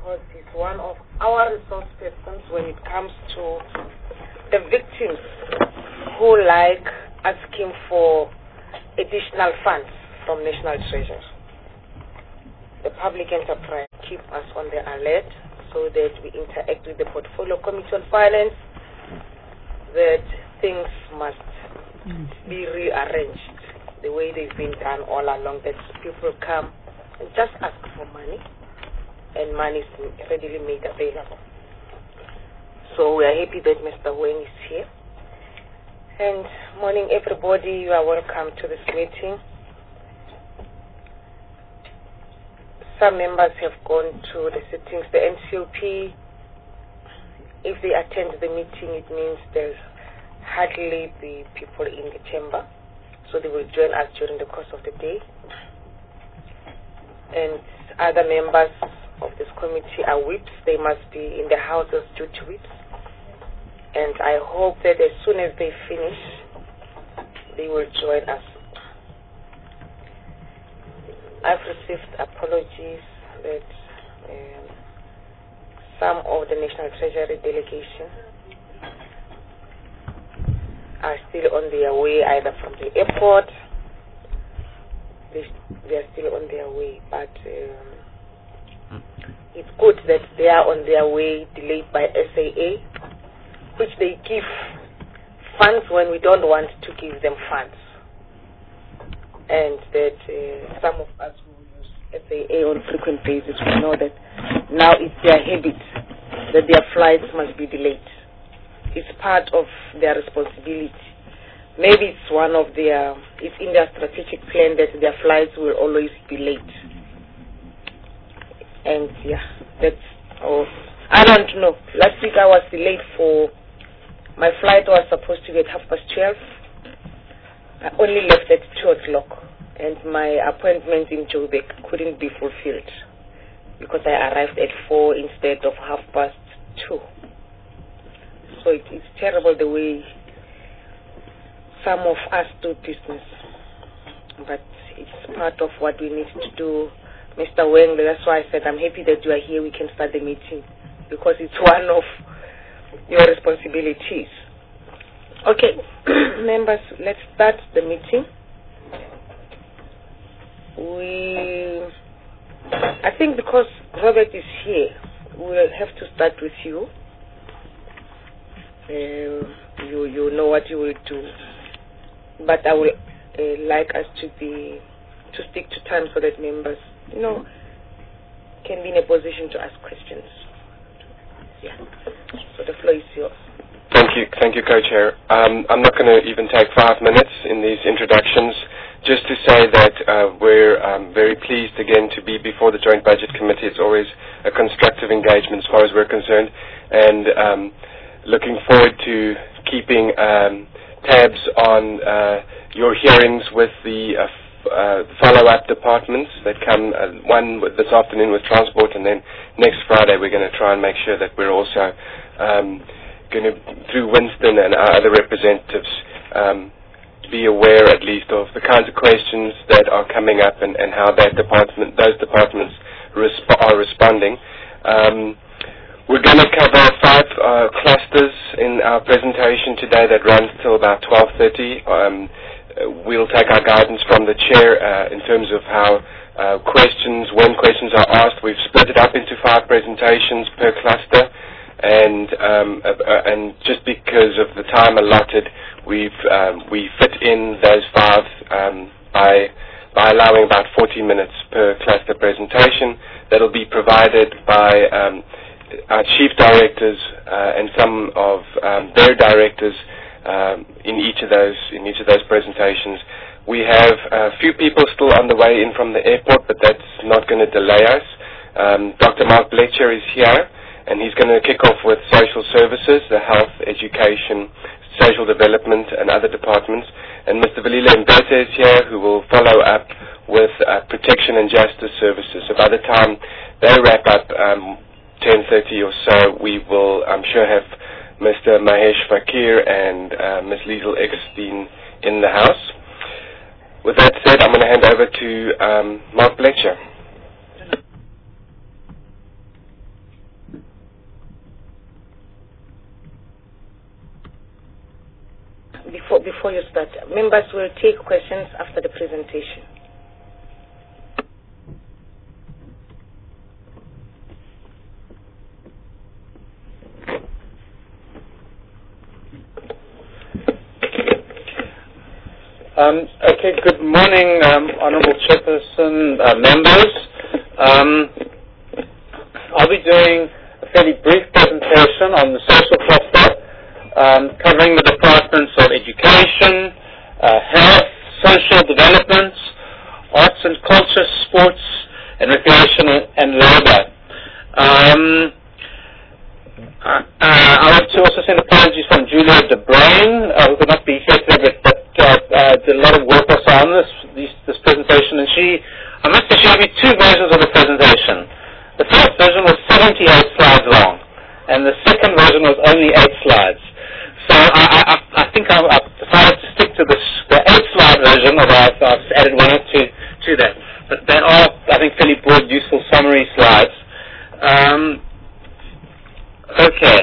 because he's one of our resource persons when it comes to the victims who like asking for additional funds from National Treasury. The public enterprise keep us on the alert so that we interact with the Portfolio Committee on Finance, that things must be rearranged the way they've been done all along, that people come and just ask for money and money is readily made available. So we are happy that Mr. Weng is here. And morning everybody, you are welcome to this meeting. Some members have gone to the sittings. The NCOP, if they attend the meeting, it means there's hardly the people in the chamber. So they will join us during the course of the day. And other members of this committee are whips. They must be in the house as duty whips. And I hope that as soon as they finish, they will join us. I've received apologies that some of the National Treasury delegation are still on their way, either from the airport. They are still on their way, but it's good that they are on their way, delayed by SAA, which they give funds when we don't want to give them funds. And that some of us who use SAA on a frequent basis will know that now it's their habit that their flights must be delayed. It's part of their responsibility. Maybe it's it's in their strategic plan that their flights will always be late. And yeah, that's all. I don't know. Last week I was delayed my flight was supposed to be at 12:30. I only left at 2 o'clock, and my appointment in Joburg couldn't be fulfilled because I arrived at 4 instead of 2:30. So it's terrible the way some of us do business, but it's part of what we need to do. Mr. Weng, that's why I said I'm happy that you are here. We can start the meeting because it's one of your responsibilities. Okay, members, let's start the meeting. I think because Robert is here, we'll have to start with you. You know what you will do, but I would like us to stick to time so that members, can be in a position to ask questions. Yeah. So the floor is yours. Thank you, Co-Chair. I'm not going to even take 5 minutes in these introductions. Just to say that we're very pleased again to be before the Joint Budget Committee. It's always a constructive engagement as far as we're concerned, and looking forward to keeping tabs on your hearings with the follow-up departments that come, one this afternoon with Transport, and then next Friday we're going to try and make sure that we're also going to, through Winston and our other representatives, be aware at least of the kinds of questions that are coming up and how those departments are responding. We're going to cover 5 clusters in our presentation today that runs till about 12:30. We'll take our guidance from the chair in terms of how when questions are asked. We've split it up into 5 presentations per cluster, and just because of the time allotted, we fit in those 5 by allowing about 40 minutes per cluster presentation. That'll be provided by our chief directors and some of their directors in each of those presentations. We have a few people still on the way in from the airport, but that's not going to delay us. Dr. Mark Bletcher is here, and he's going to kick off with social services, the health, education, social development, and other departments. And Mr. Velile Mbete is here, who will follow up with protection and justice services. So by the time they wrap up 10:30 or so, we will, I'm sure, have Mr. Mahesh Fakir and Ms. Liesel Eckstein in the house. With that said, I'm going to hand over to Mark Bletcher. before you start, members will take questions after the presentation. Okay, good morning, Honourable Chairperson, members. I'll be doing a fairly brief presentation on the social cluster, covering the departments of education, health, social development, arts and culture, sports and recreation and labour. I want to also send apologies from Julia De Bruin, who could not be here today, but did a lot of work also on this presentation, and I must say she gave me two versions of the presentation. The first version was 78 slides long, and the second version was only 8 slides. So I think I've decided to stick to the 8-slide version, although I've just added one or two to that. But they are, I think, fairly broad, useful summary slides. Okay.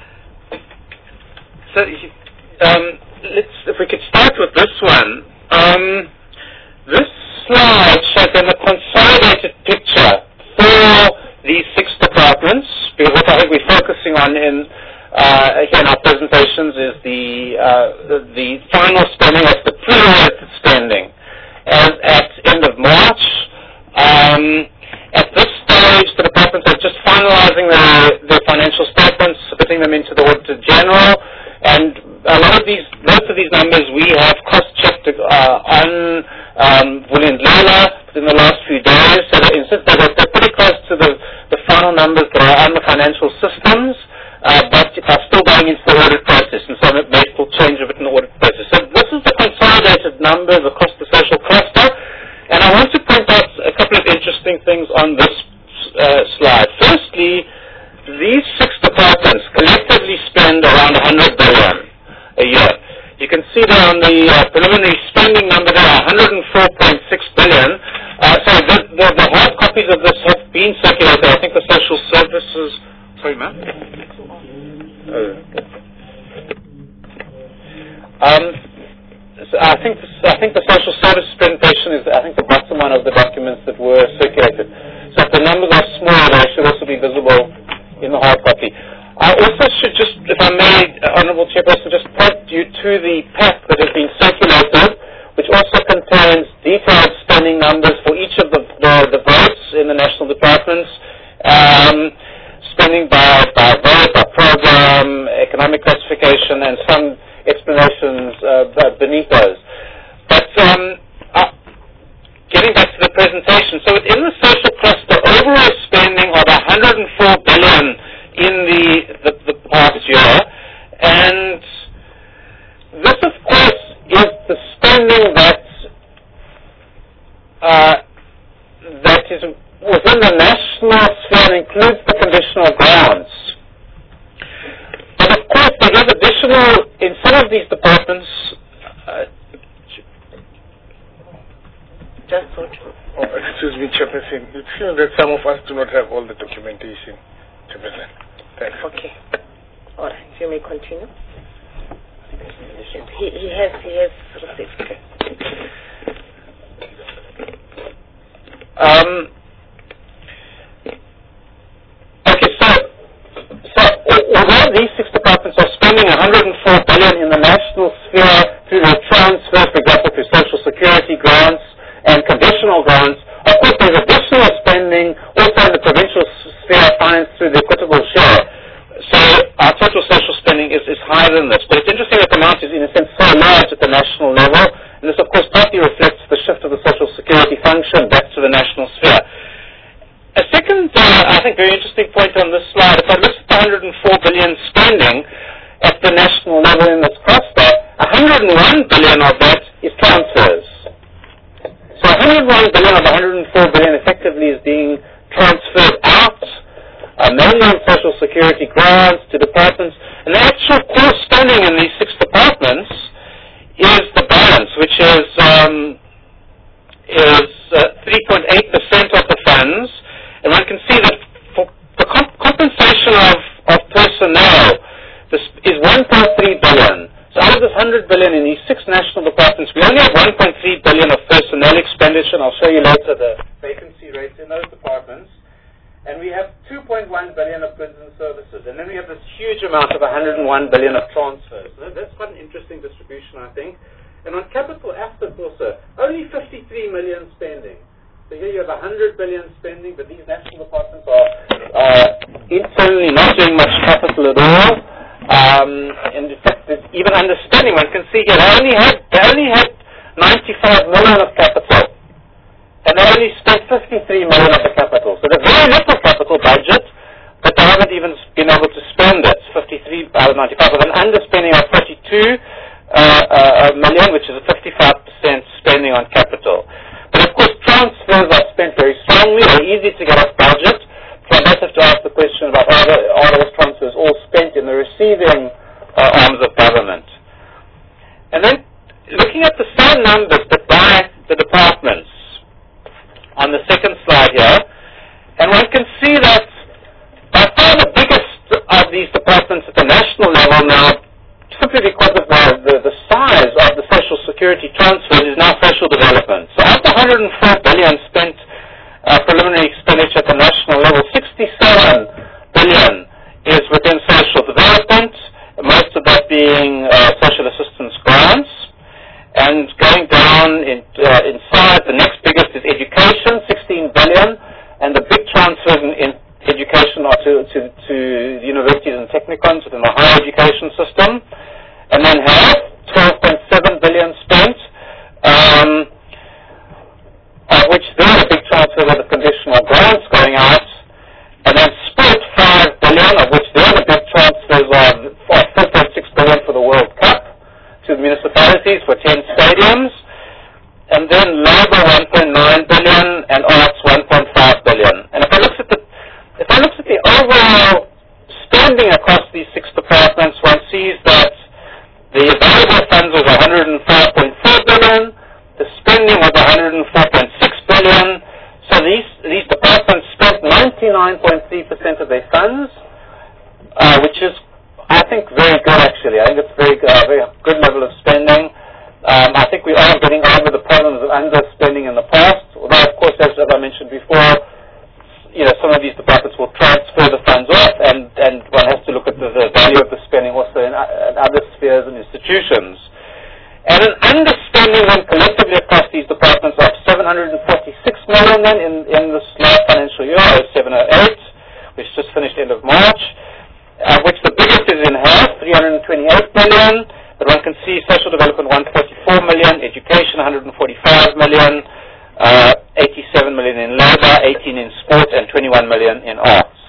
So, if we could start with this one. This slide shows them a consolidated picture for these 6 departments, because what I think we're focusing on here in our presentations is the final spending, that's the pre-audited spending. As at end of March, at this stage, the departments are just finalizing their financial statements, submitting them into the Auditor General, and most of these numbers we have cross-checked on William Lola in the last few days, so that instead they're pretty close to the final numbers that are on the financial systems, but are still going into the audit process, and so it may still change a bit in the audit process. So this is the consolidated numbers across the social cluster, and I want to point out a couple of interesting things on this slide. Firstly, these 6 departments collectively spend around 100 billion a year. You can see there on the preliminary spending number there, 104.6 billion. So the hard copies of this have been circulated. I think the social services... Sorry, ma'am? So I think the social services presentation is, I think, the bottom one of the documents that were circulated. So if the numbers are small, they should also be visible in the hard copy. I also should just, if I may, Honourable Chairperson, just point you to the pack that has been circulated, which also contains detailed spending numbers for each of the votes in the national departments, spending by vote, by program, economic classification, and some explanations beneath those. But getting back to the presentation, so within the social cluster, overall spending of 104 billion in the past year, and this, of course, is the spending that is within the national sphere and includes the conditional grants. But of course, there is additional, in some of these departments, excuse me, Chairperson. It seems that some of us do not have all the documentation, Chairperson. Thanks. Okay. All right. You may continue. He has received. Okay, so although these 6 departments are spending 104 billion in the national sphere through their transfer, for example, through social security grants and conditional grants, of course there's additional spending also in the provincial sphere financed through the equitable share. So our total social spending is higher than this. But it's interesting that the amount is in a sense so large at the national level, and this of course partly reflects the shift of the social security function back to the national sphere. A second, I think, very interesting point on this slide, if I list the 104 billion spending at the national level in this cluster, 101 billion of that is transfers. So 101 billion of 104 billion effectively is being transferred out, mainly on social security grants to departments, and the actual core spending in these 6 departments is the balance, which is 3.8% of the funds, and one can see that for the compensation of personnel, this is 1.3 billion. So out of this 100 billion in these I'll show you later the vacancy rates in those departments. And we have 2.1 billion of goods and services. And then we have this huge amount of 101 billion of transfers. That's quite an interesting distribution, I think. And on capital assets also, only 53 million spending. So here you have 100 billion spending, but these national departments are internally not doing much capital at all. And in fact, even understanding, one can see here, they only had 95 million of capital. And they only spent 53 million of the capital. So they're very little capital budget, but they haven't even been able to spend it. 53 out of 95 with an underspending of 42 million, which is a 55% spending on capital. But of course, transfers are spent very strongly. They're easy to get off budget. So I might have to ask the question about are those transfers all spent in the receiving arms of government? And then looking at the same numbers but by the departments on the second slide here, and one can see that by far the biggest of these departments at the national level now, simply because of the size of the social security transfers, is now social development. So of the 104 billion spent preliminary expenditure at the national level, 67 billion is within social development, most of that being social assistance grants. And going down inside, the next biggest is education, 16 billion, and the big transfers in education are to universities and technicons within the higher education system. And then health, 12.7 billion spent, of which there are big transfers of the conditional grants going out. And then sport, 5 billion, of which there are the big transfers of 4.6 billion for the World Cup to the municipalities for 10 stadiums, and then labor 1.9 billion and arts 1.5 billion. And if I look at the overall spending across these 6 departments, one sees that the available funds was 105.4 billion, the spending was 104.6 billion. So these departments spent 99.3% of their funds, which is, I think, very good actually. I think it's very good level of spending. I think we are getting over the problems of underspending in the past. Although, of course, as I mentioned before, some of these departments will transfer the funds off, and one has to look at the value of the spending also in other spheres and institutions. And an underspending then collectively across these departments of 746 million then in this last financial year, 0708, which just finished end of March. Which the biggest is in health, 328 million, but one can see social development 144 million, education 145 million, 87 million in labor, 18 in sport, and 21 million in arts.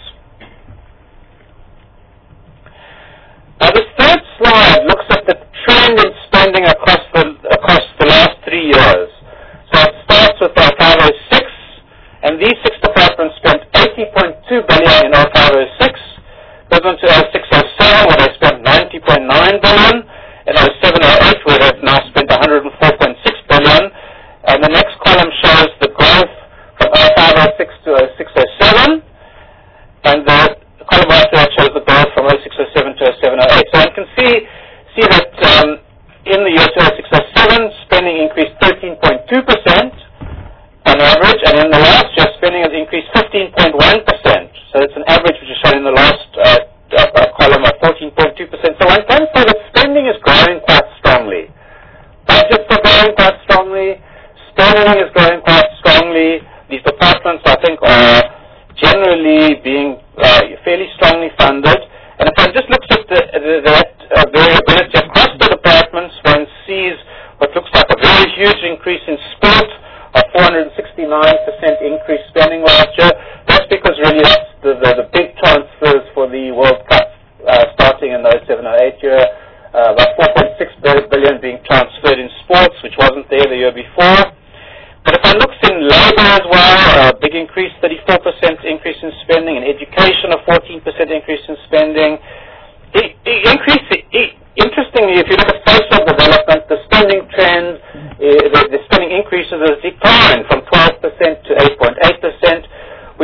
Now this third slide looks at the trend in spending across the last 3 years. So it starts with our 506, and these 6 departments spent 80.2 billion in our 506. Goes on to 0607, where they spent 90.9 billion, and 0708, where they've now spent 104.6 billion. And the next column shows the growth from 0506 to 0607, and the column after that shows the growth from 0607 to 0708. So one can see that in the year 0607, spending increased 13.2% on average, and in the last year, spending has increased 15.1%. So it's an average which is shown in the last column of 14.2%. So one can say that spending is growing quite strongly. Budgets are growing quite strongly. Spending is growing quite strongly. These departments, I think, are generally being fairly strongly funded. And if one just looks at that variability across the departments, one sees what looks like a very huge increase in sport, a 469% increase spending last year. That's because really that's the big transfers for the World Cup starting in the 0708 year. About 4.6 billion being transferred in sports, which wasn't there the year before. But if one looks in labor as well, a big increase, 34% increase in spending. In education, a 14% increase in spending. Interestingly, if you look at social development, the spending trend, the spending increases has declined from 12% to 8.8%,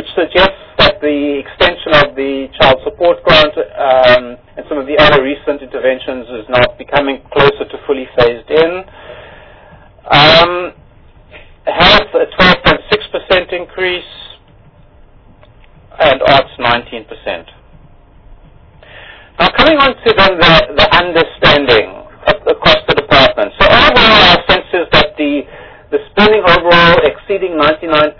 and arts 19%. Now coming on to then the understanding across the department. So overall our sense is that the spending overall exceeding 99%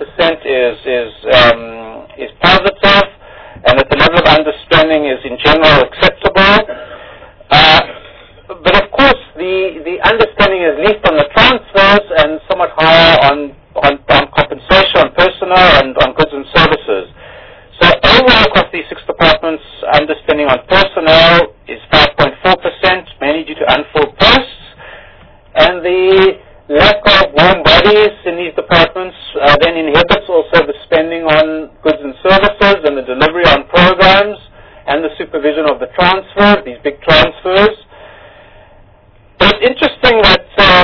is positive, and that the level of underspending is in general acceptable. But of course the underspending is least on the transfers and somewhat higher on compensation, on personnel, and on goods and services. So overall across these 6 departments, underspending on personnel is 5.4%, mainly due to unfilled posts, and the lack of warm bodies in these departments then inhibits also the spending on goods and services and the delivery on programs and the supervision of the transfer, these big transfers. But it's interesting that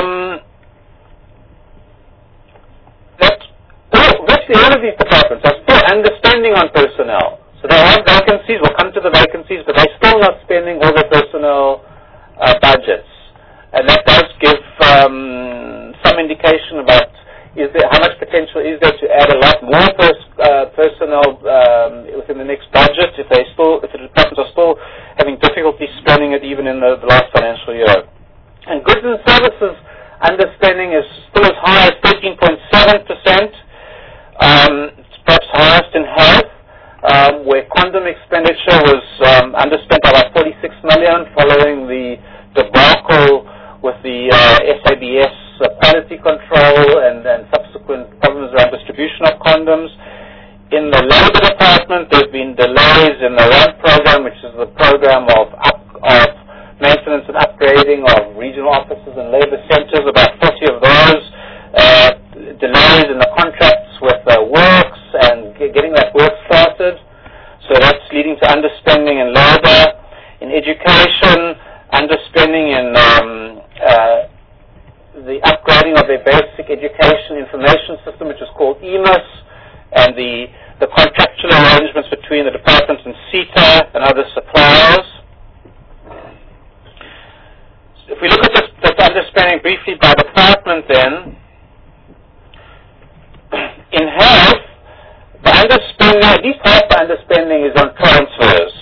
virtually all of these departments are still underspending on personnel. So they have vacancies, we'll come to the vacancies, but they're still not spending all their personnel budgets. And that does give some indication about how much potential is there to add a lot more personnel within the next budget if the departments are still having difficulty spending it even in the last financial year. And goods and services underspending is still as high as 13.7%. It's perhaps highest in health, where condom expenditure was underspent by about 46 million following the debacle with the SABS quality control and subsequent problems around distribution of condoms. In the Labour Department, there have been delays in the RAMP program, which is the program of maintenance and upgrading of regional offices and labour centres, about 40 of those. Delays in the contracts with works and getting that work started. So that's leading to underspending in labour. In education, underspending in the upgrading of their basic education information system, which is called EMIS, and the contractual arrangements between the departments and CETA and other suppliers. If we look at this underspending briefly by department then, in health, the underspending, at least half the underspending is on transfers.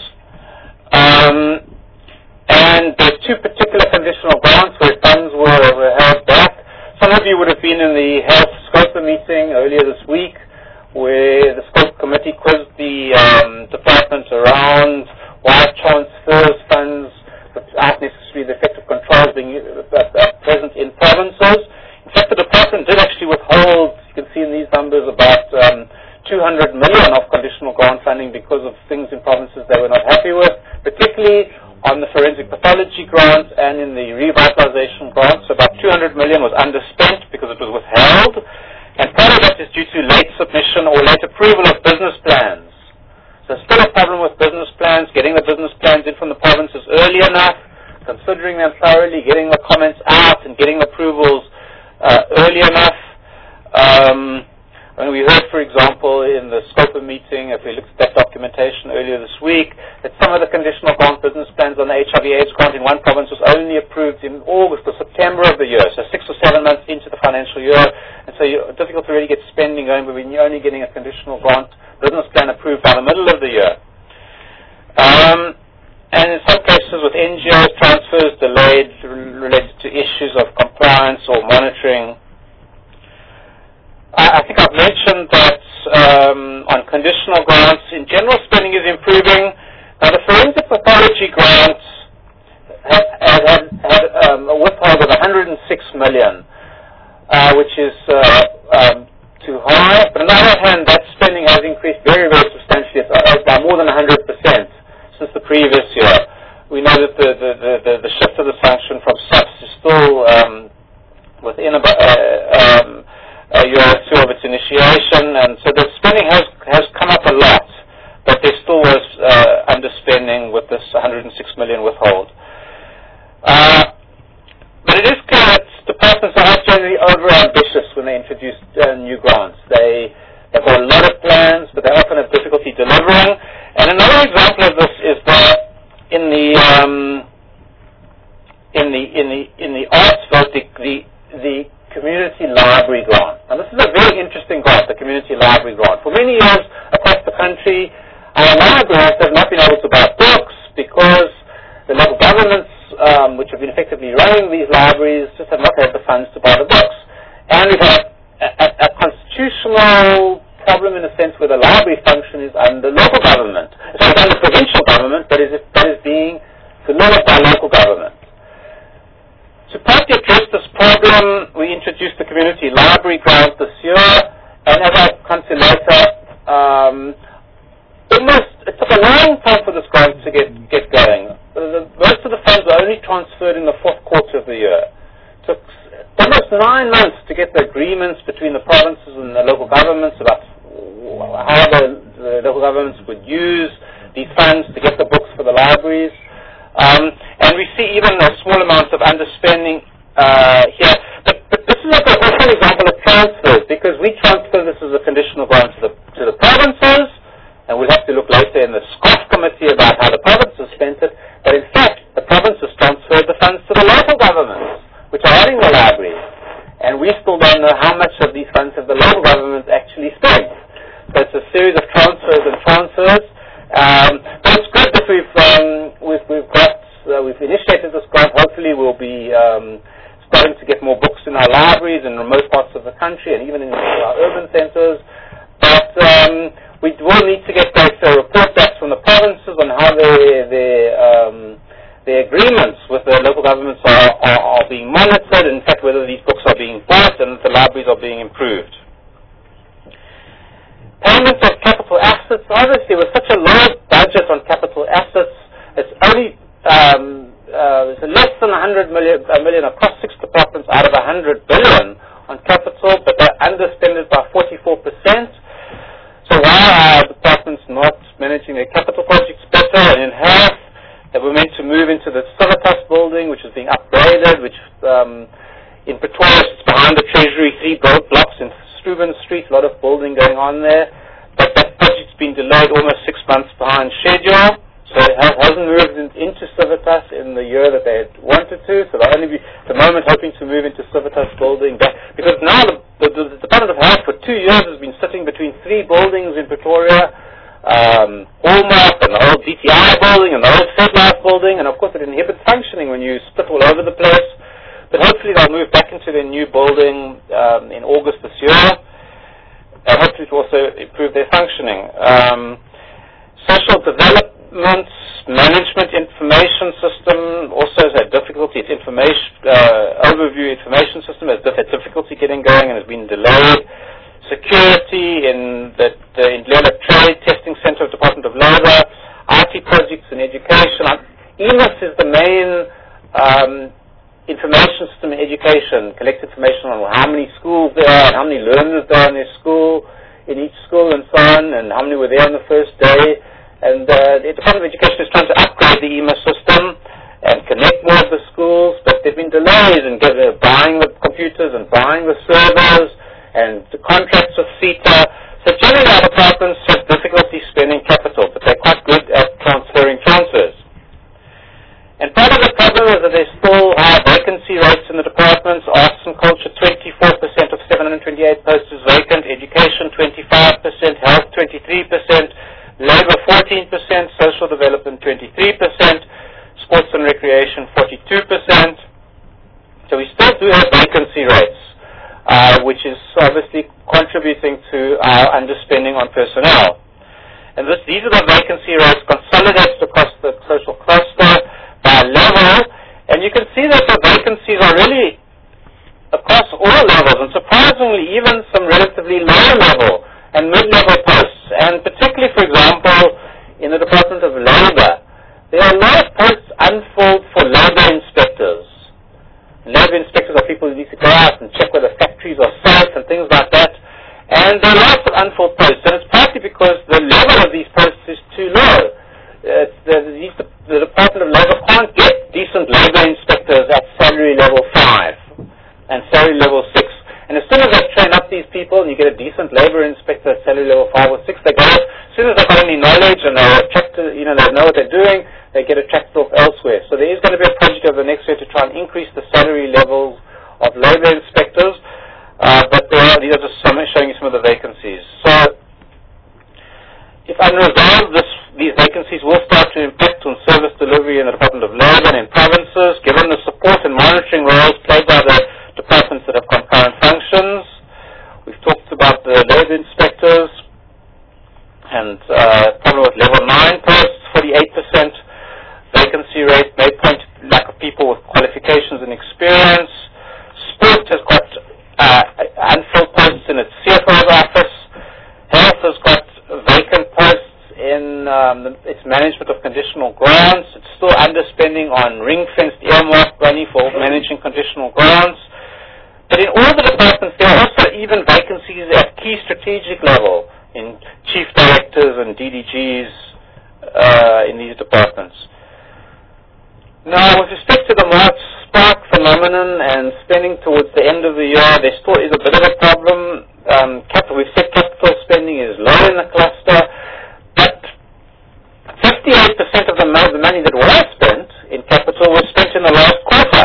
And there are 2 particular conditional grants where funds were held back. Some of you would have been in the health SCOPA meeting earlier this week, where the SCOPA committee quizzed the department around why transfers funds without necessarily the effective controls being present in provinces. In fact, the department did actually withhold, you can see in these numbers, about 200 million of conditional grant funding because of things in provinces they were not happy with, particularly on the forensic pathology grant and in the revitalization grant. So about 200 million was underspent because it was withheld, and part of that is due to late submission or late approval of business plans. So still a problem with business plans, getting the business plans in from the provinces early enough, considering them thoroughly, getting the comments out and getting approvals early enough. And we heard, for example, in the SCOPA meeting, if we looked at that documentation earlier this week, that some of the conditional grant business plans on the HIV/AIDS grant in one province was only approved in August or September of the year, so 6 or 7 months into the financial year, and so it's difficult to really get spending going when you're only getting a conditional grant business plan approved by the middle of the year. And in some cases with NGOs, transfers delayed related to issues of compliance or monitoring. I think I've mentioned that on conditional grants, in general spending is improving. Now the forensic pathology grants had a withhold of 106 million, which is too high. But on the other hand, that spending has increased very, very substantially. It's by more than 100% since the previous year. We know that the shift of the sanction from SAPS is still within about a year or 2 of its initiation, and so the spending has come up a lot, but there still was underspending with this 106 million withhold. But it is clear that departments are not generally over-ambitious when they introduce new grants. They've got a lot of plans, but they often have difficulty delivering. And another example of this is that in the arts vote, the community library grant. Now this is a very interesting grant, the community library grant. For many years across the country, our libraries have not been able to buy books because the local governments, which have been effectively running these libraries, just have not had the funds to buy the books. And we've had a constitutional problem in a sense where the library function is under local government. It's not under provincial government, but that is being delivered by local government. To partly address this problem, we introduced the community library grant this year, and as I'll come to later, it took a long time for this grant to get going. Most of the funds were only transferred in the fourth quarter of the year. It took almost 9 months to get the agreements between the provinces and the local governments about how the local governments would use these funds to get the books for the libraries. And we see even a small amount of underspending here. But this is like a whole example of transfers, because we transfer this as a conditional grant to the provinces, and we'll have to look later in the SCOF committee about how the provinces spent it. But in fact, the provinces transferred the funds to the local governments, which are running the libraries. And we still don't know how much of these funds have the local governments actually spent. So it's a series of transfers and transfers. But it's good that we've initiated this grant. Hopefully we'll be starting to get more books in our libraries in remote parts of the country and even in our urban centers. But we will need to get report backs from the provinces on how their agreements with the local governments are being monitored, and in fact whether these books are being bought and the libraries are being improved. Payments of capital assets. Obviously, with such a low budget on capital assets, it's only it's less than 100 million across 6 departments out of 100 billion on capital, but they're underspended by 44%. So why are departments not managing their capital projects better? And in half, they were meant to move into the Civitas building, which is being upgraded, which in Pretoria, it's behind the Treasury, 3 blocks in Struben Street, a lot of building going on there. But that project's been delayed almost 6 months behind schedule, so it hasn't moved into Civitas in the year that they had wanted to. So they'll only be, at the moment, hoping to move into Civitas building back, because now the Department of Health for 2 years has been sitting between 3 buildings in Pretoria, Hallmark and the old DTI building and the old FedLife building, and of course it inhibits functioning when you split all over the place. But hopefully they'll move back into their new building in August this year, and hopefully it will also improve their functioning. Social development management information system also has had difficulty. Its overview information system has had difficulty getting going and has been delayed. Security in the Leonard Trade Testing Center of Department of Labor, IT projects in education. EMIS is the main information system in education, collects information on how many schools there are and how many learners there are in each school and so on, and how many were there on the first day. And the Department of Education is trying to upgrade the EMIS system and connect more of the schools, but there have been delays in buying the computers and buying the servers and the contracts with CETA. So generally our departments have difficulty spending capital, but they're quite good at transferring transfers. And part of the problem is that there's still high vacancy rates in the departments. Arts and culture, 24% of 728 posts is vacant. Education, 25%. Health, 23%. Labor, 14%. Social development, 23%. Sports and recreation, 42%. So we still do have vacancy rates, which is obviously contributing to our underspending on personnel. And these are the vacancy rates consolidated across the social cluster by level, and you can see that the vacancies are really across all levels, and surprisingly even some relatively low level and mid-level posts, and particularly, for example, in the Department of Labor, there are a lot of posts unfilled for labor inspectors. Labor inspectors are people who need to go out and check whether factories are safe and things like that, and there are lots of unfilled posts, and it's partly because the level of these posts is too low. The Department of Labor can't get decent labor inspectors at salary level 5 and salary level 6. And as soon as they train up these people and you get a decent labor inspector at salary level 5 or 6, they go out. As soon as they've got any knowledge and they're attracted, they know what they're doing, they get attracted off elsewhere. So there is going to be a project over the next year to try and increase the salary levels of labor inspectors, but these are just showing you some of the vacancies. So if unresolved, this these vacancies will start to impact on service delivery in the Department of Labour and in provinces, given the support and monitoring roles played by the departments that have concurrent functions. We've talked about the labour inspectors and problem with level 9 posts, 48% vacancy rate, may point to lack of people with qualifications and experience. Sport has got unfilled posts in its CFO's office. Health has got vacant posts in its management of conditional grants. It's still underspending on ring-fenced earmarked money for managing conditional grants. But in all the departments, there are also even vacancies at key strategic level in chief directors and DDGs in these departments. Now, with respect to the March spark phenomenon and spending towards the end of the year, there still is a bit of a problem. We've said capital spending is low in the cluster, but 58% of the money that was spent in capital was spent in the last quarter.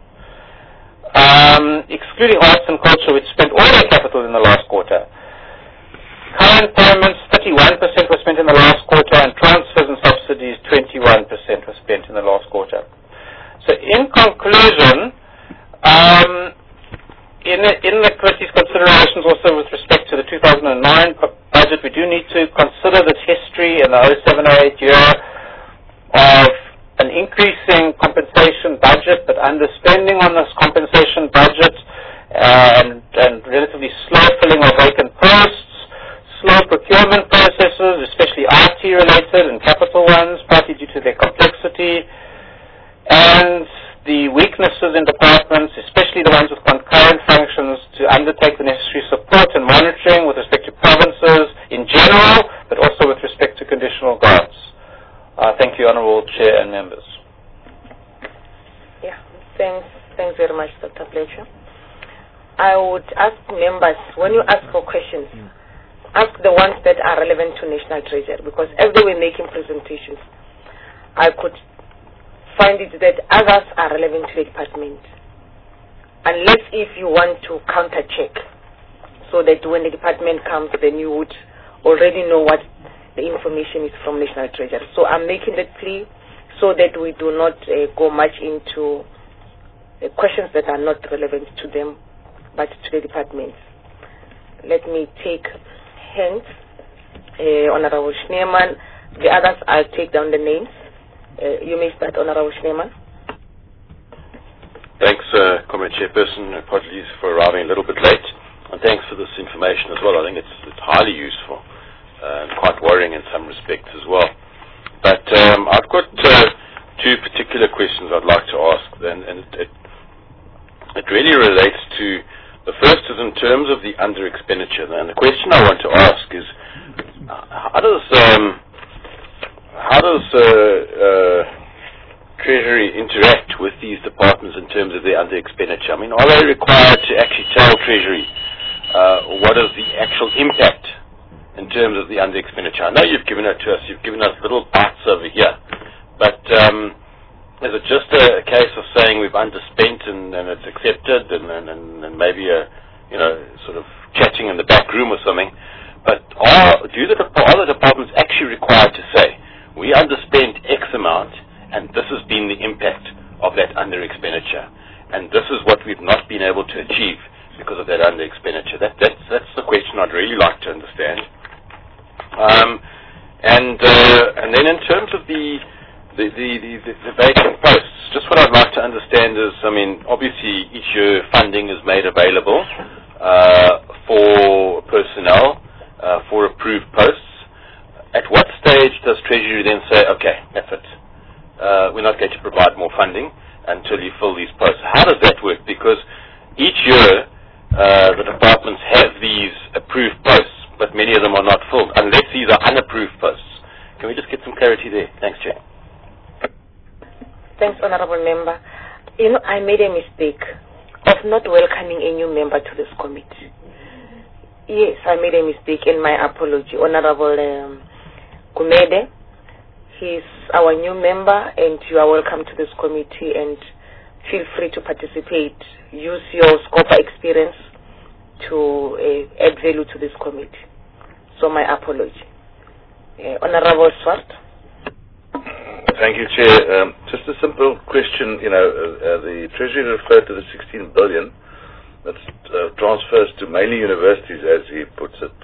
Excluding arts and culture, which spent all their capital in the last quarter. Current payments, 31% were spent in the last quarter, and transfers and subsidies, 21% were spent in the last quarter. So in conclusion, in the committee's considerations also with respect to the 2009 budget, we do need to consider this history in the 07-08 year of an increasing compensation budget, but underspending on this compensation budget and relatively slow filling of vacant posts, slow procurement processes, especially IT-related and capital ones, partly due to their complexity, and the weaknesses in departments, especially the ones with concurrent functions, to undertake the necessary support and monitoring with respect to provinces in general, but also with respect to conditional grants. Thank you, Honourable Chair and members. Yeah, thanks very much, Dr. Fletcher. I would ask members, when you ask for questions, ask the ones that are relevant to National Treasury, because as they were making presentations, I could find it that others are relevant to the department. Unless if you want to counter-check, so that when the department comes, then you would already know what the information is from National Treasury. So I'm making that plea so that we do not go much into questions that are not relevant to them, but to the departments. Let me take hands. Honorable Schneemann. The others, I'll take down the names. You may start, Honorable Schneemann. Thanks, Comrade Chairperson. Apologies for arriving a little bit late. And thanks for this information as well. I think it's highly useful and quite worrying in some respects as well. But I've got two particular questions I'd like to ask, and it really relates to, the first is in terms of the under-expenditure. And the question I want to ask is, how does Treasury interact with these departments in terms of their under-expenditure? I mean, are they required to actually tell Treasury what is the actual impact in terms of the under-expenditure? I know you've given it to us, you've given us little parts over here, but is it just a case of saying we've underspent and it's accepted and maybe sort of chatting in the back room or something? But are the departments actually required to say, we underspent X amount and this has been the impact of that under-expenditure, and this is what we've not been able to achieve because of that under-expenditure? That's the question I'd really like to understand. And then in terms of the vacant posts, just what I'd like to understand is, I mean, obviously each year funding is made available for personnel, for approved posts. At what stage does Treasury then say, okay, that's it, we're not going to provide more funding until you fill these posts? How does that work? Because each year the departments have these approved posts, but many of them are not filled, unless these are unapproved posts. Can we just get some clarity there? Thanks, Chair. Thanks, Honourable Member. I made a mistake of not welcoming a new member to this committee. Yes, I made a mistake, in my apology. Honourable Gumede, he's our new member, and you are welcome to this committee, and feel free to participate. Use your SCOPA experience to add value to this committee. So my apology. Honourable Swart. Thank you, Chair. Just a simple question. The Treasury referred to the 16 billion. That transfers to mainly universities, as he puts it.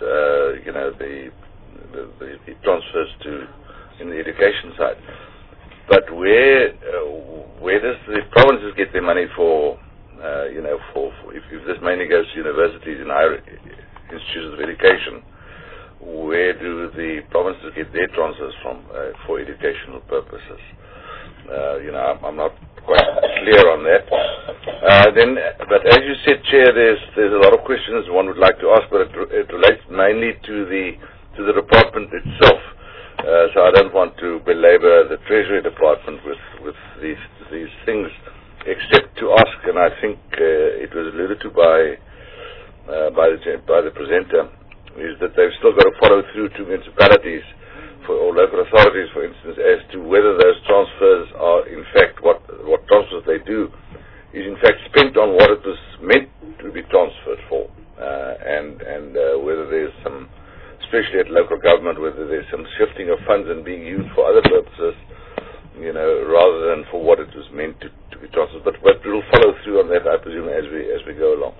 It transfers to in the education side. But where does the provinces get their money for? If this mainly goes to universities and higher institutions of education, where do the provinces get their transfers from for educational purposes? I'm not quite clear on that. But as you said, Chair, there's a lot of questions one would like to ask, but it relates mainly to the department itself. So I don't want to belabor the Treasury Department with these things, except to ask, and I think it was alluded to by the presenter, is that they've still got to follow through to municipalities or local authorities, for instance, as to whether those transfers are in fact what transfers they do is in fact spent on what it was meant to be transferred for, and whether there's some, especially at local government, whether there's some shifting of funds and being used for other purposes, rather than for what it was meant to be transferred. But we'll follow through on that, I presume, as we go along.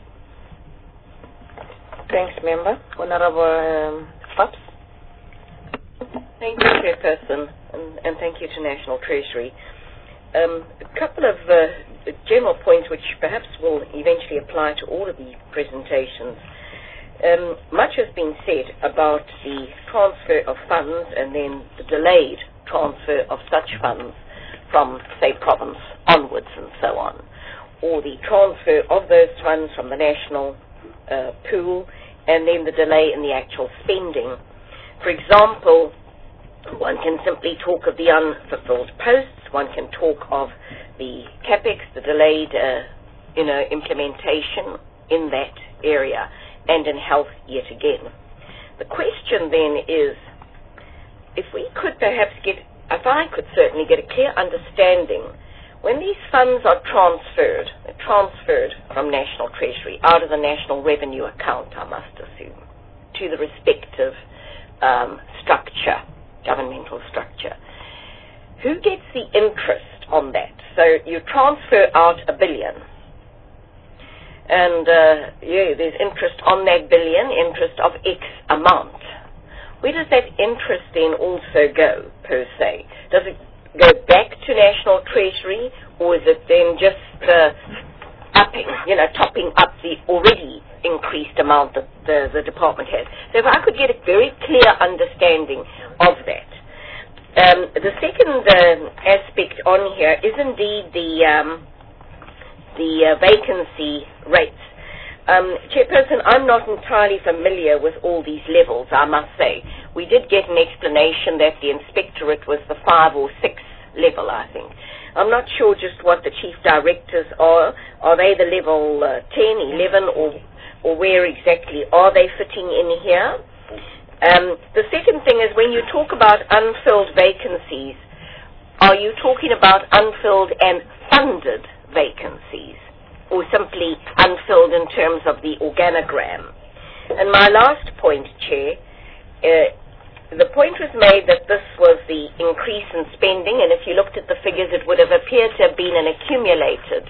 Thanks, Member. Honorable Fops. Thank you, Chairperson, and thank you to National Treasury. A couple of general points which perhaps will eventually apply to all of the presentations. Much has been said about the transfer of funds and then the delayed transfer of such funds from, say, province onwards and so on, or the transfer of those funds from the national pool and then the delay in the actual spending. For example, one can simply talk of the unfulfilled posts, one can talk of the CAPEX, the delayed implementation in that area, and in health yet again. The question then is, if I could certainly get a clear understanding, when these funds are transferred from National Treasury out of the National Revenue account, I must assume, to the respective governmental structure, who gets the interest on that? So you transfer out 1 billion, and there's interest on that billion, interest of X amount. Where does that interest then also go, per se? Does it go back to National Treasury, or is it then just topping up the already increased amount that the department has? So if I could get a very clear understanding of that. The second aspect on here is indeed the vacancy rates. Chairperson, I'm not entirely familiar with all these levels, I must say. We did get an explanation that the inspectorate was the 5 or 6 level, I think. I'm not sure just what the chief directors are. Are they the level 10, 11, or where exactly are they fitting in here? The second thing is, when you talk about unfilled vacancies, are you talking about unfilled and funded vacancies, or simply unfilled in terms of the organogram? And my last point, Chair, the point was made that this was the increase in spending, and if you looked at the figures, it would have appeared to have been an accumulated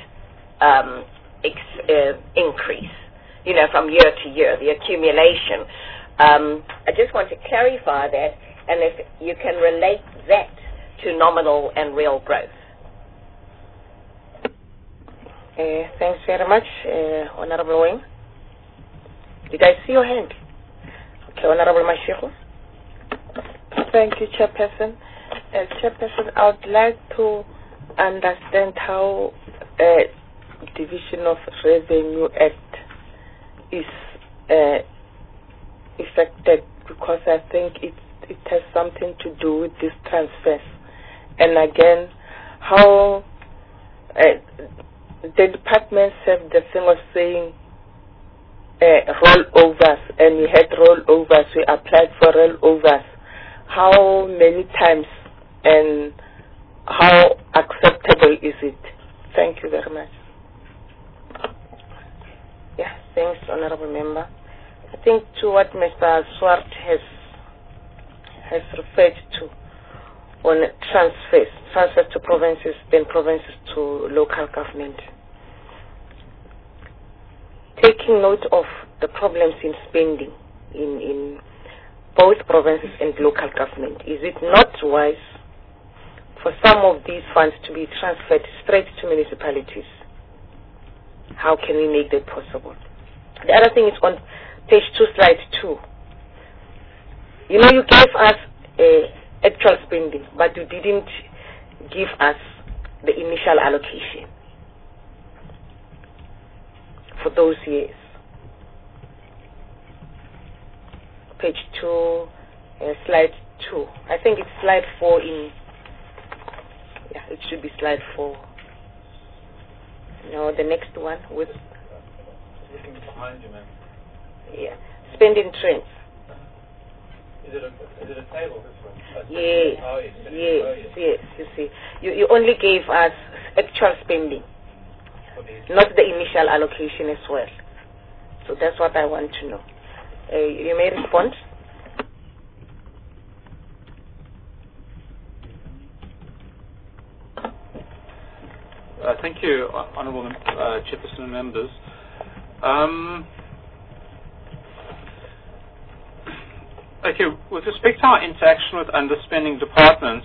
increase, from year to year, the accumulation. I just want to clarify that, and if you can relate that to nominal and real growth. Thanks very much, Honorable Wing. Did I see your hand? Okay, Honorable Mashiko. Thank you, Chairperson. Chairperson, I would like to understand how Division of Revenue Act is affected, because I think it has something to do with these transfers. And again, how the departments have the thing of saying rollovers, and we had rollovers, we applied for rollovers. How many times and how acceptable is it? Thank you very much. Yeah, thanks, Honorable Member. I think to what Mr. Swart has referred to, on transfers to provinces, then provinces to local government. Taking note of the problems in spending in both provinces and local government, is it not wise for some of these funds to be transferred straight to municipalities? How can we make that possible? The other thing is on page 2, slide 2. You know, you gave us actual spending, but you didn't give us the initial allocation for those years. Page 2, slide 2. I think it's slide 4 in... Yeah, it should be slide 4. No, the next one with... Behind you, ma'am. Yeah, spending trends. Is it a table, this one? Yes, Oh, yes. yes, you see. You only gave us actual spending, not the initial allocation as well. So that's what I want to know. You may respond. Thank you, Honourable Chairperson and members. Okay, with respect to our interaction with underspending departments,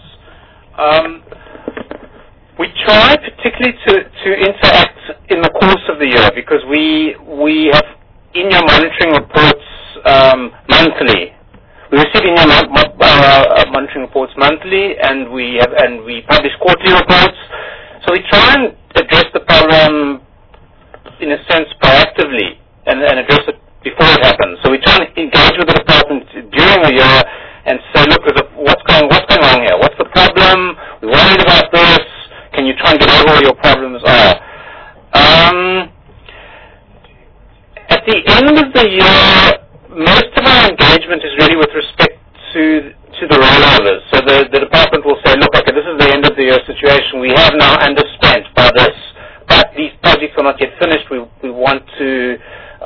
we try particularly to interact in the course of the year, because we have in-year monitoring reports monthly. We receive in-year monitoring reports monthly, and we publish quarterly reports. So we try and address the problem in a sense proactively and address it before it happens. So we try and engage with the department during the year and say, look, what's going on here? What's the problem? We're worried about this. Can you try and get over where your problems are? At the end of the year, most of our engagement is really with respect to the rollovers. So the department will say, look, okay, this is the end of the year situation. We have now underspent by this, but these projects are not yet finished. We want to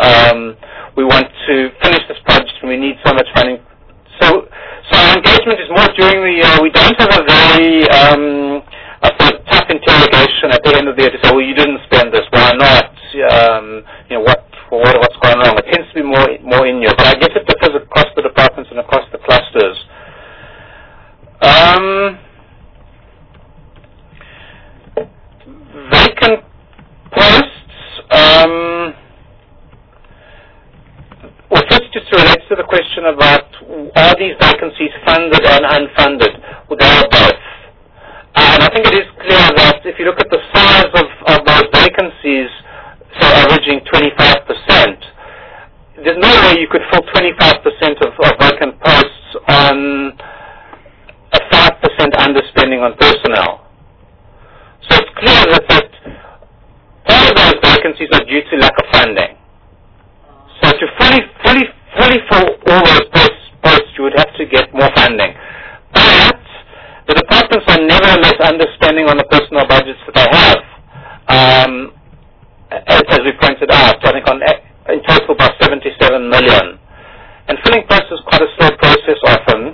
finish this project, and we need so much funding. So our engagement is more during the year. We don't have a very tough interrogation at the end of the year to say, well, you didn't spend this. Why not? What's going wrong? It tends to be more in year, but I guess it differs across the departments and across the clusters. Vacant posts. Well, first, just to relate to the question about are these vacancies funded and unfunded? Well, they are both. And I think it is clear that if you look at the size of those vacancies, so averaging 25%, there's no way you could fill 25% of vacant posts on a 5% underspending on personnel. So it's clear that all of those vacancies are due to lack of funding. So to fully fill all those posts, you would have to get more funding. But the departments are nevertheless underspending on the personnel budgets that they have. As we pointed out, I think in total about 77 million. And filling posts is quite a slow process often.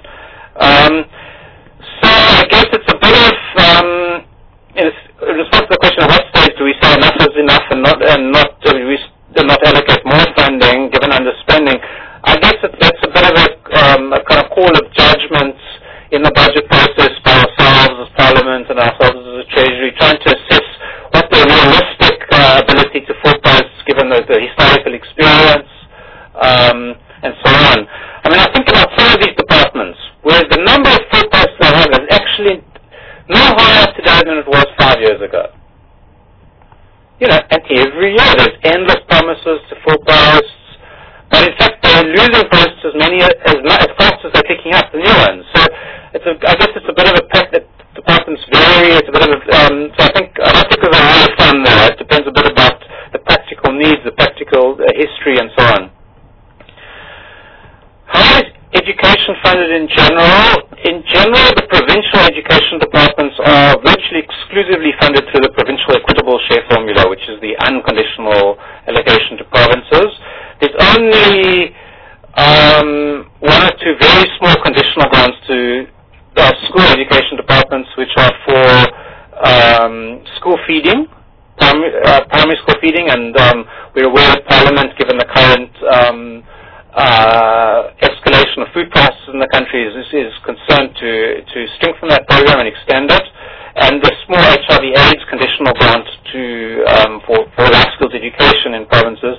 So I guess it's a bit of, in response to the question of what stage do we say enough is enough and not allocate more funding given underspending, I guess that's a bit of a kind of call of judgment in the budget process by ourselves as Parliament and ourselves as the Treasury, trying to assess what the realistic ability to fill posts given the historical experience and so on. I mean, I think about some of these departments where the number of fill posts they have is actually no higher today than it was 5 years ago. You know, and every year there's endless promises to fill posts, but in fact they're losing posts as fast as they're picking up the new ones. So I guess it's a bit of a fact that departments vary. It's a bit of a, so I don't think there's a rule of thumb there. It depends a bit about the practical needs, the practical history, and so on. How is education funded in general? In general, the provincial education departments are virtually exclusively funded through the provincial equitable share formula, which is the unconditional allocation to provinces. There's only one or two very small conditional grants to school education departments departments which are for school feeding, primary school feeding, and we're aware that Parliament, given the current escalation of food prices in the country, is concerned to strengthen that program and extend it. And the small HIV/AIDS conditional grant for life skills education in provinces.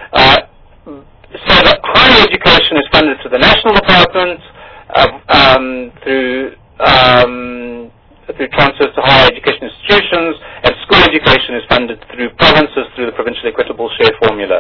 So that higher education is funded through the national department through transfers to higher education institutions, and school education is funded through provinces through the provincial equitable share formula.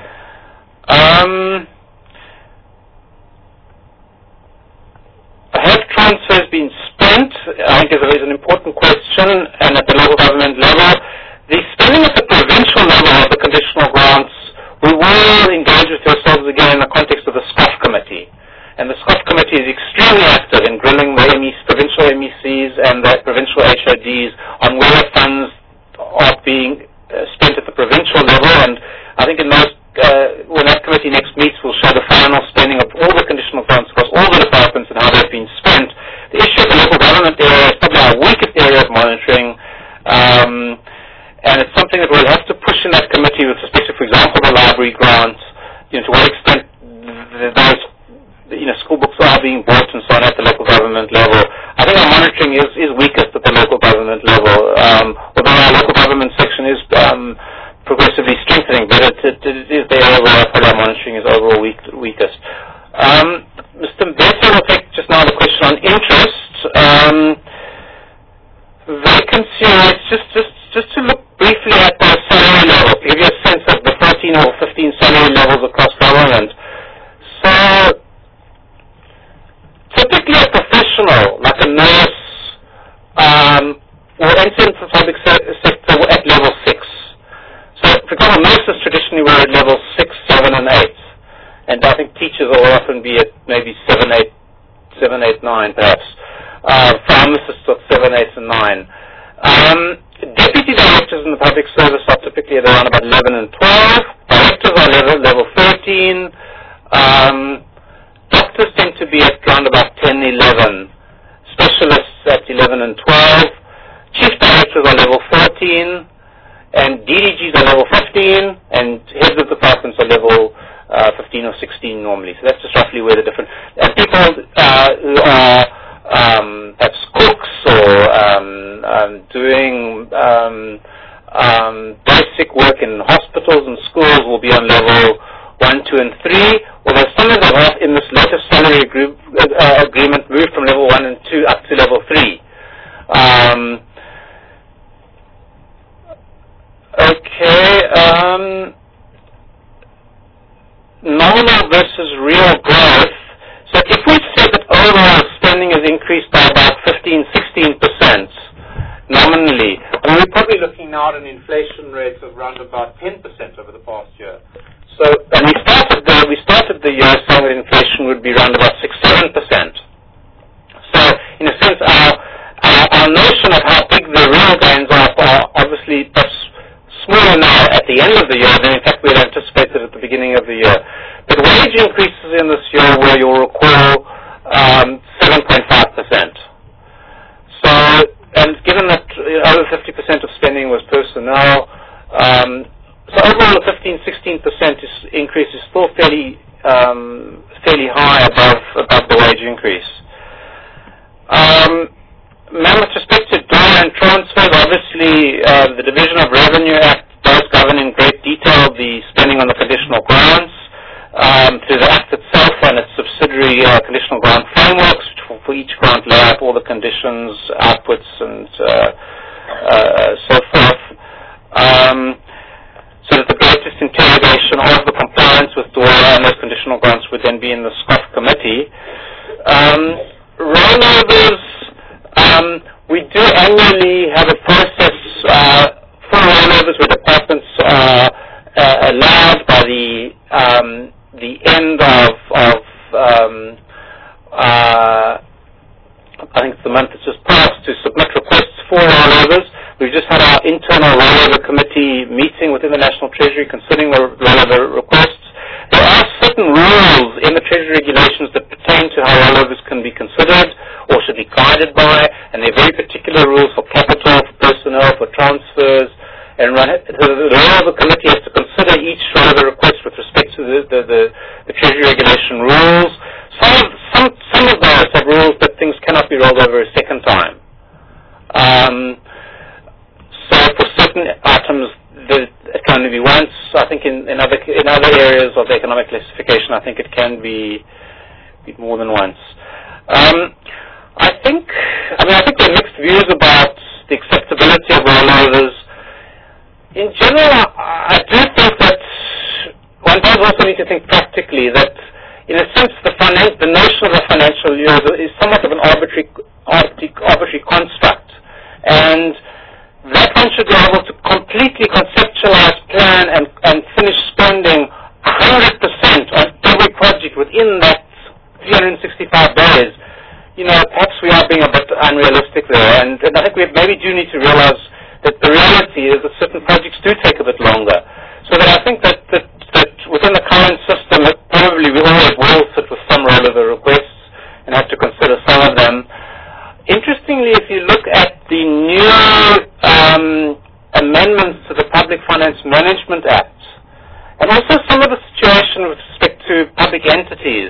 Have transfers been spent? I think is an important question, and at the local government level. The spending at the provincial level of the conditional grants, we will engage with yourselves again in the context of the SCOF committee. And the SCOF committee is extremely active in grilling the provincial MECs and the provincial HODs on where funds are being spent at the provincial level. And I think when that committee next meets, we'll show the final spending of all the conditional grants across all the departments and how they've been spent. The issue of the local government area is probably our weakest area of monitoring. And it's something that we'll have to push in that committee with respect to, for example, the library grants, to what extent those school books are being bought and so on at the local government level. I think our monitoring is weakest at the local government level, although our local government section is progressively strengthening, but it is the area where our monitoring is overall weakest. Mr. Mbesa will take just now the question on interest. Vacancy rates, just to look briefly at the salary level, to give you a sense of the 14 or 15 salary levels across government. So, typically a professional, like a nurse, will enter into the public sector at level 6. So, for example, nurses traditionally were at level 6, 7, and 8. And I think teachers will often be at maybe 7, 8, 9 perhaps. Pharmacists at 7, 8, and 9. Deputy directors in the public service are typically at around about 11 and 12. Directors are level 13. Doctors tend to be at around about 10, 11. Specialists at 11 and 12. Chief directors are level 14. And DDGs are level 15. And heads of departments are level 15 or 16 normally. So that's just roughly where the different... And people who are perhaps cooks or doing basic work in hospitals and schools will be on level 1, 2, and 3, although some of them have in this latest salary agreement moved from level 1 and 2 up to level 3. Nominal versus real growth. So if we say that overall spending has increased by about 15-16% nominally, we're probably looking now at an inflation rate of around about 10% over the past year. So, and we started the year saying that inflation would be around about 6-7%. So, in a sense, our notion of how big the real gains are obviously perhaps smaller now at the end of the year than in fact we had anticipated at the beginning of the year. But wage increases in this year were, you'll recall, 7.5%. So, and given that over 50% of spending was personnel, so overall the 15-16% increase is still fairly high above the wage increase. With respect to dollar and transfers, obviously the Division of Revenue Act does govern in great detail the spending on the conditional grants through the Act itself and its subsidiary conditional grant frameworks, which for each grant lay out all the conditions, outputs, and so forth. So that the greatest interrogation of the compliance with DORA and those conditional grants would then be in the SCOF committee. Rollovers, we do annually have a process for rollovers where departments are allowed by the end of I think it's the month that's just passed, to submit requests for rollovers. We've just had our internal rollover committee meeting within the National Treasury considering the rollover requests. There are certain rules in the Treasury regulations that pertain to how rollovers can be considered or should be granted. abided by, and there are very particular rules for capital, for personnel, for transfers, and the role of the committee is to consider each one of the requests with respect to the Treasury regulation rules. Some of those have rules that things cannot be rolled over a second time. So for certain items, it can only be once. I think in other areas of the economic classification, I think it can be more than once. I think there are mixed views about the acceptability of rollovers. In general, I do think that one does also need to think practically that, in a sense, the notion of a financial year is somewhat of an arbitrary construct, and that one should be able to completely conceptualize, plan, and finish spending 100% on every project within that 365 days. Perhaps we are being a bit unrealistic there, and I think we maybe do need to realize that the reality is that certain projects do take a bit longer. So that I think that within the current system, it probably we always will sit with some rollover requests and have to consider some of them. Interestingly, if you look at the new amendments to the Public Finance Management Act, and also some of the situation with respect to public entities,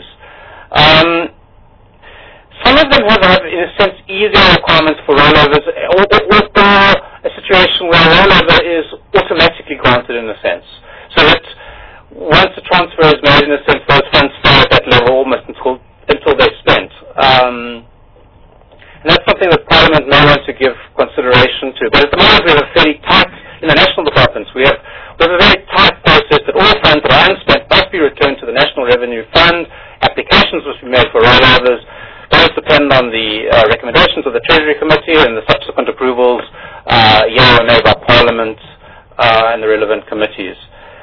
some of them have, in a sense, easier requirements for rollovers, or a situation where rollover is automatically granted, in a sense, so that once a transfer is made, in a sense, those funds stay at that level almost until they're spent. And that's something that Parliament may want to give consideration to. But at the moment, we have a fairly tight, in the national departments, we have a very tight process that all funds that are unspent must be returned to the National Revenue Fund. Applications must be made for rollovers. Those depend on the recommendations of the Treasury Committee and the subsequent approvals made by Parliament and the relevant committees.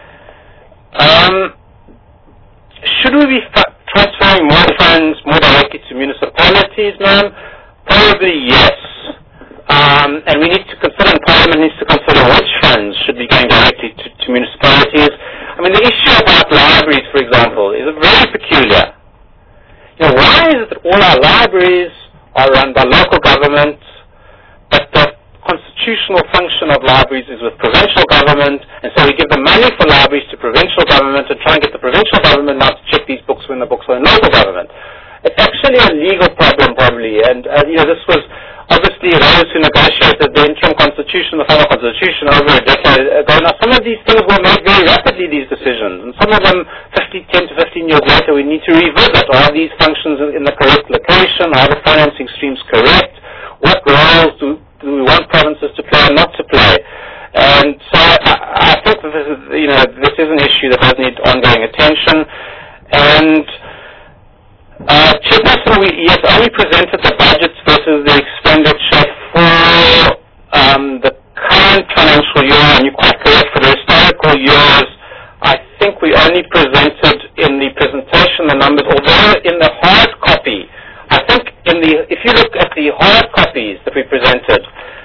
Should we be transferring more funds more directly to municipalities, ma'am? Probably yes. And we need to consider, and Parliament needs to consider which funds should be going directly to municipalities. The issue about libraries, for example, is very peculiar. Why is it that all our libraries are run by local government, but the constitutional function of libraries is with provincial government, and so we give the money for libraries to provincial government and try and get the provincial government now to check these books when the books are in local government? It's actually a legal problem, probably, and this was obviously those who negotiated the interim constitution, the final constitution, over a decade ago. Now, some of these things were made very rapidly, these decisions, and some of them 10 to 15 years later we need to revisit. Are these functions in the correct location? Are the financing streams correct? What roles do we want provinces to play and not to play? And so I think that this is an issue that does need ongoing attention. And Chairperson, we only presented the budgets versus the expenditure for the current financial year, and you're quite correct, for the historical years, I think we only presented in the presentation the numbers, although in the hard copy, I think if you look at the hard copies that we presented,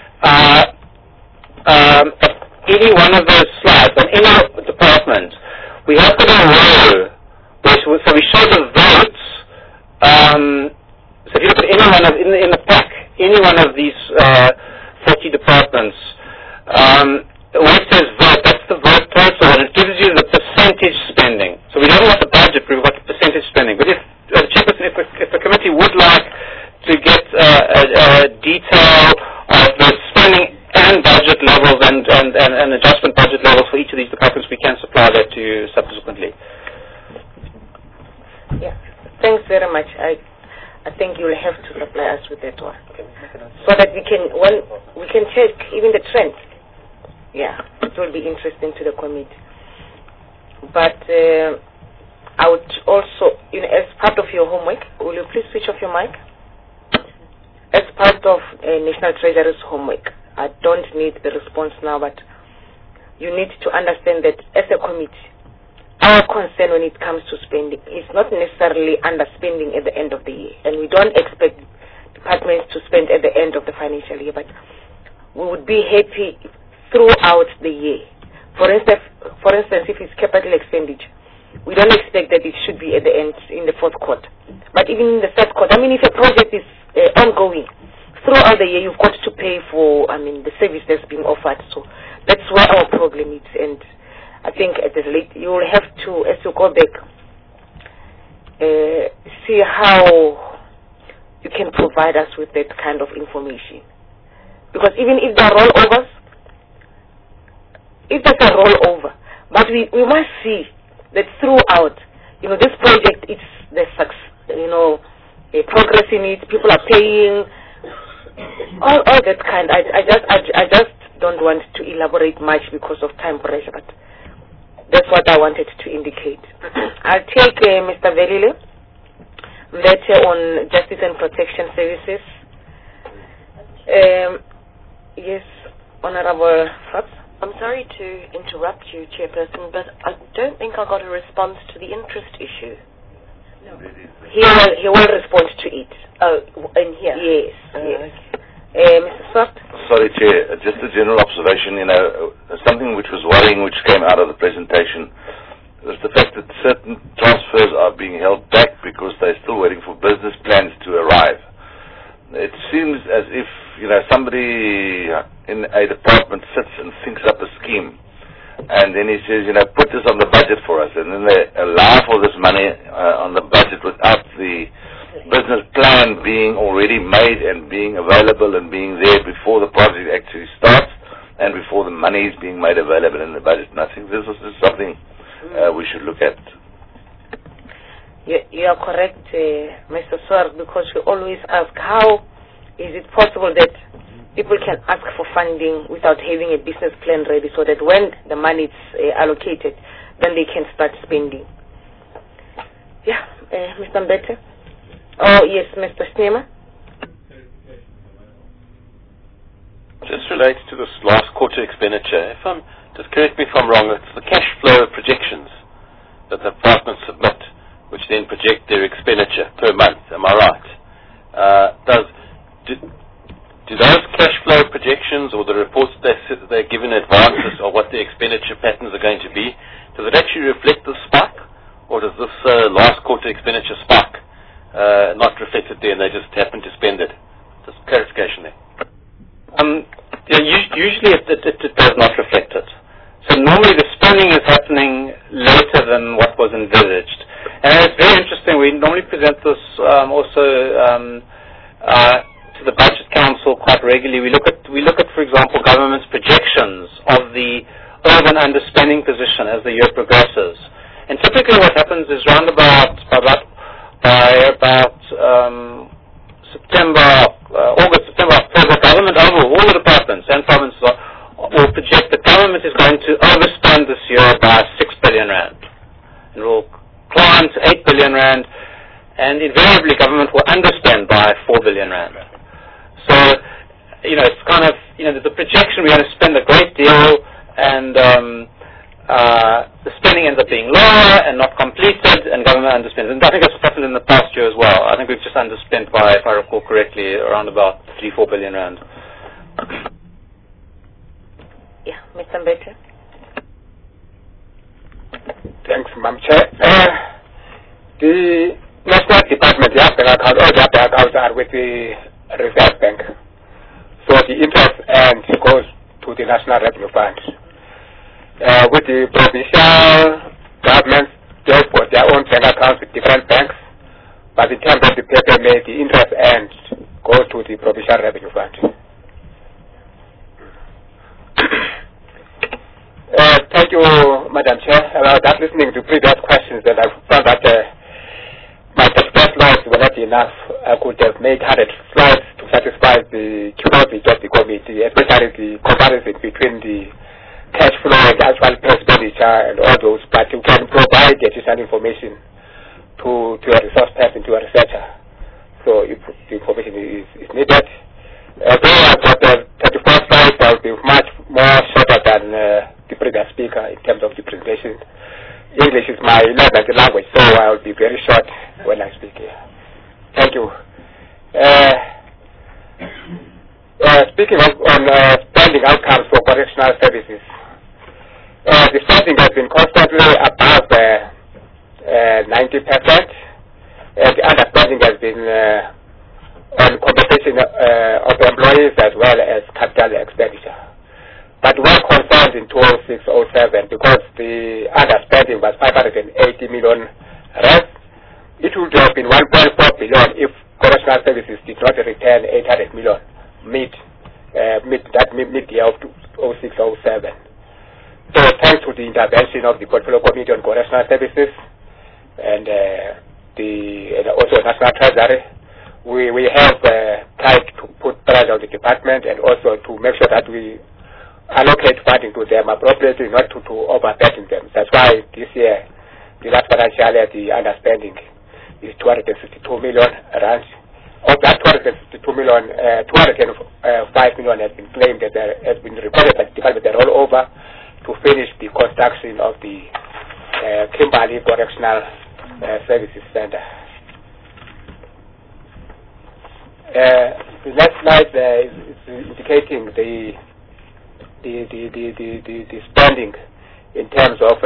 any one of those slides, on any department, we have got a row, so we show the votes. So if you look at any one of, in the pack, any one of these 40 departments, where it says vote, that's the vote total, and it gives you the percentage spending. So we don't have the budget, we've got the percentage spending. But if the committee would like to get detail of the spending and budget levels and adjustment budget levels for each of these departments, we can supply that to you subsequently. Yeah. Thanks very much. I think you'll have to supply us with that one, so that we can check even the trend. Yeah, it will be interesting to the committee. But I would also, as part of your homework, will you please switch off your mic? As part of National Treasury's homework, I don't need the response now, but you need to understand that as a committee, our concern when it comes to spending is not necessarily underspending at the end of the year, and we don't expect departments to spend at the end of the financial year, but we would be happy throughout the year. For instance, if it's capital expenditure, we don't expect that it should be at the end in the fourth quarter, but even in the third quarter. If a project is ongoing, throughout the year you've got to pay for, the service that's being offered. So that's where our problem is. And I think at the late, you will have to, as you go back, see how you can provide us with that kind of information. Because even if there are rollovers, if there's a rollover, but we must see that throughout, this project, there's progress in it, people are paying, all that kind. I just don't want to elaborate much because of time pressure, but that's what I wanted to indicate. I'll take Mr. Velile later on Justice and Protection Services. Yes, Honorable Fox. I'm sorry to interrupt you, Chairperson, but I don't think I got a response to the interest issue. No. He will respond to it. Oh, in here? Yes. Yes. Mr. Swart? Sorry, Chair. Just a general observation, something which was worrying, which came out of the presentation, was the fact that certain transfers are being held back because they're still waiting for business plans to arrive. It seems as if, somebody in a department sits and thinks up a scheme, and then he says, put this on the budget for us, and then they allow for this money on the budget without the business plan being already made and being available and being there before the project actually starts and before the money is being made available in the budget. And I think this is something we should look at. You are correct, Mr. Swart, because we always ask, how is it possible that people can ask for funding without having a business plan ready, so that when the money is allocated, then they can start spending? Yeah, Mr. Mbete? Oh, yes, Mr. Sneema? Just relates to this last quarter expenditure. Just correct me if I'm wrong, it's the cash flow projections that the departments submit, which then project their expenditure per month. Am I right? Do those cash flow projections or the reports they're given in advances of what the expenditure patterns are going to be, does it actually reflect the spike, or does this last quarter expenditure spike not reflected there and they just happen to spend it? Just clarification there. Usually it does not reflect it. So normally the spending is happening later than what was envisaged. And it's very interesting. We normally present this also to the Budget Council quite regularly. We look at, for example, government's projections of the urban underspending position as the year progresses. And typically what happens is round about August, September, October, government overall, all the departments and provinces will project the government is going to overspend this year by 6 billion rand. It will climb to 8 billion rand, and invariably government will underspend by 4 billion rand. So, it's kind of, the projection, we're going to spend a great deal, and the spending ends up being lower and not completed, and government underspends. And I think that's what happened in the past year as well. I think we've just underspent by, if I recall correctly, around about 3-4 billion rand. Yeah, Mr. Mbete. Thanks, Madam Chair. The National Department, the account, all the accounts are with the Reserve Bank. So the interest goes to the National Revenue Fund. With the provincial governments, they have got their own bank accounts with different banks. But in terms of the paper made, the interest goes to the Provincial Revenue Fund. Thank you, Madam Chair. I was listening to previous questions and I found that my 35 slides were not enough. I could have made 100 slides to satisfy the curiosity of the committee, especially the comparison between the cash flow and actual expenditure and all those. But you can provide additional information to a resource person, to a researcher. So if the information is needed. Though I've got 34 slides, I'll be much more shorter than the previous speaker in terms of the presentation. English is my 11th language, so I'll be very short when I speak here. Thank you. Speaking on spending outcomes for correctional services, the spending has been constantly above 90%, and the underspending has been on compensation inflation of employees as well as capital expenditure. But we're concerned in 2006-07 because the underspending was 580 million rand. It would have been 1.4 billion if correctional services did not return 800 million mid-year of 2006-07. So thanks to the intervention of the Portfolio Committee on Correctional Services and also National Treasury, we have tried to put pressure on the department and also to make sure that we allocate funding to them appropriately, not to overburden them. That's why this year, the last financial year, the underspending is 262 million rand. Of that 262 million, 205 million has been claimed that has been reported by the department that roll over to finish the construction of the Kimberley Correctional Services Center. The next slide is indicating the spending in terms of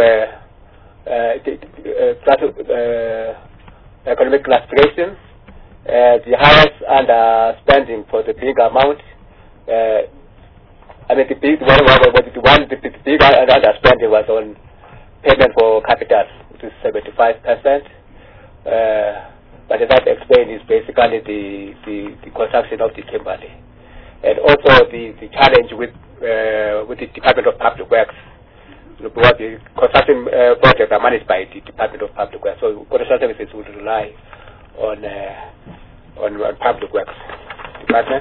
economic classification. The highest underspending for the big amount. The big underspending was on payment for capital, which is 75%. But as I've explained, is basically the construction of the Kimberley, and also the challenge with the Department of Public Works. Because the construction projects are managed by the Department of Public Works, so correctional services would rely on Public Works Department.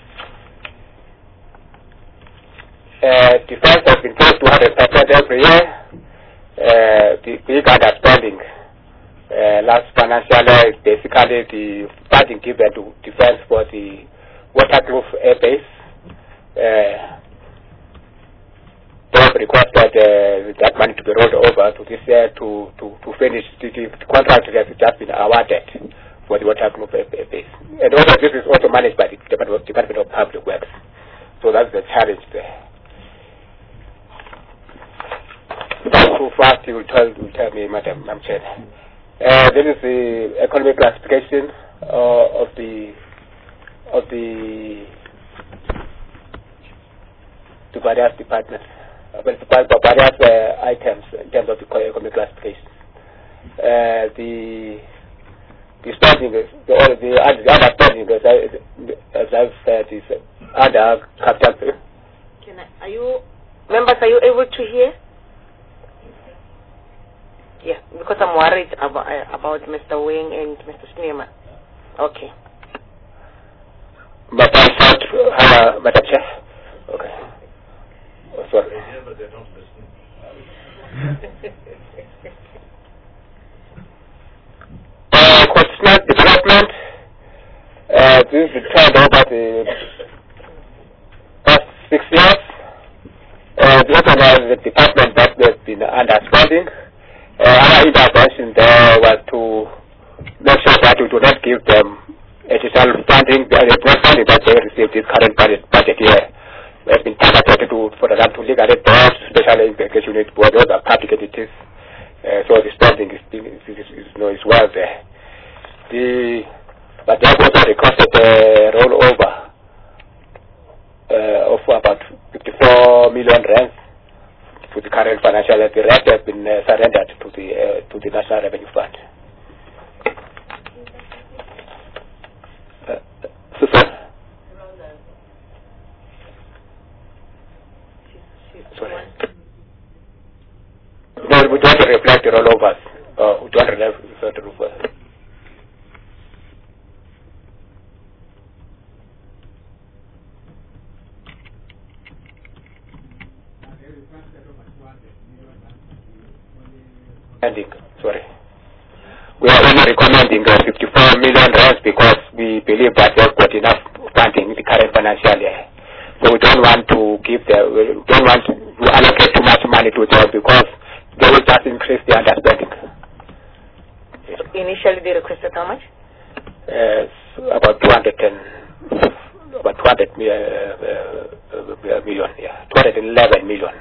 Defense has been close to 100% every year. The big underspending last financial year is basically the funding given to defense for the waterproof air base. They have requested that money to be rolled over to this year to finish the contract that has just been awarded for the waterproof air base. And also this is also managed by the Department of Public Works. So that's the challenge there. Too fast, you will tell me, Madam Chair. This is the economic classification of the various departments, various items in terms of the economic classification. The spending, the underspending, as I've said, is under capital. Members, are you able to hear? Yeah, because I'm worried about Mr. Wing and Mr. Sneeman. Okay. Madam Chair? Okay. Oh, sorry. They hear, but they're not listening. Constitutional development. This is the trend over the past 6 years. The department that has been underspending. Our intervention there was to make sure that we do not give them additional funding. The funding that they received this current budget year has been targeted for them to legally boards, especially in the education unit board, those are public entities. So the spending is well there. But they have also requested a rollover of about 54 million rands to the current financial year. The rest has been surrendered to the National Revenue Fund. Sorry. No, we don't reflect the rollovers. We don't reflect the rollovers. Sorry. We are only recommending 54 million rands because we believe that they've got enough funding in the current financial year. So we don't want to allocate too much money to them because they will just increase the underspending. Initially they requested how much? About 200 million, yeah, 211 million.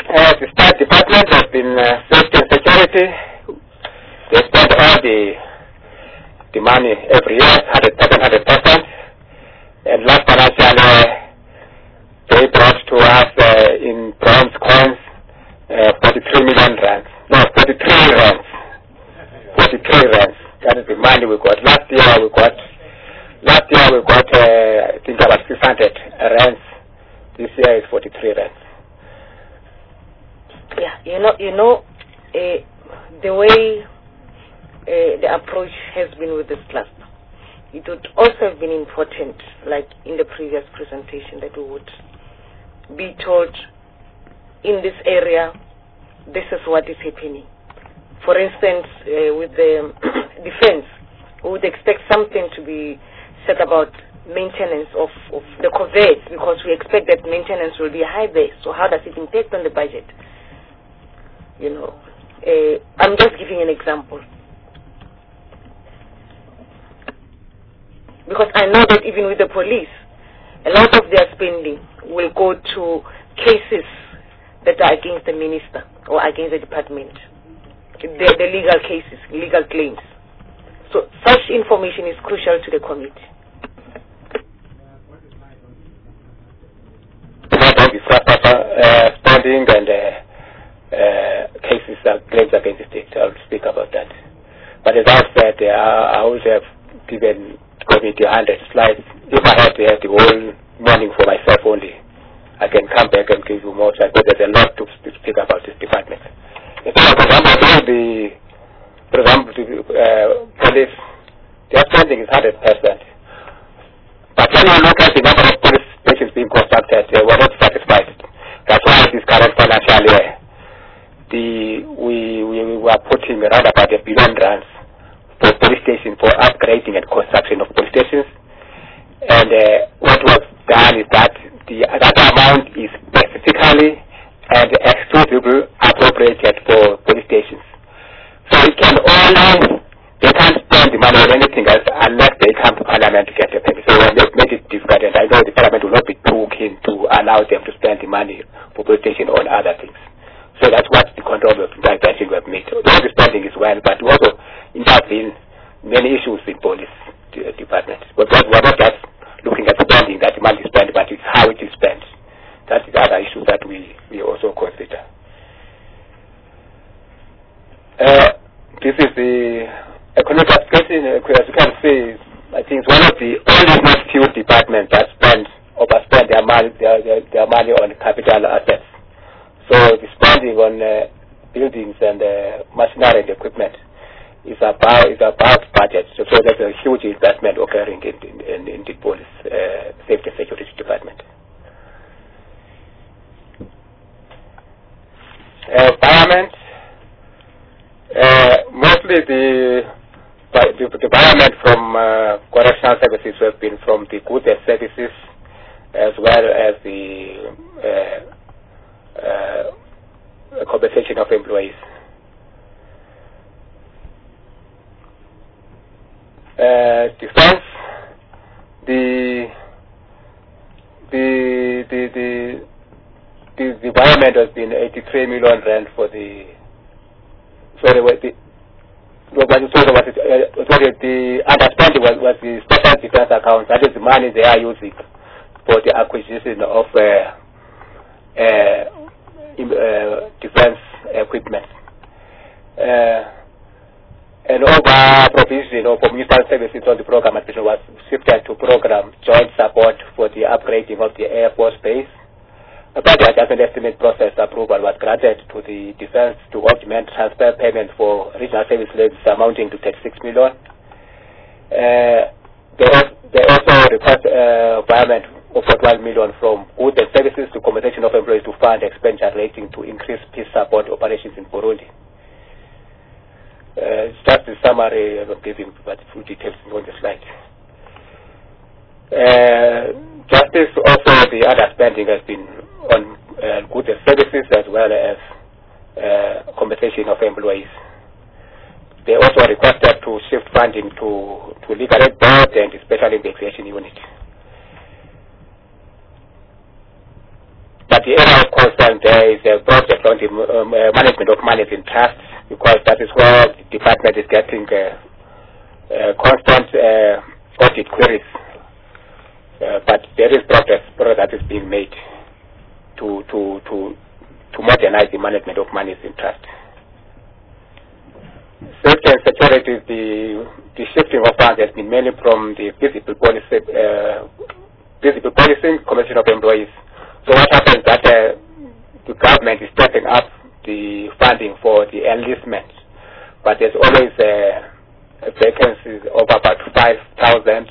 The State Department has been safety and security. They spend all the money every year, 100%. And last financial year, they brought to us in bronze coins 43 million rands. No, 43 rands. 43 rands. That is the money we got. Last year we got I think about 600 rands. This year is 43 rands. Yeah, the way the approach has been with this cluster, it would also have been important, like in the previous presentation, that we would be told in this area, this is what is happening. For instance, with the defense, we would expect something to be said about maintenance of the corvettes, because we expect that maintenance will be high there. So how does it impact on the budget? I'm just giving an example. Because I know that even with the police, a lot of their spending will go to cases that are against the minister or against the department. The legal cases, legal claims. So such information is crucial to the committee. Spending and cases claims against the state. I'll speak about that. But as I've said, I would have given committee 100 slides. If I had to have the whole morning for myself only, I can come back and give you more slides, but there's a lot to speak about this department. For example, the police, their spending is 100%. But when you look at the number of police stations being constructed, we're not satisfied. That's why this current financial year, we were putting around about R1 billion for police stations, for upgrading and construction of police stations. And what was done is that that amount is specifically and exclusively appropriated for police stations. So they can't spend the money on anything else unless they come to Parliament to get the payment. So they've made it difficult, and I know the Parliament will not be too keen to allow them to spend the money for police station on other things. So that's what the control of intervention we have made. All the spending is well, but we also intervene many issues in police department. But we're not just looking at spending, that the money is spent, but it's how it is spent. That's the other issue that we also consider. This is the economic upscaling. As you can see, I think it's one of the only not few departments that overspend their money on capital assets. So the spending on buildings and machinery and equipment is above budget. So there's a huge investment occurring in the police safety and security department. Environment. Mostly the environment from correctional services have been from the goods and services, as well as the compensation of employees. Defense, the environment has been 83 million rand for the. Sorry, the understanding was the special defense account. That is the money they are using for the acquisition of defense equipment. And over provision of municipal services on the program was shifted to program joint support for the upgrading of the Air Force base. A budget adjustment estimate process approval was granted to the defense to augment transfer payment for regional service levies amounting to 36 million. They also request environment of 12 million from goods and services to compensation of employees to fund expenditure relating to increased peace support operations in Burundi. It's just a summary I'm giving, but full details on the slide. Justice also, the other spending has been on goods and services as well as compensation of employees. They also requested to shift funding to legal aid board and special indexation unit. But the area of concern and there is a project on the management of money in trust, because that is where the department is getting constant audit queries. But there is progress that is being made to modernize the management of money in trust. Safety and security, the shifting of funds has been mainly from the visible policing, Commission of Employees. So what happens is that the government is stepping up the funding for the enlistment, but there's always vacancies of about 5,000.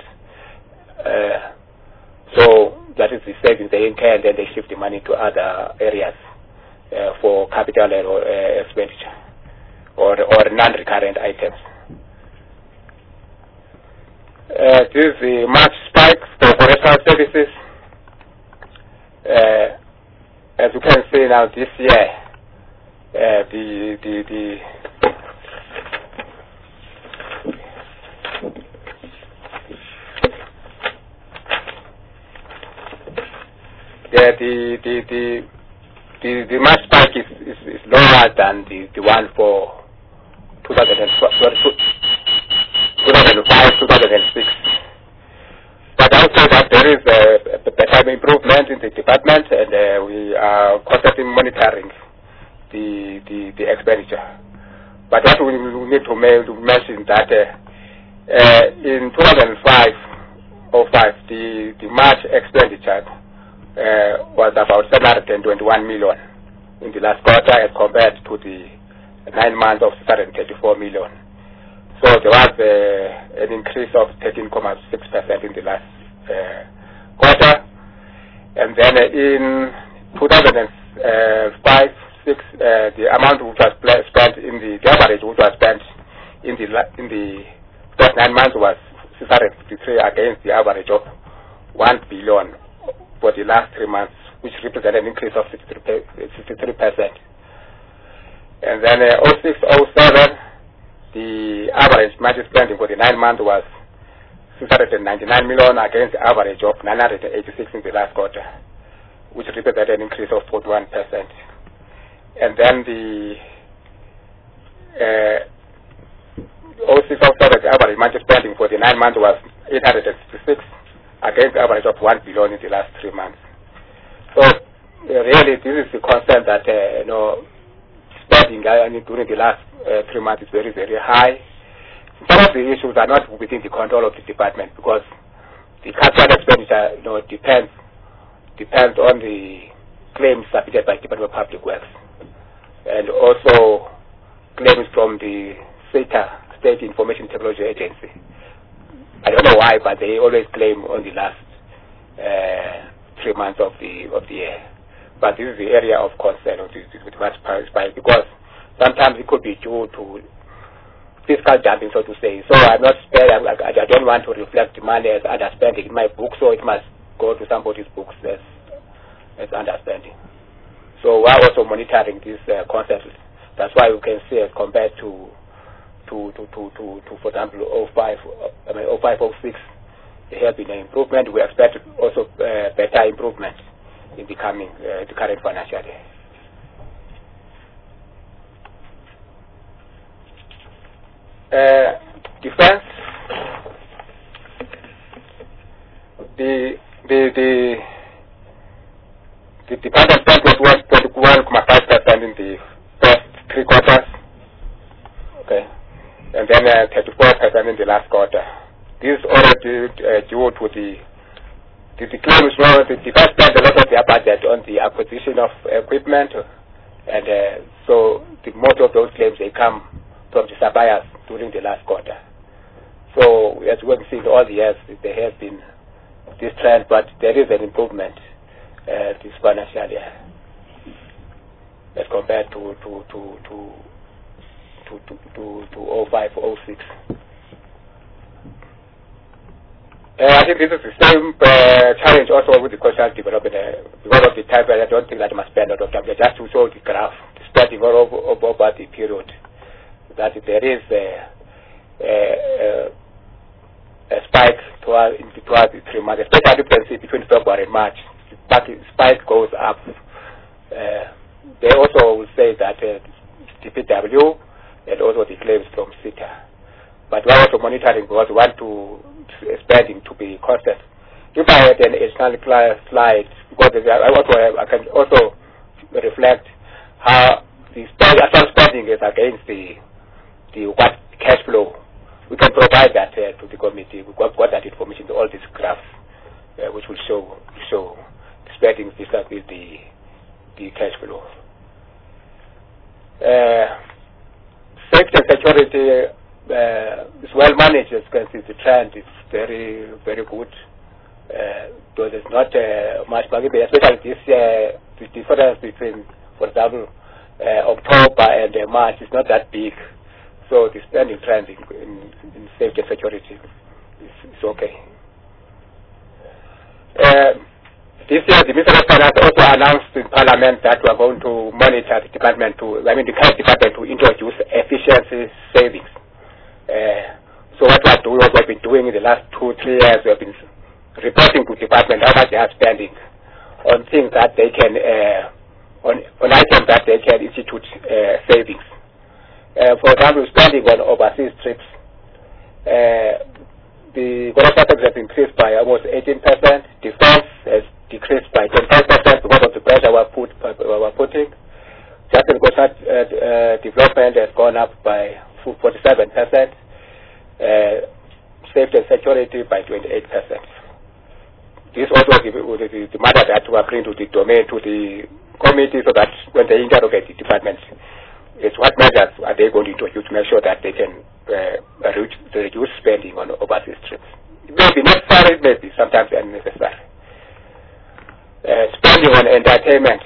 So that is the savings they incur, and then they shift the money to other areas for capital or expenditure or non-recurrent items. This is the March spike for operational services. As you can see now, this year, the March spike is lower than the one for 2005, 2006. But I would say that there is a better improvement in the department, and we are constantly monitoring the expenditure. But what we need to mention that in 2005, the March expenditure was about 721 million in the last quarter as compared to the 9 months of 734 million. So there was an increase of 13.6% in the last quarter. And then in 2005, the amount which was spent in the average which was spent in the first 9 months was 653 against the average of 1 billion for the last 3 months, which represented an increase of 63%. And then 06-07, the average budget spending for the 9 months was 699 million against the average of 986 in the last quarter, which represented an increase of 41%. And then the 06-07, the average budget spending for the 9 months was 866 against the average of 1 billion in the last 3 months. So really, this is the concern that spending during the last 3 months is very, very high. Some of the issues are not within the control of the department, because the capital expenditure depends on the claims submitted by the Department of Public Works, and also claims from the SITA, State Information Technology Agency. I don't know why, but they always claim on the last 3 months of the year. But this is the area of concern with March spike, because sometimes it could be due to fiscal dumping, so to say. So I'm not spared. I don't want to reflect the money as underspending in my book, so it must go to somebody's books as underspending. So we're also monitoring these concepts. That's why we can see, as compared to for example, 05-06, there has been an improvement. We expect also better improvement in the current financial year. Defense, the department spent was 21.5% in the first 3 quarters. Okay. And then 34% in the last quarter. This is already due to the claims. The defense spent a lot of their budget on the acquisition of equipment, and so most of those claims, they come from the suppliers during the last quarter. So as we have seen all the years, there has been this trend, but there is an improvement this financial year as compared to 05-06. I think this is the same challenge also with the cultural development. Because of the time, I don't think that I must spend a lot of time just to show the graph, the spreading over the period, that there is a spike towards the 3 months, especially you can see between February and March. The spike goes up they also will say that DPW and also the claims from SITA. But we're also monitoring because we want to spending to be constant. If I had an additional slide, because I can also reflect how the actual spending is against the what cash flow. We can provide that to the committee. We've got that information, all these graphs, which will show the spending vis-a-vis the cash flow. Safety and security is well managed. As you can see, the trend is very, very good. Though there's not much, especially this the difference between, for example, October and March is not that big. So the spending trend in safety and security is okay. This year, the Minister of Finance also announced in Parliament that we are going to monitor the department the cash department to introduce efficiency savings. So what we have been doing in the last 2-3 years, we have been reporting to the department how much they are spending on things that they can, on items that they can institute savings. For example, spending on overseas trips. The correctional tax has increased by almost 18%. Defense has decreased by 25% because of the pressure we're putting. Just development has gone up by 47%. Safety and security by 28%. This also the matter that we are bringing to the domain, to the committee, so that when they interrogate the departments, it's what measures are they going to introduce to make sure that they can reduce spending on overseas trips. It may be necessary, maybe sometimes unnecessary. Spending on entertainment.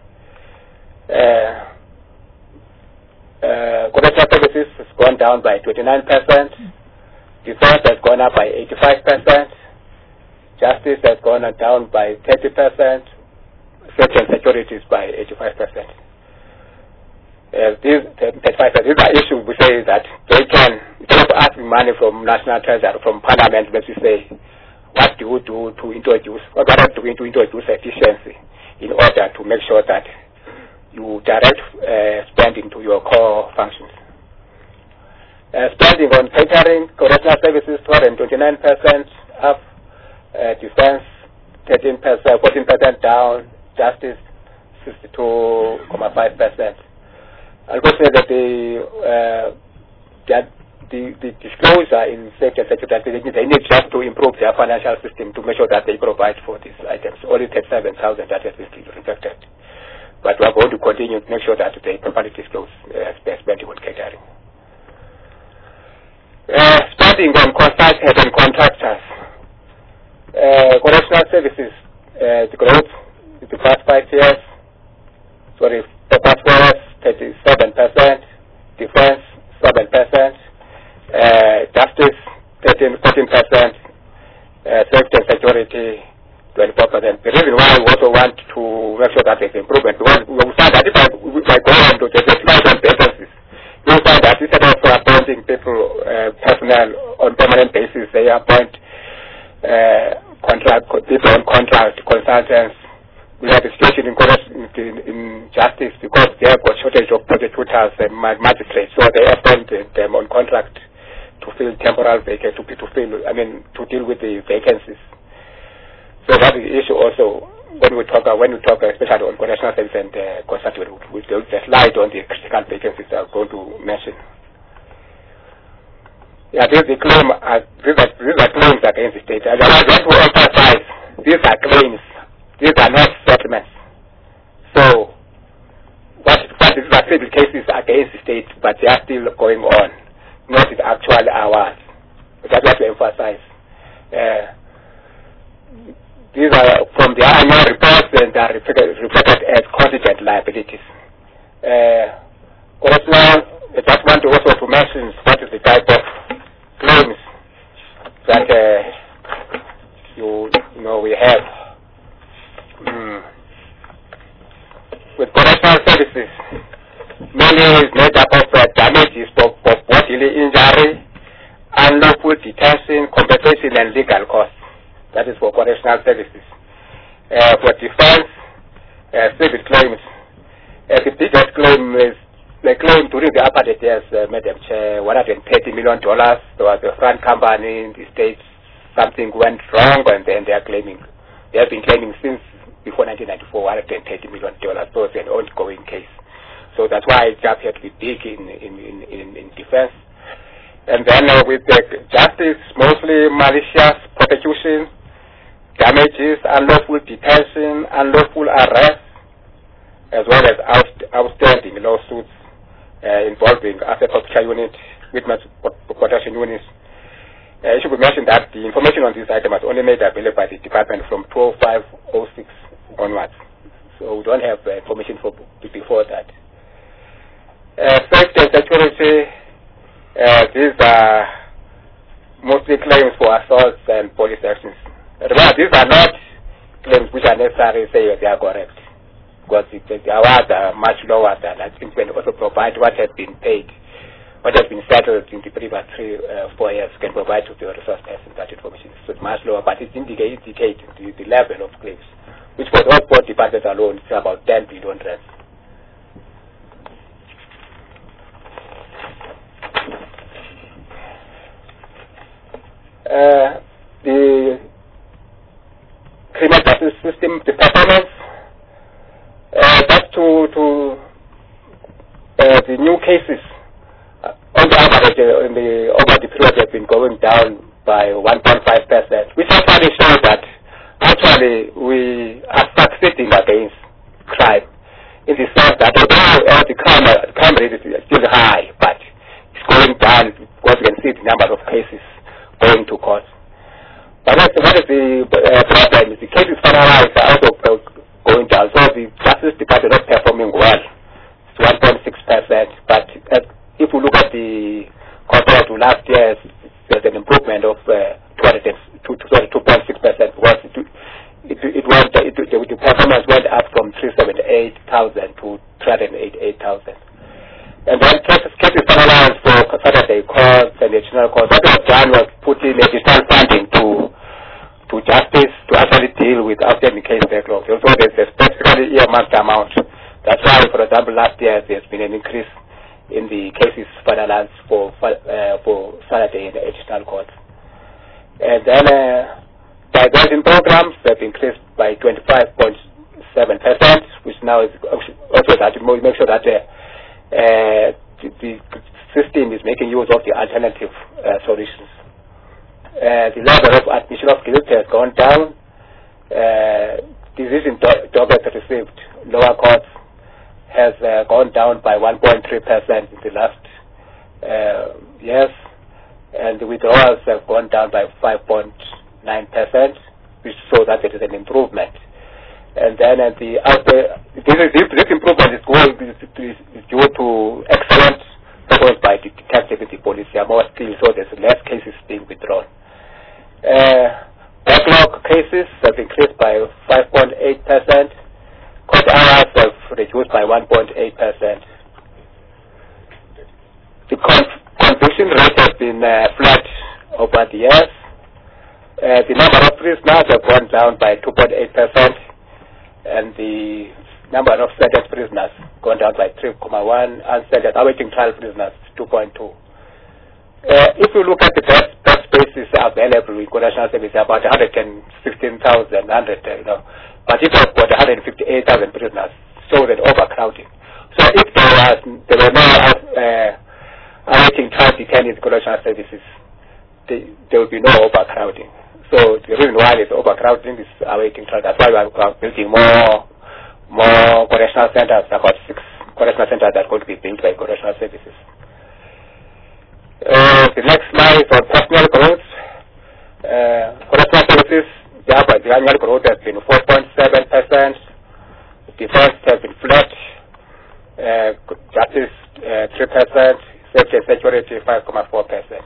Correctional services has gone down by 29%. Defense has gone up by 85%. Justice has gone down by 30%. Safety and security is by 85%. These are issues we say that they can, instead of asking money from National Treasury, from Parliament, let's say, what do you do to introduce, what are you doing to introduce efficiency in order to make sure that you direct spending to your core functions. Spending on catering, correctional services, 229% up, defense, 13%, 14% down, justice, 62.5%. I would say that the disclosure in safety and security, they need just to improve their financial system to make sure that they provide for these items. Only 37,000 that has been reflected. But we are going to continue to make sure that they properly disclose their spending on catering. Spending on consultants and contractors. Correctional services, the growth in the past 5 years, the past 4 years, 37%, defense, 7%, justice, 14%, safety and security, 24%. The reason why we also want to make sure that there's improvement, because we find that if I go on to the 1,000 vacancies, you'll find that instead of appointing personnel on permanent basis, they appoint people on contract, consultants. We have a situation in justice because they have got shortage of prosecutors and magistrates, so they appoint them on contract to fill temporal vacancies, to deal with the vacancies. So that's the issue also when we talk especially on correctional service and consultant, with the slide on the critical vacancies I'm going to mention. Yeah, these are claims against the state. I want to emphasize, these are claims. These are not settlements. So, what these are civil cases against the state, but they are still going on, not the actual awards. That's what to emphasize. These are from the annual reports and are reflected as contingent liabilities. Also, I just want to also mention what is the type of claims that we have. With correctional services, mainly is made up of damages for bodily injury, unlawful detention, compensation, and legal costs. That is for correctional services. For defense, civil claims, The biggest claim is the claim during the apartheid years, Madam Chair, $130 million. There was a front company in the States. Something went wrong, and then they have been claiming since before 1994, $130 million. So it's an ongoing case. So that's why it just had to be big in defense. And then with the justice, mostly malicious prosecution, damages, unlawful detention, unlawful arrest, as well as outstanding lawsuits involving asset forfeiture unit, witness protection units. It should be mentioned that the information on this item was only made available by the department from 2005-06 onwards. So we don't have information before that. Safety and security, these are mostly claims for assaults and police actions. Remember, these are not claims which are necessary to say they are correct, because the awards are much lower than I think when also provide what has been paid, what has been settled in the previous 4 years, can provide to the resource person that information. So it's much lower, but it indicates the level of claims, which for those four departments alone is about 10 billion rands. The criminal justice system, the performance, that's to the new cases on the average over the period have been going down by 1.5%, which actually shows that actually we are succeeding against crime, in the sense that although the crime rate is still high, but it's going down because you can see the number of cases going to court. But what is the problem? The cases finalized are also going down. So the justice department is not performing well. It's 1.6%. But if you look at the compared to last year, there's an improvement of 2.6%. Because the performance went up from 378,000 to 388,000. And then cases finalized for Saturday courts and additional courts. What was done was put in additional funding to justice to actually deal with outstanding case backlogs. Also, there's a specifically earmarked amount. That's why, for example, last year there's been an increase in the cases finalized for Saturday and additional courts. And then diversion programs have increased by 25.7%, which now is also that to make sure that the system is making use of the alternative solutions. The level of admission of guilt has gone down. Decision dockets received lower courts has gone down by 1.3% in the last years, and the withdrawals have gone down by 5.9%, which shows that there is an improvement. And then this improvement is due to excellent performance by the detectives in the police. They are more skilled, so there's less cases being withdrawn. Backlog cases have increased by 5.8%. Court hours have reduced by 1.8%. The conviction rate has been flat over the years. The number of prisoners have gone down by 2.8%, and the number of sentenced prisoners gone down by 3.1%, and sentenced awaiting trial prisoners 2.2%. If you look at the best spaces available in correctional service, about 116,100, but if you've got 158,000 prisoners, so that overcrowding. So if there were no awaiting trial detainees in correctional services, there will be no overcrowding. So the reason why there's overcrowding is awaiting trial. That's why we are building more correctional centers, about 6 correctional centers that are going to be built by correctional services. The next slide is on personal growth. Correctional services, the annual growth has been 4.7%. Defense has been flat. Justice 3%. Safety and security 5.4%.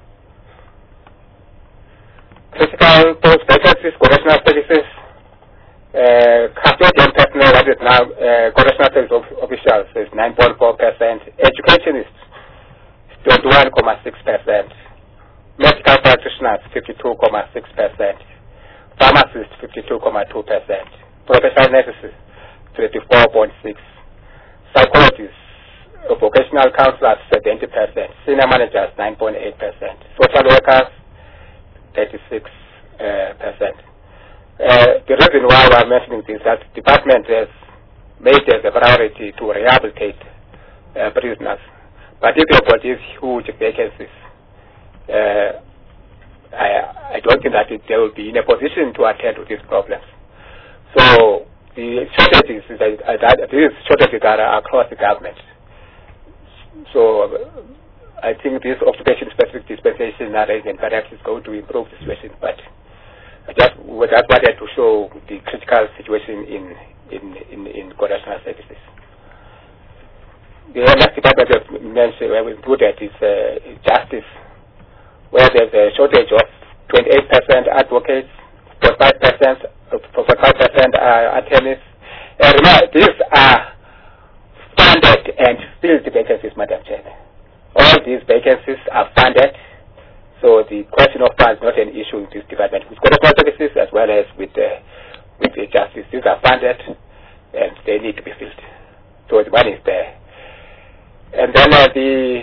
Critical post vacancies, correctional services. Custodian personnel, that is now correctional service officials, is 9.4%. Educationists, 21.6%. Medical practitioners, 52.6%. Pharmacists, 52.2%. Professional nurses, 34.6%. professional counselors 70%, senior managers 9.8%, social workers 36%. The reason why we are mentioning this is that the department has made it a priority to rehabilitate prisoners. But if you've got these huge vacancies, I don't think that they will be in a position to attend to these problems. So the shortages, these shortages are across the government. So I think this occupation-specific dispensation arrangement perhaps is going to improve the situation. But I just wanted to show the critical situation in correctional services. The next department we mentioned, where we included is justice, where there's a shortage of 28% advocates, 45% attorneys. These are funded and filled vacancies, Madam Chair. All these vacancies are funded, so the question of funds is not an issue in this department with correctional services as well as with the justice. These are funded and they need to be filled. So the money is there. And then the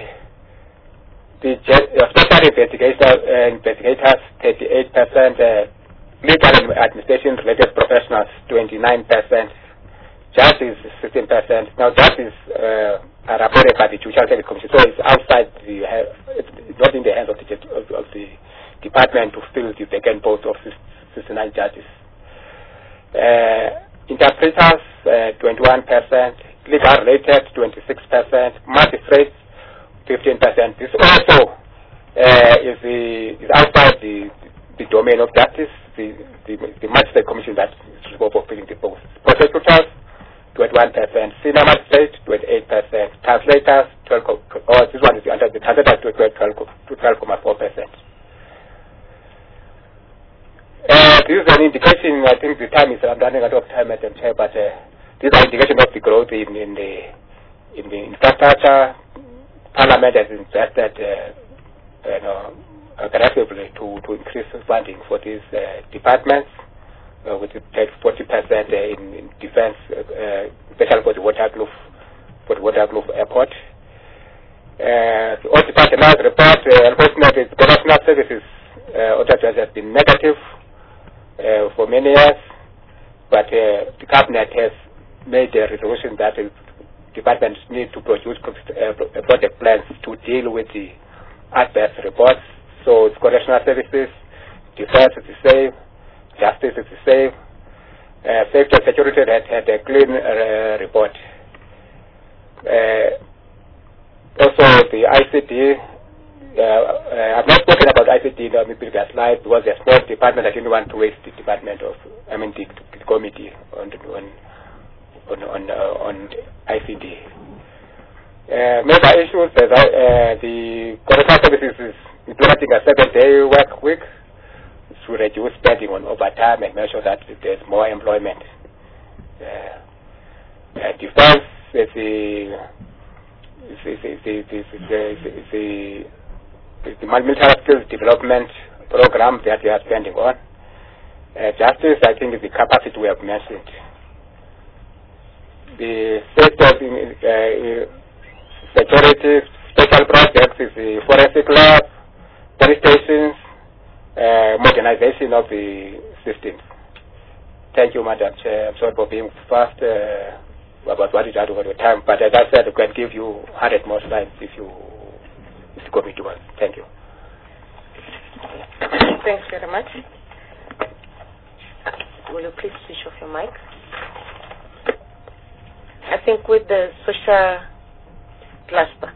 special investigators 38%, legal and administration related professionals 29%, justice 16%. Now justice are appointed by the Judicial Service Commission, so it's outside it's not in the hands of the department to fill the vacant post of 69 judges. Interpreters 21%, legal related 26%, magistrates 15%. This also is outside the domain of justice. The magistrate commission that is responsible for filling the posts. Prosecutors 21%, senior magistrates 28%, translators 12%. This one is under the translators to 12.4%. This is an indication. I think the time is running out of time, Madam Chair, but this is an indication of the growth in the infrastructure. Parliament has invested aggressively to increase funding for these departments, with 40% in defense, especially for the Waterkloof Airport. All departments report, unfortunately, the correctional services authority has been negative for many years, but the cabinet has made a resolution that departments need to produce project plans to deal with the adverse reports. So it's correctional services, defense is the same, justice is the same, safety and security had a clean report. Also the ICT, I've not spoken about ICT in the previous slide because there's no department. I didn't want to waste the the committee on ICT. Major issues, the correctional services is implementing a 7-day work week to reduce spending on overtime and make sure that there's more employment. Defense is the military skills development program that we are spending on. Justice, I think, is the capacity we have mentioned. The security special projects is the forensic lab, police stations, modernization of the systems. Thank you, Madam Chair. I'm sorry for being fast about what is out over the time, but as I said, I can give you 100 more slides if the committee wants. Thank you. Thanks very much. Will you please switch off your mic? I think with the social cluster,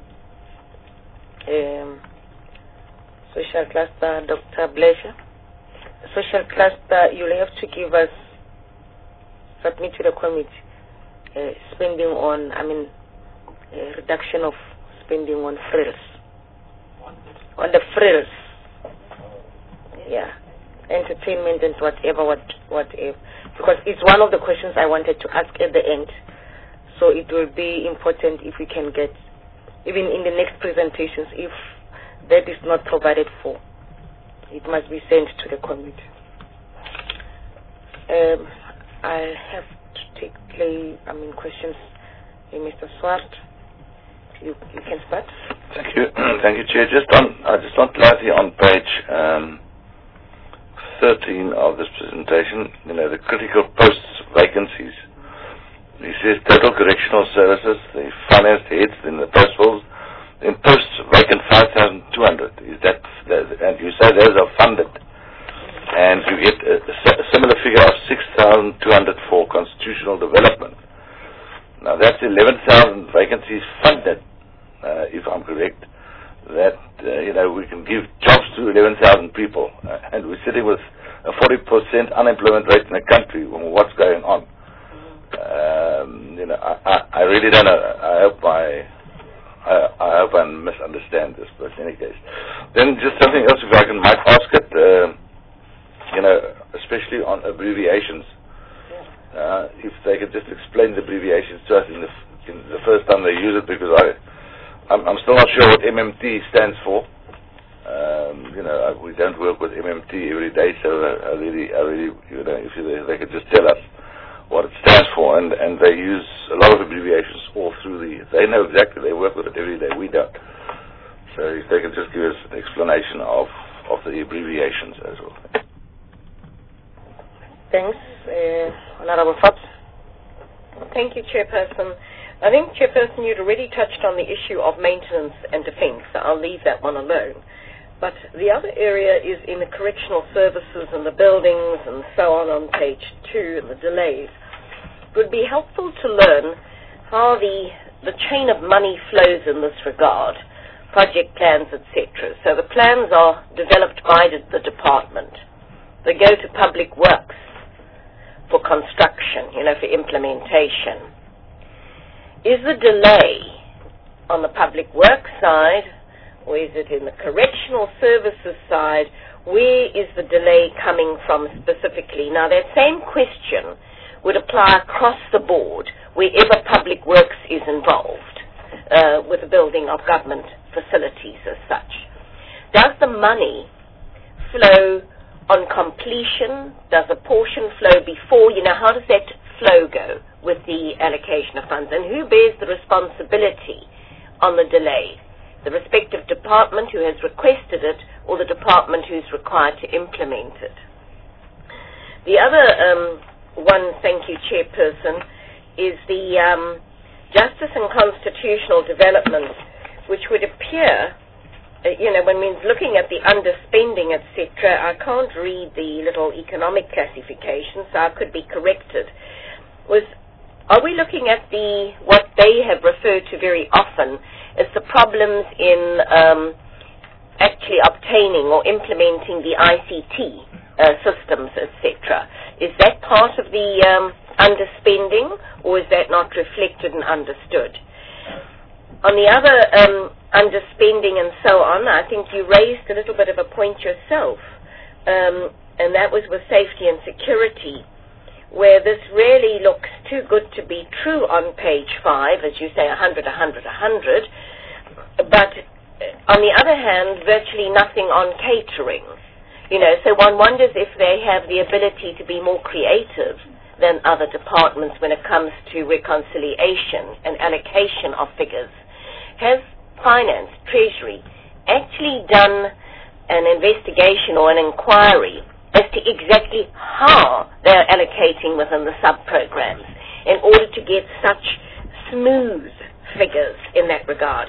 Dr. Bleasher, social cluster, you'll have to give us, submit to the committee, spending on, reduction of spending on frills. On the frills. Yeah. Entertainment and whatever. Because it's one of the questions I wanted to ask at the end. So it will be important if we can get, even in the next presentations, if that is not provided for, it must be sent to the committee. I have to take questions. Mr. Swart, You can start. Thank you. Thank you, Chair. I just want clarity on page 13 of this presentation, the critical posts vacancies. He says total correctional services, the finance heads, then the post fills, then posts vacant 5,200. Is that, and you say those are funded, and you get a similar figure of 6,200 for constitutional development. Now that's 11,000 vacancies funded, if I'm correct. That we can give jobs to 11,000 people, and we're sitting with a 40% unemployment rate in the country. What's going on? I really don't know. I hope I misunderstand this, but in any case, then just something else, if I might ask it. Especially on abbreviations. If they could just explain the abbreviations to us in the first time they use it, because I'm still not sure what MMT stands for. We don't work with MMT every day, so I really, if they could just tell us what it stands for, and they use a lot of abbreviations all through they know exactly, they work with it every day, we don't. So if they could just give us an explanation of the abbreviations as well. Thanks. Honorable Forbes. Thank you, Chairperson. I think, Chairperson, you'd already touched on the issue of maintenance and defence, so I'll leave that one alone. But the other area is in the correctional services and the buildings and so on page 2 and the delays. It would be helpful to learn how the chain of money flows in this regard, project plans, etc. So the plans are developed by the department. They go to Public Works for construction, for implementation. Is the delay on the Public Works side, or is it in the correctional services side? Where is the delay coming from specifically? Now, that same question would apply across the board wherever Public Works is involved with the building of government facilities as such. Does the money flow on completion? Does a portion flow before? How does that flow go with the allocation of funds? And who bears the responsibility on the delay? The respective department who has requested it, or the department who's required to implement it? The other one, thank you, Chairperson, is the Justice and Constitutional Development, which would appear, when we're looking at the underspending, etc., I can't read the little economic classification, so I could be corrected. Are we looking at what they have referred to very often as the problems in actually obtaining or implementing the ICT systems, etc.? Is that part of the underspending, or is that not reflected and understood? On the other underspending and so on, I think you raised a little bit of a point yourself, and that was with safety and security, where this really looks too good to be true on page 5, as you say, 100, 100, 100, but on the other hand, virtually nothing on catering. So one wonders if they have the ability to be more creative than other departments when it comes to reconciliation and allocation of figures. Has Finance, Treasury, actually done an investigation or an inquiry as to exactly how they're allocating within the sub-programs in order to get such smooth figures in that regard?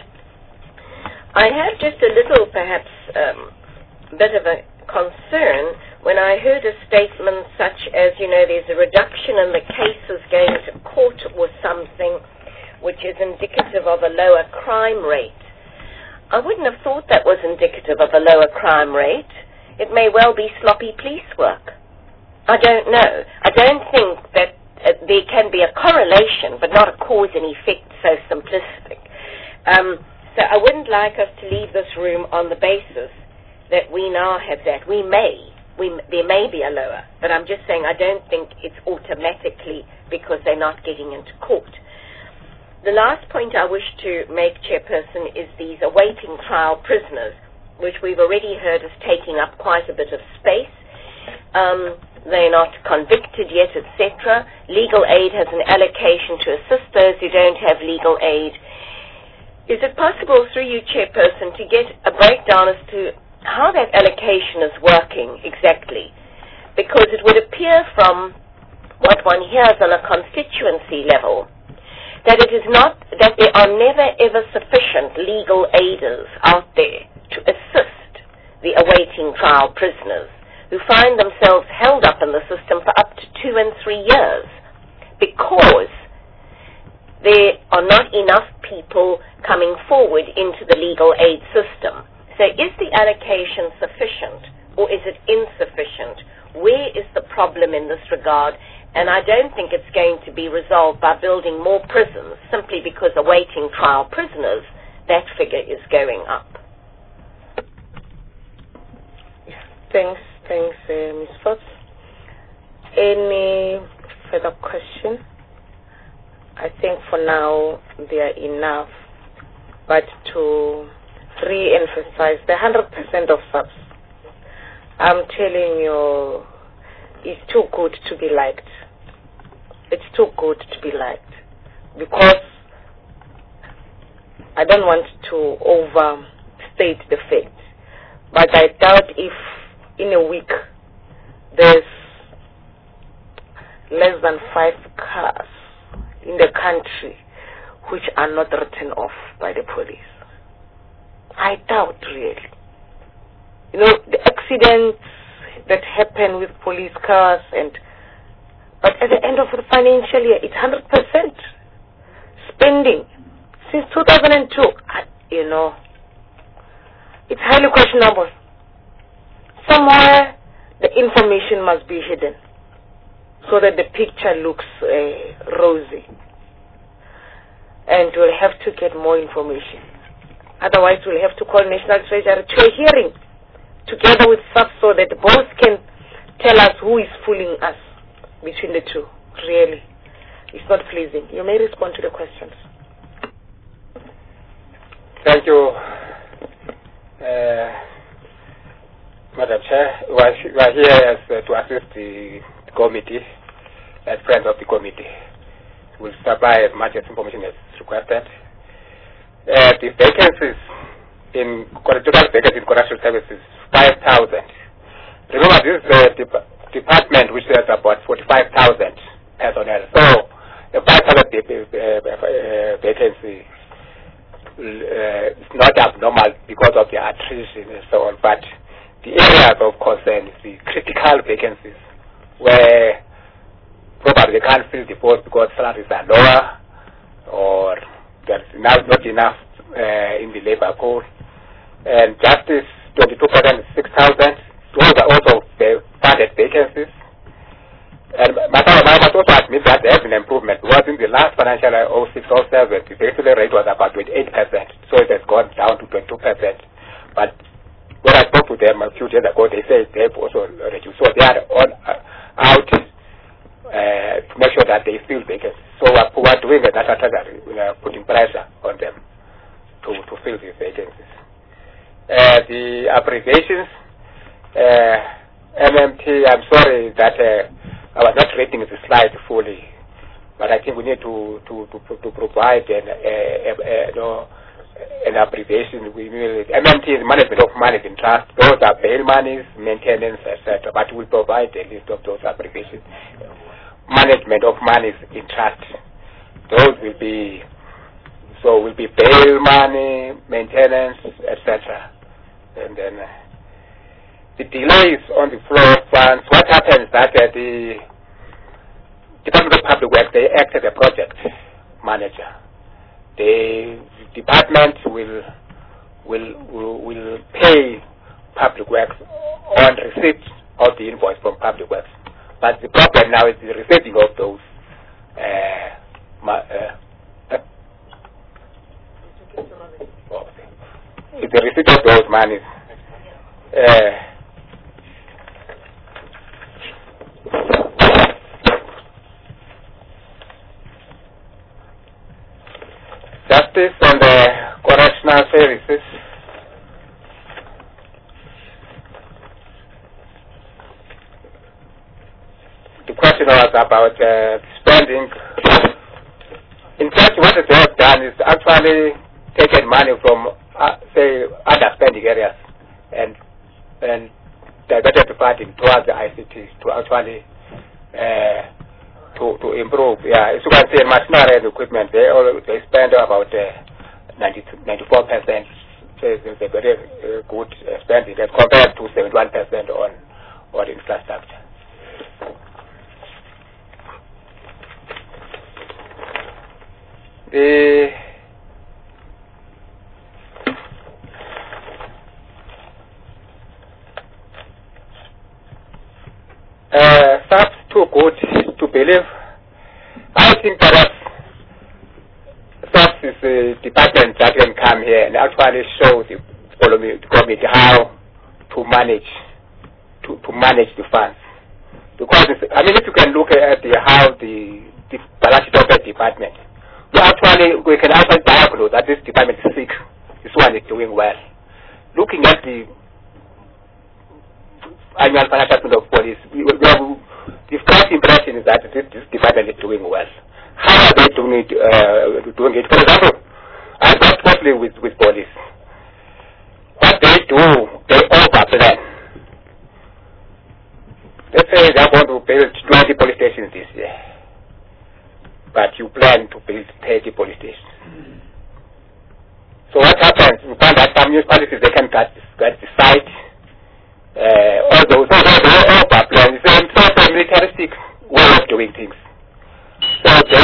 I have just a little, perhaps, bit of a concern when I heard a statement such as, there's a reduction in the cases going to court or something, which is indicative of a lower crime rate. I wouldn't have thought that was indicative of a lower crime rate. It may well be sloppy police work. I don't know. I don't think that there can be a correlation, but not a cause and effect so simplistic. So I wouldn't like us to leave this room on the basis that we now have that. There may be a lower, but I'm just saying I don't think it's automatically because they're not getting into court. The last point I wish to make, Chairperson, is these awaiting trial prisoners, which we've already heard is taking up quite a bit of space. They're not convicted yet, etc. Legal aid has an allocation to assist those who don't have legal aid. Is it possible, through you, Chairperson, to get a breakdown as to how that allocation is working exactly? Because it would appear from what one hears on a constituency level that it is not, that there are never ever sufficient legal aiders out there to assist the awaiting trial prisoners who find themselves held up in the system for up to 2 and 3 years because there are not enough people coming forward into the legal aid system. So is the allocation sufficient or is it insufficient? Where is the problem in this regard? And I don't think it's going to be resolved by building more prisons simply because awaiting trial prisoners, that figure is going up. Thanks, Ms. Fox. Any further question? I think for now they are enough, but to re-emphasize the 100% of subs, I'm telling you, it's too good to be liked. It's too good to be liked because I don't want to overstate the fact, but I doubt if in a week there's less than 5 cars in the country which are not written off by the police. I doubt really. You know, the accidents that happen with police cars but at the end of the financial year, it's 100% spending. Since 2002, you know, it's highly questionable. Somewhere, the information must be hidden so that the picture looks rosy. And we'll have to get more information. Otherwise, we'll have to call National Treasury to a hearing together with SAP so that both can tell us who is fooling us between the two. Really, it's not pleasing. You may respond to the questions. Thank you, Madam Chair. We are here to assist the committee as friends of the committee. We'll supply as much information as requested. The vacancies in total vacancies in correctional services 5,000. Remember, this is the department which has about 45,000 personnel. So, a 5,000 vacancy is not abnormal because of the attrition and so on. But the areas of concern is the critical vacancies where probably they can't fill the post because salaries are lower or there's not enough in the labor pool. And justice, 22%, 6,000. Those are also funded vacancies. And I must also admit that there has been improvement because in the last financial year, 06-07, the vacancy rate was about 28%. So it has gone down to 22%. But when I spoke to them a few days ago, they said they have also reduced. So they are on out to make sure that they fill vacancies. So we're doing a national treasury. We are putting pressure on them to fill these vacancies. The abbreviations, MMT, I'm sorry that I was not reading the slide fully, but I think we need to provide an abbreviation. MMT is management of monies in trust. Those are bail monies, maintenance, etc. But we'll provide a list of those abbreviations. Management of monies in trust. Those will be bail money, maintenance, etc. And then the delays on the flow of funds. What happens is that the Department of Public Works, they act as a project manager. The department will pay Public Works on receipt of the invoice from Public Works. But the problem now is the receiving of those it's the receipt of those monies. Justice and the correctional services. The question was about spending. In fact, what they have done is actually taken money from, say, underspending areas and diverted the funding towards the ICT to actually to improve. Yeah, as you can see, machinery and equipment, they spend about 94%. So it's a very good spending as compared to 71% on infrastructure. That's too good to believe. I think perhaps SAPS is a department that can come here and actually show the committee how to manage the funds. Because if you can look at how the balance sheet of the department, we can actually diagnose that this department is sick. This one is doing well. Looking at the annual financial statement of police, the first impression is that this department is doing well. How are they doing it? For example, I work closely with police. What they do, they overplan. Let's say they are going to build 20 police stations this year, but you plan to build 30 police stations. So what happens? You find that some municipalities, they can get the site. All those overplan. It's a sort of militaristic way of doing things. So they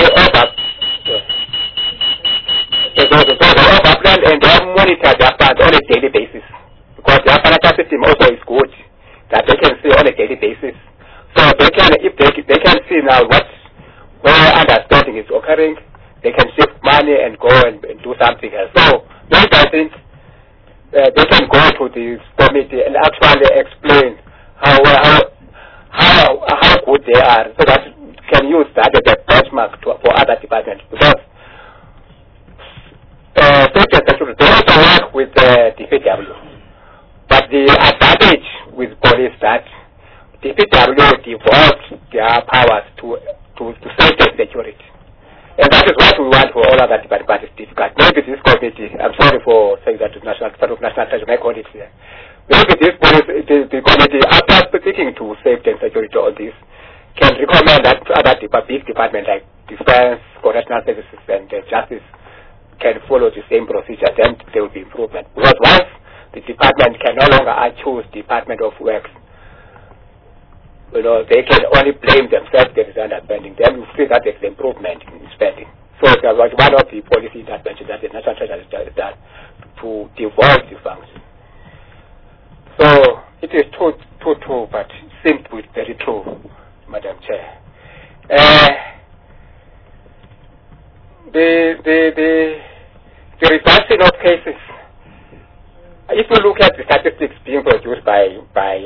overplan and they monitor their funds on a daily basis, because their financial system also is good, that they can see on a daily basis. So they can, if they can see now where understanding is occurring, they can shift money and go and do something else. So then I think they can go to the committee and actually explain how good they are, so that can use that as a benchmark for other departments. Because they also work with the DPW, but the advantage with police that DPW devolved their powers to safety and security. And that is what we want for all other departments, but it's difficult. Maybe this committee, I'm sorry for saying that to national treasure, I call it here. Maybe this the committee, after speaking to safety and security on this, can recommend that other big departments like defense, correctional services, and justice can follow the same procedure. Then there will be improvement. Because once the department can no longer choose Department of Works, they can only blame themselves there is underspending. Then you see that there's improvement in spending. So it's about one of the policy interventions that the National Treasury has done to devolve the function. So it is true, but it seems to be very true, Madam Chair. The reduction of cases. If you look at the statistics being produced by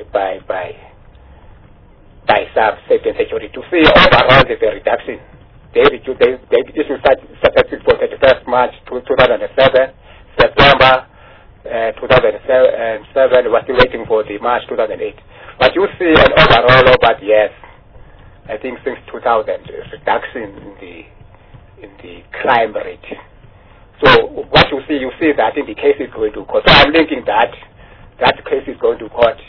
SAPS, Safety and Security, to see overall there's a reduction. They issued statistics for 31st March 2007, September 2007, we're still waiting for the March 2008. But you see an overall over the years, I think since 2000, reduction in the crime rate. So what you see that in the case is going to court. So I'm linking that case is going to court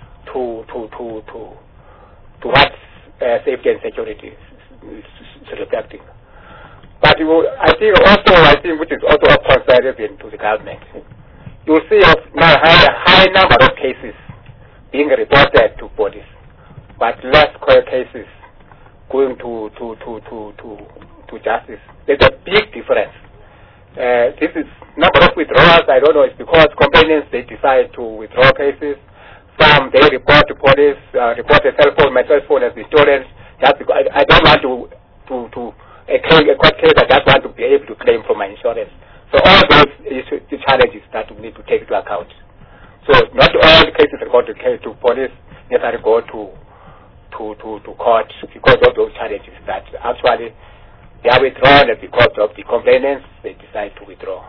to what safety and security is reflecting. But I think which is also a concern to the government. You see now a high number of cases being reported to police, but less cases going to justice. There's a big difference. This is number of withdrawals. I don't know. It's because complainants, they decide to withdraw cases. Some they report to police, report a cell phone. My cell phone has been stolen. Just because I don't want to a court case. I just want to be able to claim from my insurance. So all those issues, the challenges that we need to take into account. So not all the cases are going to police, necessarily go to court because of those challenges that actually they are withdrawn because of the complainants, they decide to withdraw.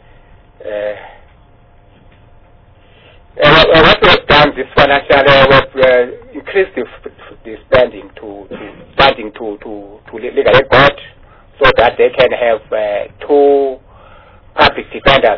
What we have done this financial year was increase the spending to legal aid court so that they can have two public defenders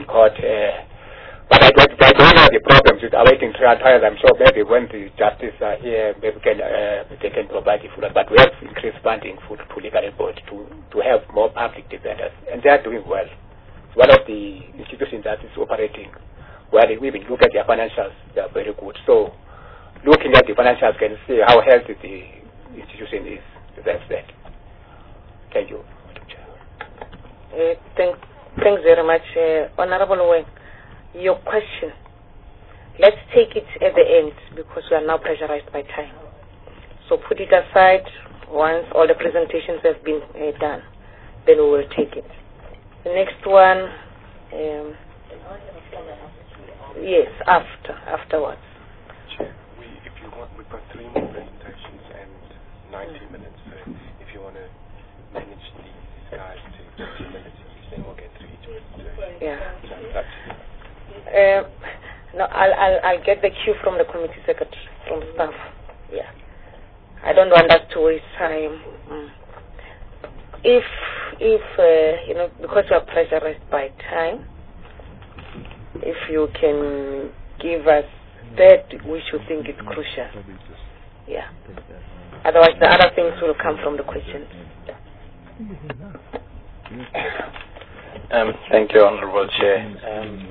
in court. But I don't have the problems with awaiting trials. I'm sure maybe when the justices are here, maybe they can provide the full. But we have increased funding for legal aid board to have more public defenders, and they are doing well. It's one of the institutions that is operating well. We even look at their financials; they are very good. So, looking at the financials, can see how healthy the institution is. That's that. Thank you. Thanks very much, Honorable Wang. Your question, let's take it at the end because we are now pressurized by time. So put it aside once all the presentations have been done. Then we will take it. The next one, yes, afterwards. If you want, we've got 3 more presentations and 90 minutes. So if you want to manage these guys to 50 minutes each, then we'll get through each presentation. Yeah. No, I'll get the cue from the committee secretary, from staff. Yeah. I don't want us to waste time. If because we are pressurized by time, if you can give us that which you think is crucial. Yeah. Otherwise, the other things will come from the questions. Thank you, Honorable Chair.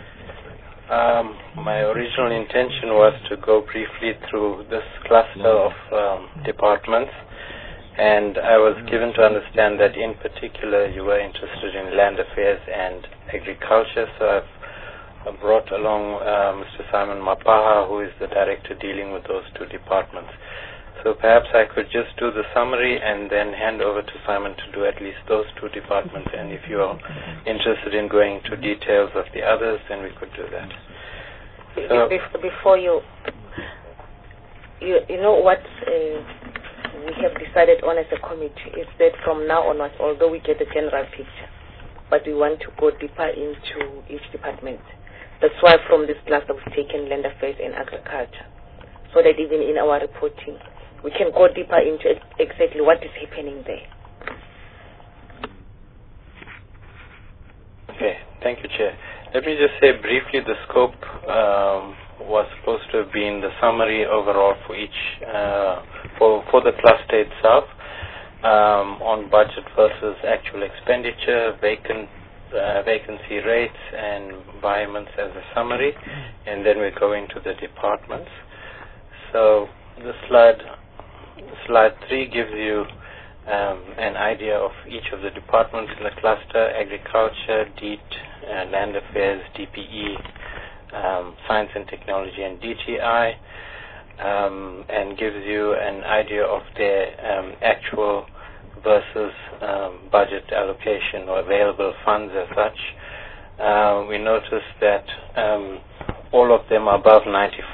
My original intention was to go briefly through this cluster of departments, and I was given to understand that in particular you were interested in land affairs and agriculture, so I've brought along Mr. Simon Mapaha, who is the director dealing with those 2 departments. So perhaps I could just do the summary and then hand over to Simon to do at least those 2 departments, and if you are interested in going into details of the others, then we could do that. So before you know what we have decided on as a committee is that from now onwards, although we get a general picture, but we want to go deeper into each department. That's why from this cluster we've taken land affairs and agriculture, so that even in our reporting, we can go deeper into exactly what is happening there. Okay, thank you, Chair. Let me just say briefly the scope was supposed to have been the summary overall for each, for the cluster itself, on budget versus actual expenditure, vacancy rates and environments as a summary, and then we go into the departments. So the slide 3 gives you an idea of each of the departments in the cluster: agriculture, DEET, land affairs, DPE, science and technology, and DTI, and gives you an idea of their actual versus budget allocation or available funds as such. We noticed that all of them are above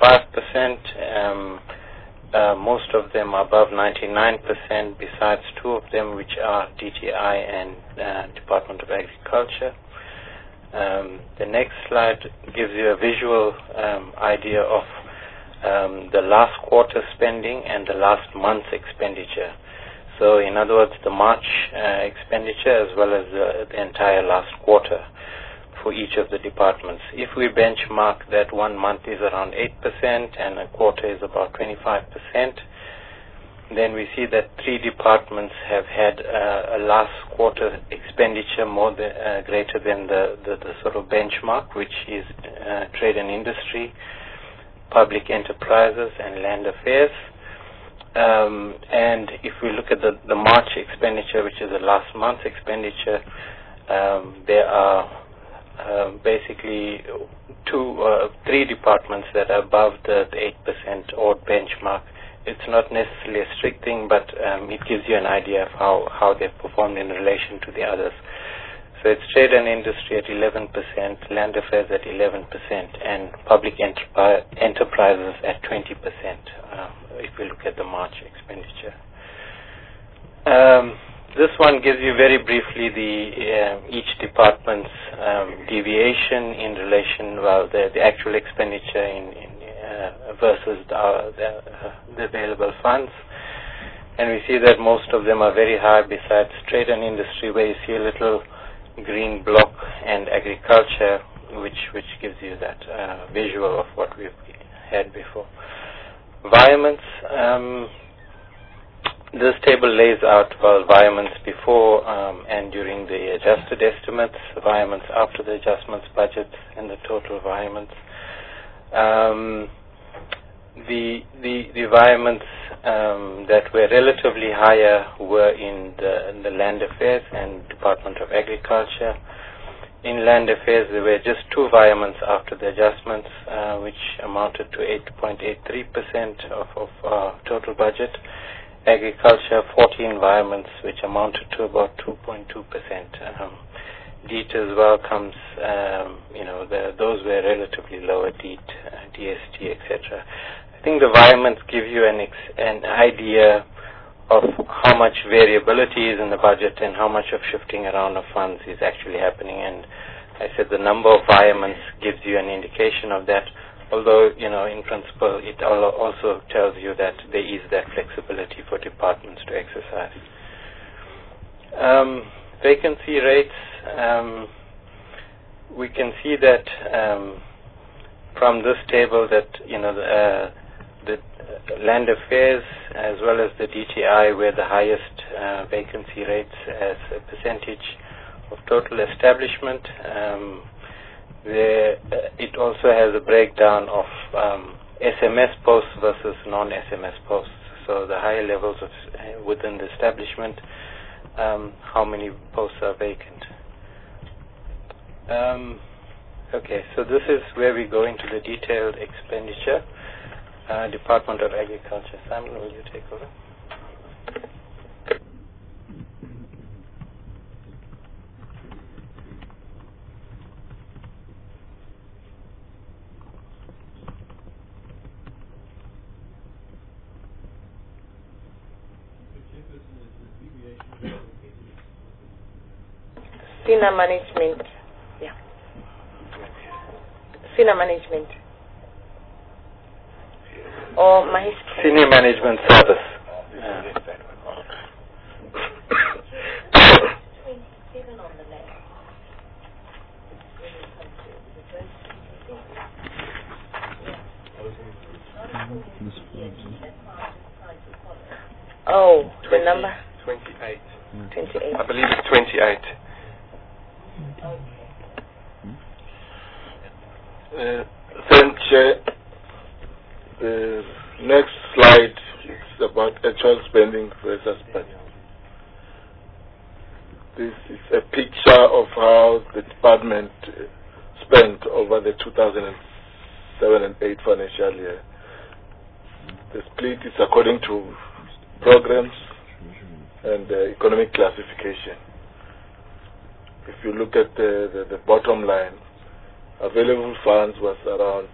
95%. Most of them are above 99%, besides 2 of them which are DTI and Department of Agriculture. The next slide gives you a visual idea of the last quarter spending and the last month's expenditure. So in other words, the March expenditure as well as the entire last quarter for each of the departments. If we benchmark that 1 month is around 8% and a quarter is about 25%, then we see that 3 departments have had a last quarter expenditure greater than the sort of benchmark, which is trade and industry, public enterprises, and land affairs. And if we look at the March expenditure, which is the last month's expenditure, there are basically 3 departments that are above the 8% odd benchmark. It's not necessarily a strict thing, but it gives you an idea of how they've performed in relation to the others. So it's trade and industry at 11%, land affairs at 11%, and public enterprises at 20%, if we look at the March expenditure. This one gives you very briefly each department's deviation in relation, the actual expenditure versus the available funds. And we see that most of them are very high, besides trade and industry, where you see a little green block and agriculture, which gives you that visual of what we've had before. Environments, this table lays out environments before and during the adjusted estimates, environments after the adjustments budget, and the total environments. The environments that were relatively higher were in the Land Affairs and Department of Agriculture. In Land Affairs, there were just 2 environments after the adjustments, which amounted to 8.83% of total budget. Agriculture, 14 environments, which amounted to about 2.2%. DEET as well comes, those were relatively lower, DEET, DST, etc. I think the environments give you an idea of how much variability is in the budget and how much of shifting around of funds is actually happening. And I said the number of environments gives you an indication of that, although, in principle, it also tells you that there is that flexibility for departments to exercise. Vacancy rates, we can see that from this table that, the Land Affairs as well as the DTI were the highest vacancy rates as a percentage of total establishment. It also has a breakdown of SMS posts versus non-SMS posts. So the higher levels of within the establishment, how many posts are vacant. Okay, so this is where we go into the detailed expenditure. Department of Agriculture. Simon, will you take over? Senior management. Yeah. Senior management. Or my Senior Management Service. Oh, the number? 28. 28. I believe it's 28. Thank you. The next slide is about actual spending versus budget. This is a picture of how the department spent over the 2007 and 8 financial year. The split is according to programs and economic classification. If you look at the bottom line, available funds was around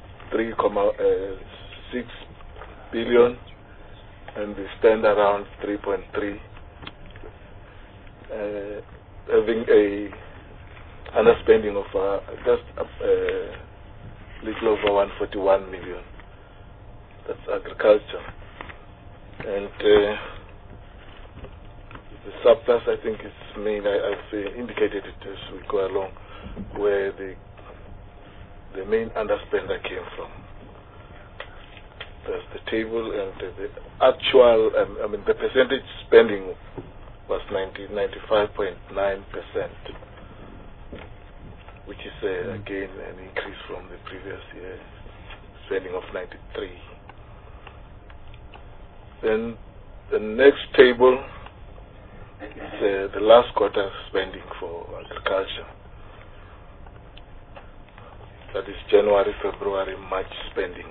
3.6 billion, and we spend around 3.3, having a underspending of just little over 141 million. That's agriculture, and the surplus, I think, is main. I've indicated it as we go along, where the main underspender came from. There's the table, and the actual, the percentage spending was 95.9%, which is again an increase from the previous year spending of 93. Then the next table is the last quarter spending for agriculture. That is January, February, March spending.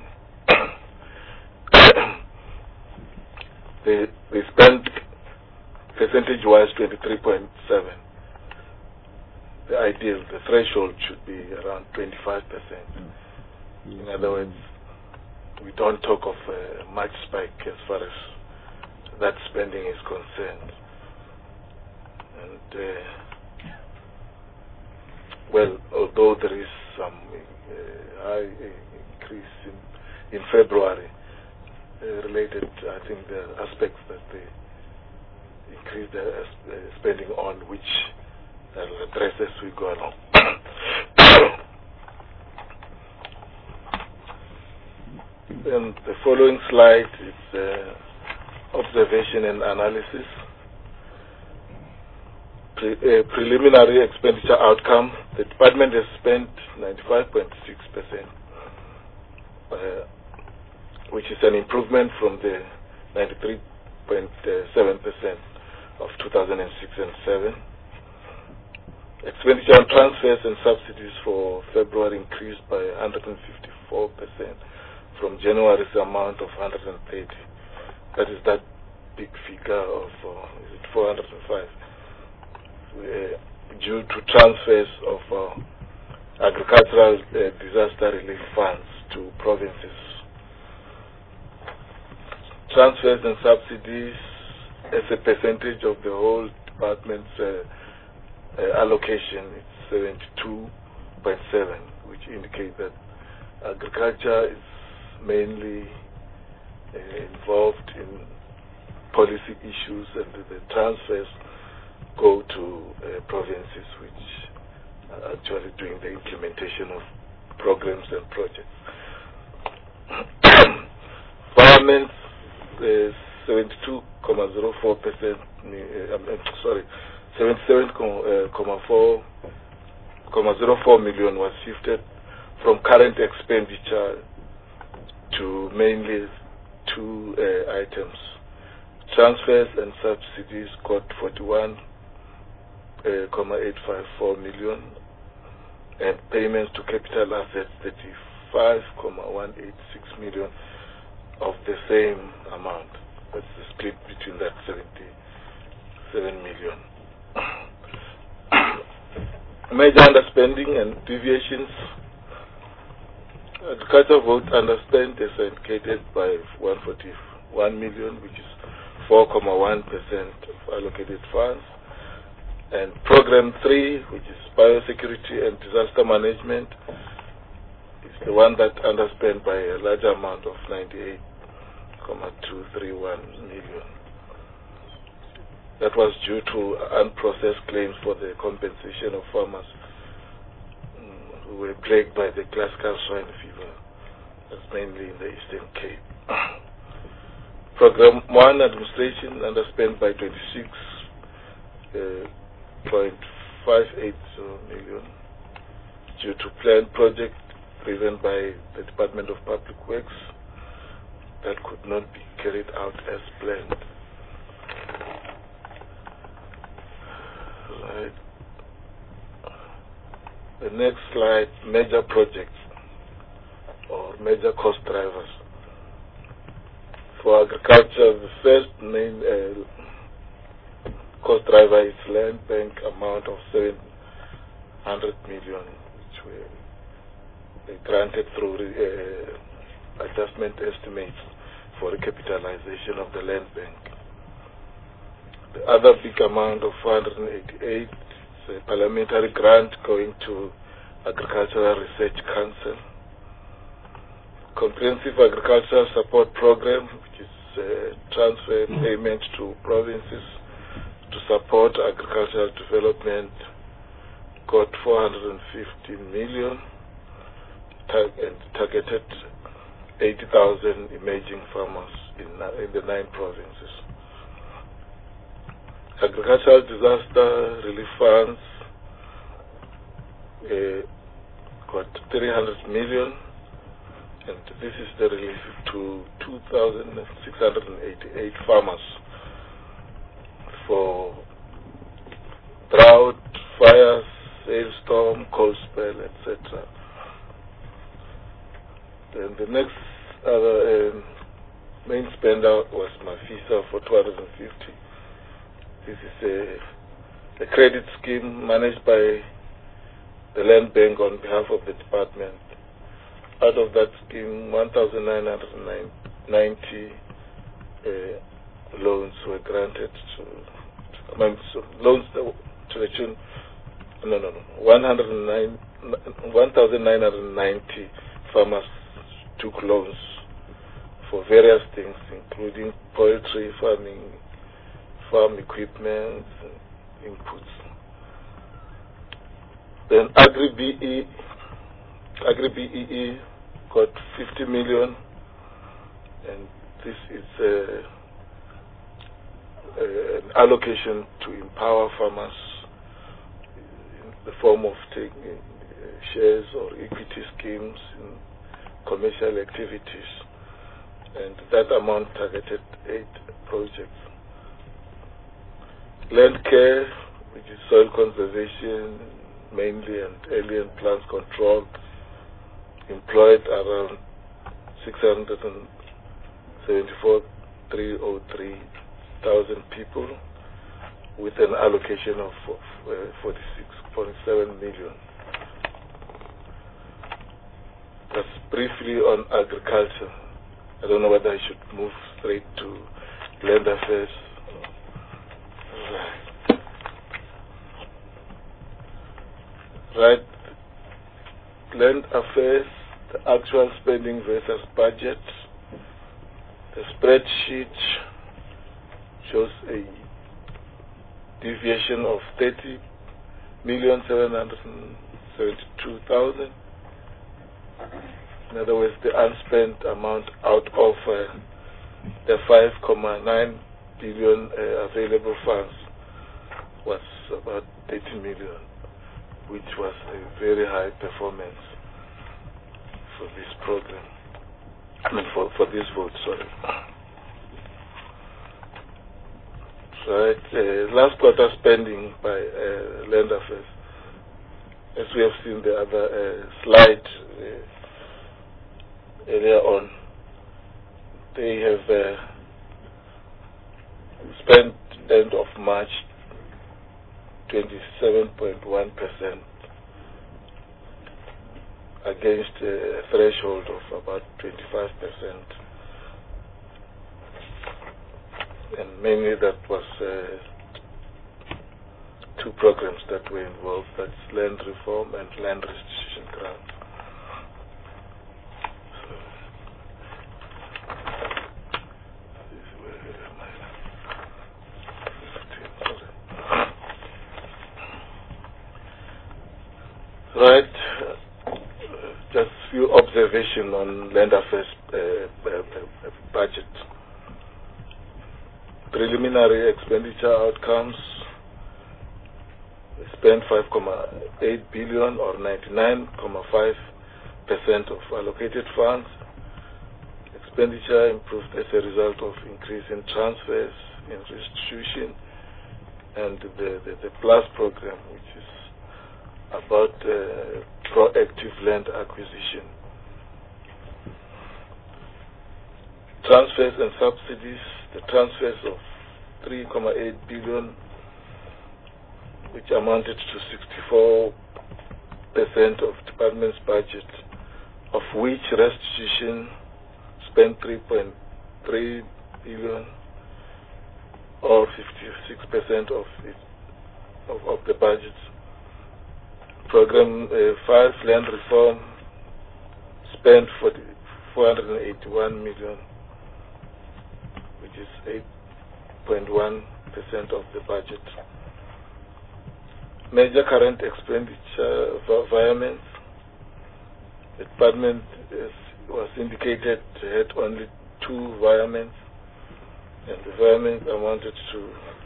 They spent percentage-wise 23.7. The ideal, the threshold should be around 25%. In other words, we don't talk of much spike as far as that spending is concerned. And well, although there is some high increase in February related, I think, the aspects that they increased the spending on, which I'll address as we go along. Then the following slide is observation and analysis. Preliminary expenditure outcome. The department has spent 95.6%, which is an improvement from the 93.7% of 2006 and 7. Expenditure on transfers and subsidies for February increased by 154% from January's amount of 130. That is that big figure of 405 due to transfers of agricultural disaster relief funds to provinces. Transfers and subsidies as a percentage of the whole department's allocation is 72.7, which indicates that agriculture is mainly involved in policy issues, and the transfers go to provinces which are actually doing the implementation of programs and projects. Government is 72.04%, 77.04 million was shifted from current expenditure to mainly two items. Transfers and subsidies got 41.854 million, and payments to capital assets 35.186 million of the same amount. That's the split between that 77 million. Major underspending and deviations. Agriculture vote underspent is indicated by 141 million, which is 4.1% of allocated funds. And Program 3, which is biosecurity and disaster management, is the one that underspent by a large amount of 98.231 million. That was due to unprocessed claims for the compensation of farmers who were plagued by the classical swine fever. That's mainly in the Eastern Cape. Program 1 administration underspent by 26.580 million due to planned project driven by the Department of Public Works that could not be carried out as planned. Right. The next slide, major projects or major cost drivers. For agriculture, the first main cost driver is land bank amount of 700 million, which were granted through adjustment estimates for recapitalization of the land bank. The other big amount of 488 is a parliamentary grant going to Agricultural Research Council. Comprehensive Agricultural Support Program, which is transfer payment to provinces to support agricultural development, got 450 million and targeted 80,000 emerging farmers in the 9 provinces. Agricultural disaster relief funds got 300 million, and this is the relief to 2,688 farmers for drought, fires, hailstorm, cold spell, etc. Then the next other main spender was Mafisa for 250. This is a credit scheme managed by the Land Bank on behalf of the department. Out of that scheme, 1,990 loans were granted to loans to the tune 1,990 farmers took loans for various things, including poultry farming, farm equipment, inputs. Then Agri-BEE got 50 million, and this is an allocation to empower farmers in the form of taking shares or equity schemes in commercial activities, and that amount targeted 8 projects. Land care, which is soil conservation mainly, and alien plants control, employed around 674,303 people with an allocation of 46.7 million. That's briefly on agriculture. I don't know whether I should move straight to land affairs. Right. Land affairs, the actual spending versus budget. The spreadsheet shows a deviation of 30,772,000. In other words, the unspent amount out of the 5.9 billion available funds was about 30 million, which was a very high performance for this program. I mean, for this vote, sorry. Right, last quarter spending by land affairs. As we have seen the other slide earlier on, they have spent end of March 27.1% against a threshold of about 25%. And mainly that was 2 programs that were involved, that's land reform and land restitution grants. Right, just few observations on land affairs budget. Preliminary expenditure outcomes, we spent 5.8 billion or 99.5% of allocated funds. Expenditure improved as a result of increase in transfers, in restitution, and the PLUS program, which is about proactive land acquisition. Transfers and subsidies, the transfers of 3.8 billion, which amounted to 64% of department's budget, of which restitution spent 3.3 billion, or 56% of the budget. Program 5, land reform, spent 481 million, which is 8.1% of the budget. Major current expenditure environments, the department was indicated had only 2 environments, and the environment amounted to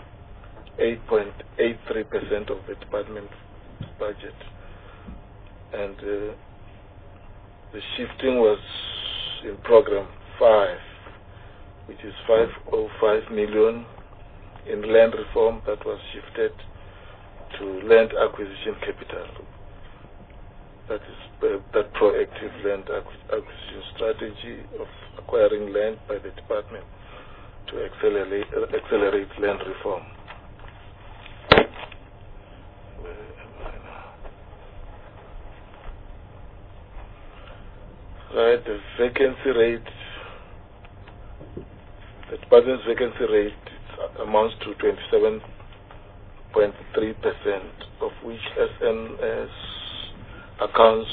8.83% of the department's budget. And the shifting was in program 5, which is 505 million in land reform that was shifted to land acquisition capital. That is that proactive land acquisition strategy of acquiring land by the department to accelerate land reform. Right, the vacancy rate, the department's vacancy rate amounts to 27.3%, of which SNS accounts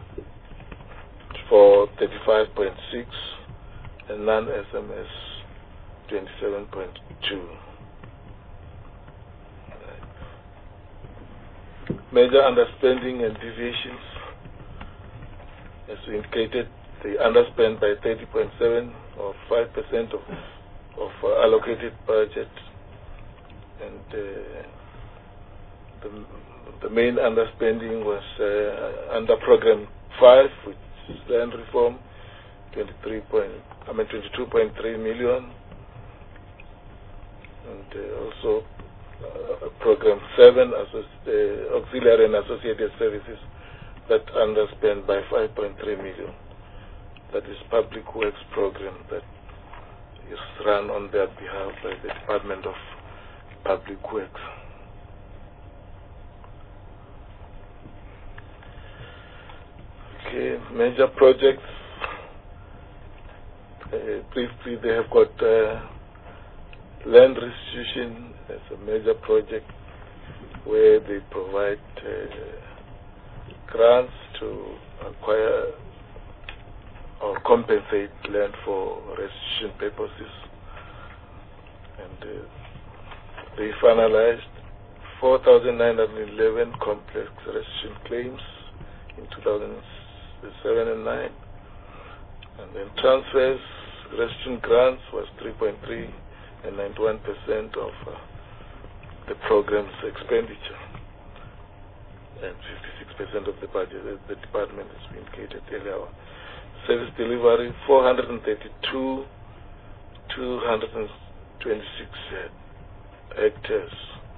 for 35.6% and non-SMS 27.2%. major underspending and deviations. As we indicated, they underspent by 30.7 or 5% of allocated budget, and the main underspending was under Program 5, which is land reform, 22.3 million, and also Program 7, auxiliary and associated services, that underspent by 5.3 million. That is public works program that is run on their behalf by the Department of Public Works. Okay, major projects. Briefly, they have got land restitution as a major project where they provide grants to acquire or compensate land for restitution purposes. And they finalized 4,911 complex restitution claims in 2007 and 9. And then transfers, restitution grants was 3.3 and 91% of the program's expenditure, and 56% of the budget. The department has been indicated earlier. Service delivery, 432, 226 hectares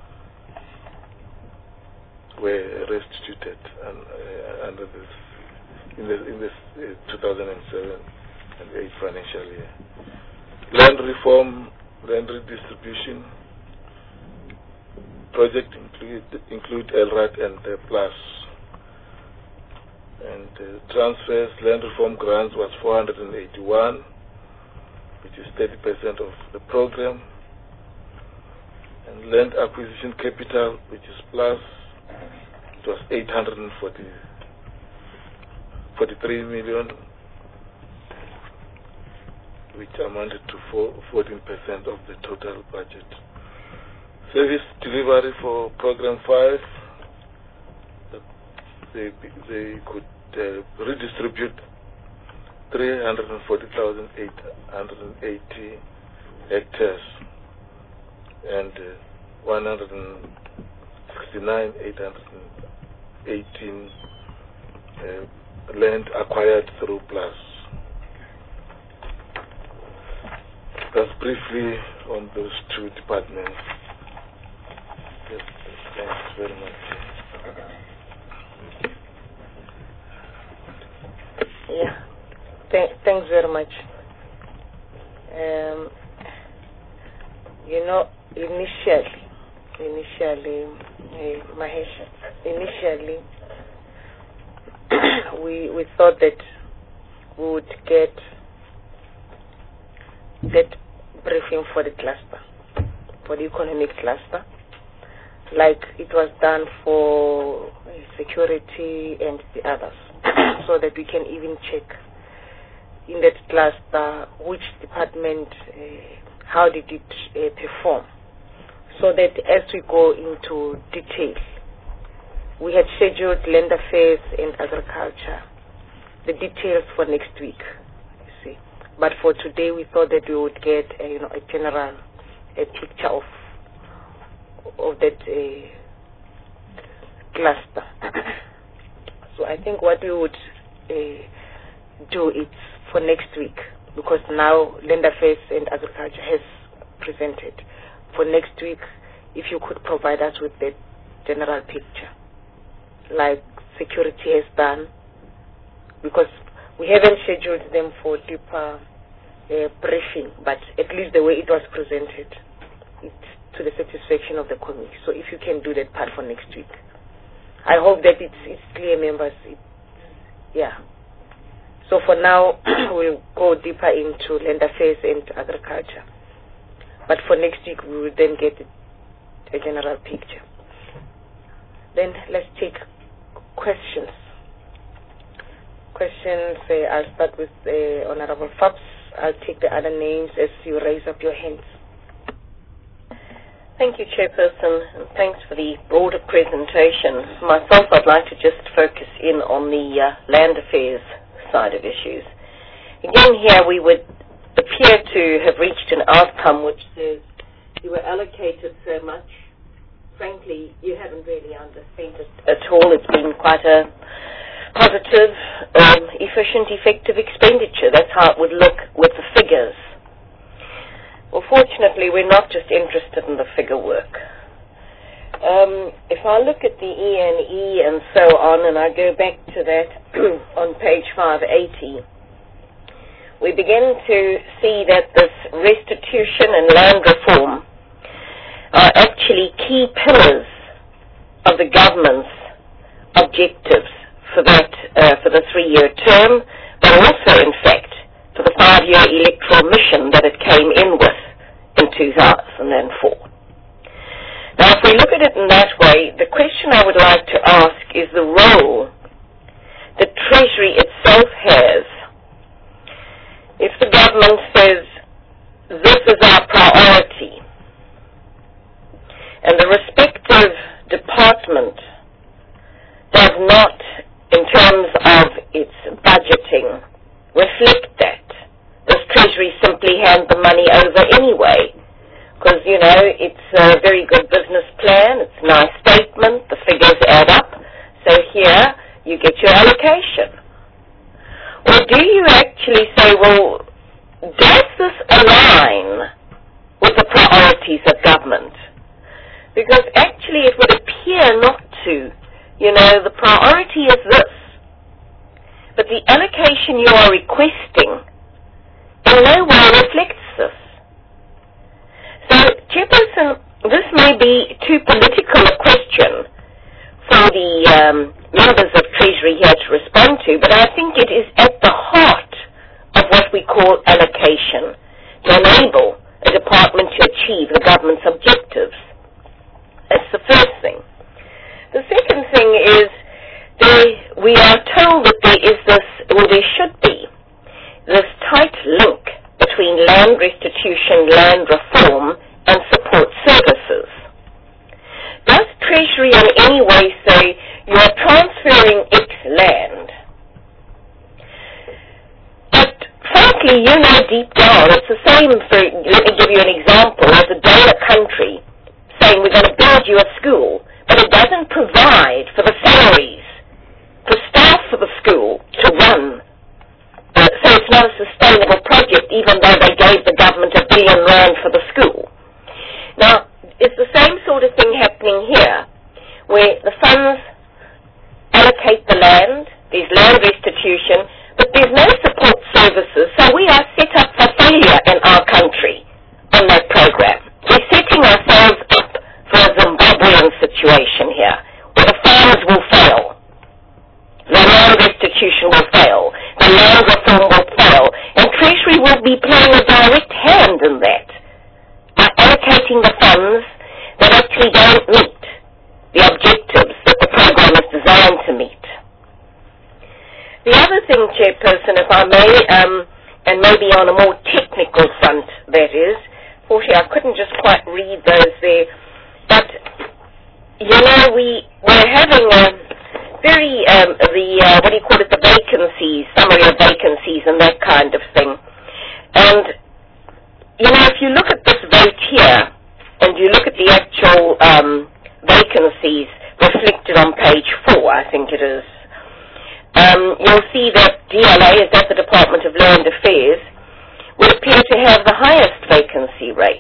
were restituted under this in this 2007 and 8 financial year. Land reform, land redistribution project include LRAT and PLUS. And transfers, land reform grants was 481, which is 30% of the program. And land acquisition capital, which is PLUS, it was 843 million, which amounted to 14% of the total budget. Service delivery for Program 5, they could redistribute 340,880 hectares and 169,818 land acquired through PLUS. That's briefly on those two departments. Yes, thanks very much. Yeah, thanks very much. Initially, Mahesh, we thought that we would get that briefing for the cluster, for the economic cluster, like it was done for security and the others, so that we can even check in that cluster which department, how did it perform, so that as we go into detail, we had scheduled land affairs and agriculture, the details for next week, you see. But for today, we thought that we would get a general picture of that cluster. So I think what we would do is for next week, because now land affairs and agriculture has presented. For next week, if you could provide us with that general picture, like security has done, because we haven't scheduled them for deeper briefing, but at least the way it was presented, it's to the satisfaction of the committee. So if you can do that part for next week, I hope that it's clear, members. Yeah. So for now, we'll go deeper into land affairs and agriculture. But for next week, we will then get a general picture. Then let's take questions. I'll start with Honorable Fabs. I'll take the other names as you raise up your hands. Thank you, Chairperson, and thanks for the broader presentation. For myself, I'd like to just focus in on the land affairs side of issues. Again, here we would appear to have reached an outcome which says you were allocated so much. Frankly, you haven't really underspent it at all. It's been quite a positive, efficient, effective expenditure. That's how it would look with the figures. Well, fortunately, we're not just interested in the figure work. If I look at the E&E and so on, and I go back to that on page 580, we begin to see that this restitution and land reform are actually key pillars of the government's objectives for that for the 3-year term, but also, in fact, for the 5-year electoral mission that it came in with in 2004. Now, if we look at it in that way, the question I would like to ask is the role the Treasury itself has. If the government says, this is our priority, and the respective department does not, in terms of its budgeting, reflect that, does Treasury simply hand the money over anyway? Because, you know, it's a very good business plan, it's a nice statement, the figures add up, so here you get your allocation. Or do you actually say, well, does this align with the priorities of government? Because actually it would appear not to. You know, the priority is this. But the allocation you are requesting in no way reflects this. So, Chairperson, this may be too political a question for the members of Treasury here to respond to, but I think it is at the heart of what we call allocation, to enable a department to achieve the government's objectives. That's the first thing. The second thing is we are told that there is this, or there should be, this tight link between land restitution, land reform, and support services. Does Treasury in any way say you are transferring X land? But frankly, you know deep down, it's the same for, let me give you an example, as a donor country saying we're going to build you a school, but it doesn't provide for the salaries for staff for the school to run. So it's not a sustainable project, even though they gave the government R1 billion for the school. Now, it's the same sort of thing happening here, where the funds allocate the land, there's land restitution, but there's no support services, so we are set up for failure in our country on that program. We're setting ourselves up for a Zimbabwean situation here, where the farmers will fail, the land restitution will fail, the land reform will fail, and Treasury will be playing a direct hand in that by allocating the funds that actually don't meet the objectives that the program is designed to meet. The other thing, Chairperson, if I may, and maybe on a more technical front, that is, fortunately I couldn't just quite read those there, but, you know, we're having very, the vacancies, summary of vacancies and that kind of thing. And, you know, if you look at this vote here, and you look at the actual vacancies reflected on page 4, I think it is, you'll see that DLA, is that the Department of Land Affairs, would appear to have the highest vacancy rate.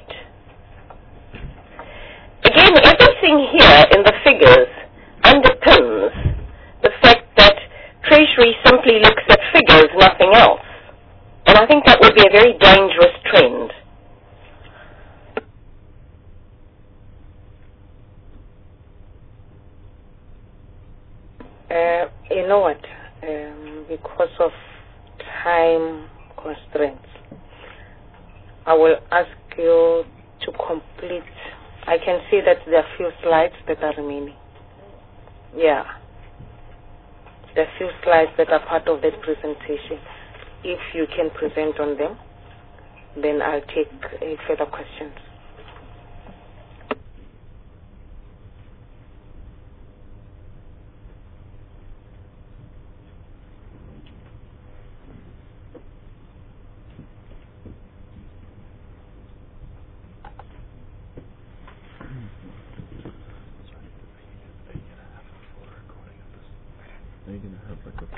Again, everything here in the figures underpins the fact that Treasury simply looks at figures, nothing else. And I think that would be a very dangerous trend. You know what? Because of time constraints, I will ask you to complete. I can see that there are few slides that are remaining. Yeah. There are few slides that are part of that presentation. If you can present on them, then I'll take further questions.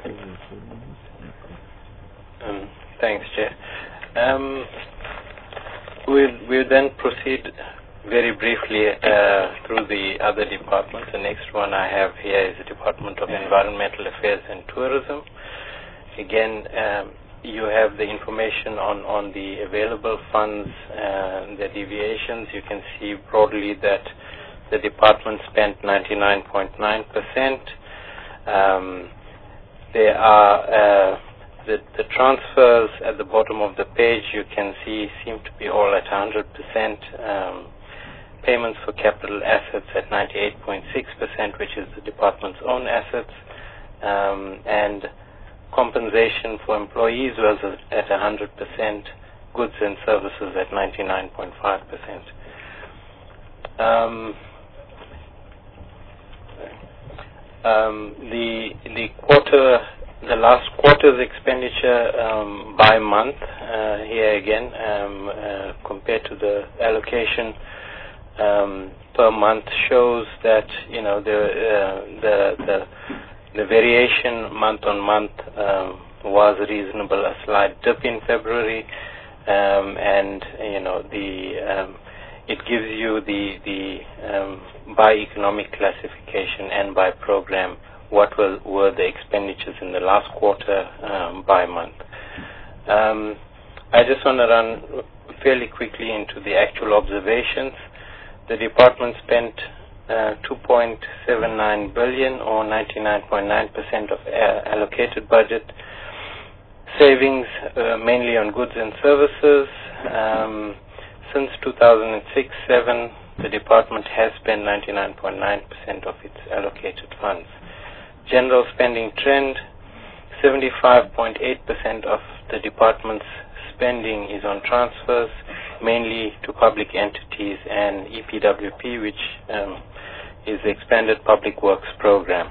Thanks, Chair. We'll then proceed very briefly through the other departments. The next one I have here is the Department of Environmental Affairs and Tourism. Again, you have the information on the available funds and the deviations. You can see broadly that the department spent 99.9%. There are the transfers at the bottom of the page, you can see, seem to be all at 100%. Payments for capital assets at 98.6%, which is the department's own assets, and compensation for employees was at 100%, goods and services at 99.5%. The last quarter's expenditure by month, here again, compared to the allocation per month, shows that the variation month on month was reasonable. A slight dip in February, and it gives you the by economic classification and by program what were the expenditures in the last quarter by month. I just want to run fairly quickly into the actual observations. The department spent 2.79 billion, or 99.9% of allocated budget. Savings mainly on goods and services. Since 2006-07, the department has spent 99.9% of its allocated funds. General spending trend, 75.8% of the department's spending is on transfers, mainly to public entities and EPWP, which is the Expanded Public Works Program.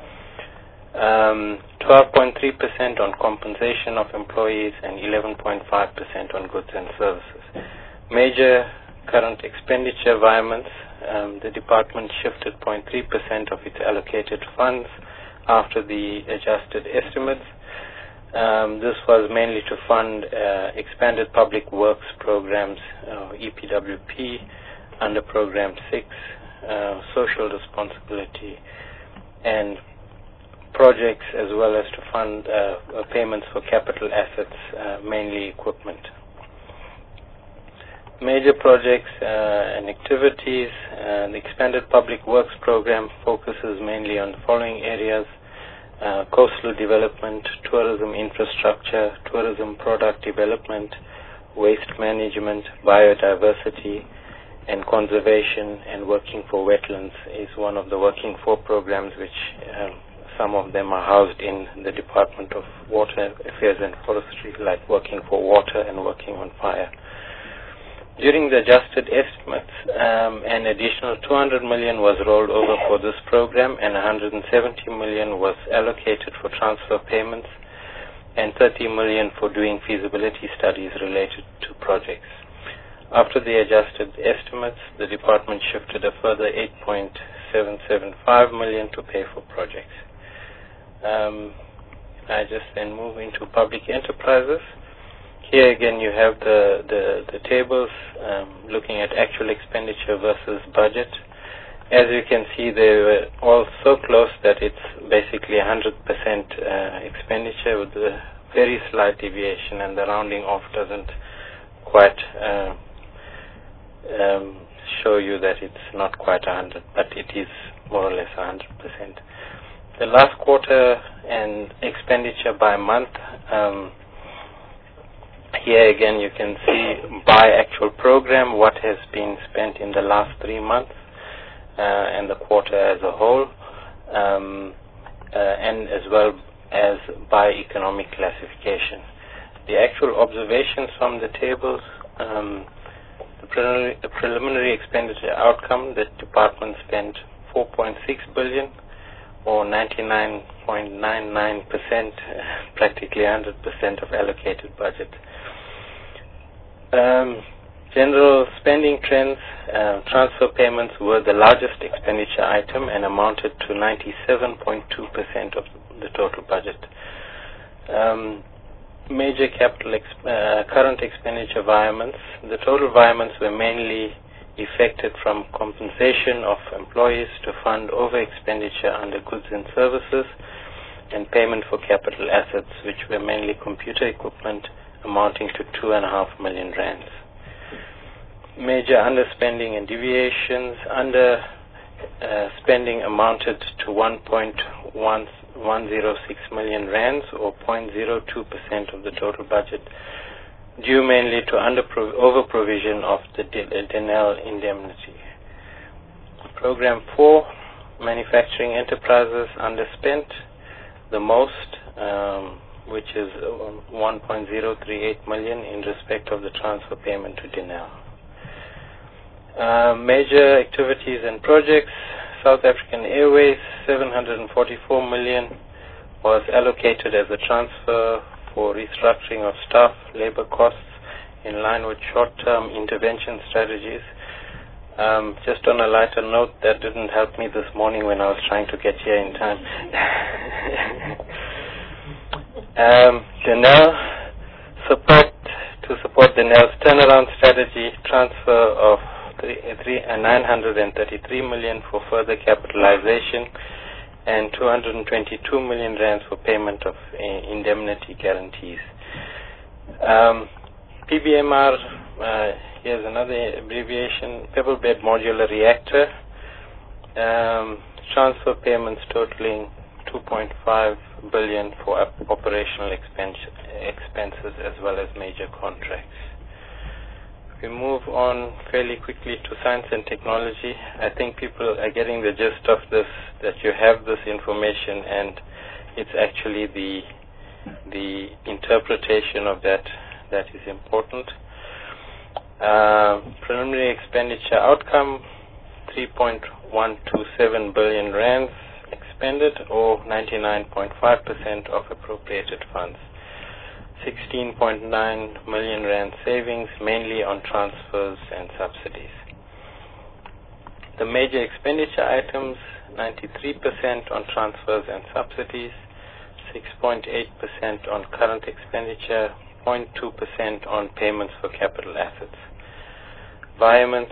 12.3% on compensation of employees and 11.5% on goods and services. Major current expenditure environments, the department shifted 0.3% of its allocated funds after the adjusted estimates. This was mainly to fund Expanded Public Works Programs, EPWP, under Program 6, Social Responsibility, and projects, as well as to fund payments for capital assets, mainly equipment. Major projects and activities. The Expanded Public Works Program focuses mainly on the following areas: coastal development, tourism infrastructure, tourism product development, waste management, biodiversity, and conservation, and working for wetlands is one of the working for programs, which some of them are housed in the Department of Water Affairs and Forestry, like working for water and working on fire. During the adjusted estimates, an additional 200 million was rolled over for this program, and 170 million was allocated for transfer payments, and 30 million for doing feasibility studies related to projects. After the adjusted estimates, the department shifted a further 8.775 million to pay for projects. I just then move into public enterprises. Here again you have the tables looking at actual expenditure versus budget. As you can see, they were all so close that it's basically 100% expenditure, with a very slight deviation, and the rounding off doesn't quite show you that it's not quite 100, but it is more or less 100%. The last quarter and expenditure by month. Here again you can see by actual program what has been spent in the last 3 months and the quarter as a whole, and as well as by economic classification. The actual observations from the tables, the preliminary expenditure outcome, the department spent 4.6 billion, or 99.99%, practically 100% of allocated budget. General spending trends, transfer payments were the largest expenditure item and amounted to 97.2% of the total budget. Major current expenditure virements. The total virements were mainly effected from compensation of employees to fund over expenditure under goods and services and payment for capital assets, which were mainly computer equipment amounting to 2.5 million rands. Major underspending and deviations. Spending amounted to 1.106 million rands, or 0.02% of the total budget, due mainly to over-provision of the Denel indemnity. Program 4, manufacturing enterprises, underspent the most, which is 1.038 million in respect of the transfer payment to Denel. Major activities and projects. South African Airways, 744 million was allocated as a transfer for restructuring of staff, labor costs in line with short-term intervention strategies. Just on a lighter note, that didn't help me this morning when I was trying to get here in time. Denel to support Denel's turnaround strategy, transfer of 933 million for further capitalization and 222 million rands for payment of indemnity guarantees. PBMR, here's another abbreviation, Pebble Bed Modular Reactor, transfer payments totaling 2.5 billion for operational expenses as well as major contracts. We move on fairly quickly to science and technology. I think people are getting the gist of this, that you have this information, and it's actually the interpretation of that is important. Preliminary expenditure outcome, 3.127 billion rands expended, or 99.5% of appropriated funds. 16.9 million rand savings, mainly on transfers and subsidies. The major expenditure items, 93% on transfers and subsidies, 6.8% on current expenditure, 0.2% on payments for capital assets. Virements,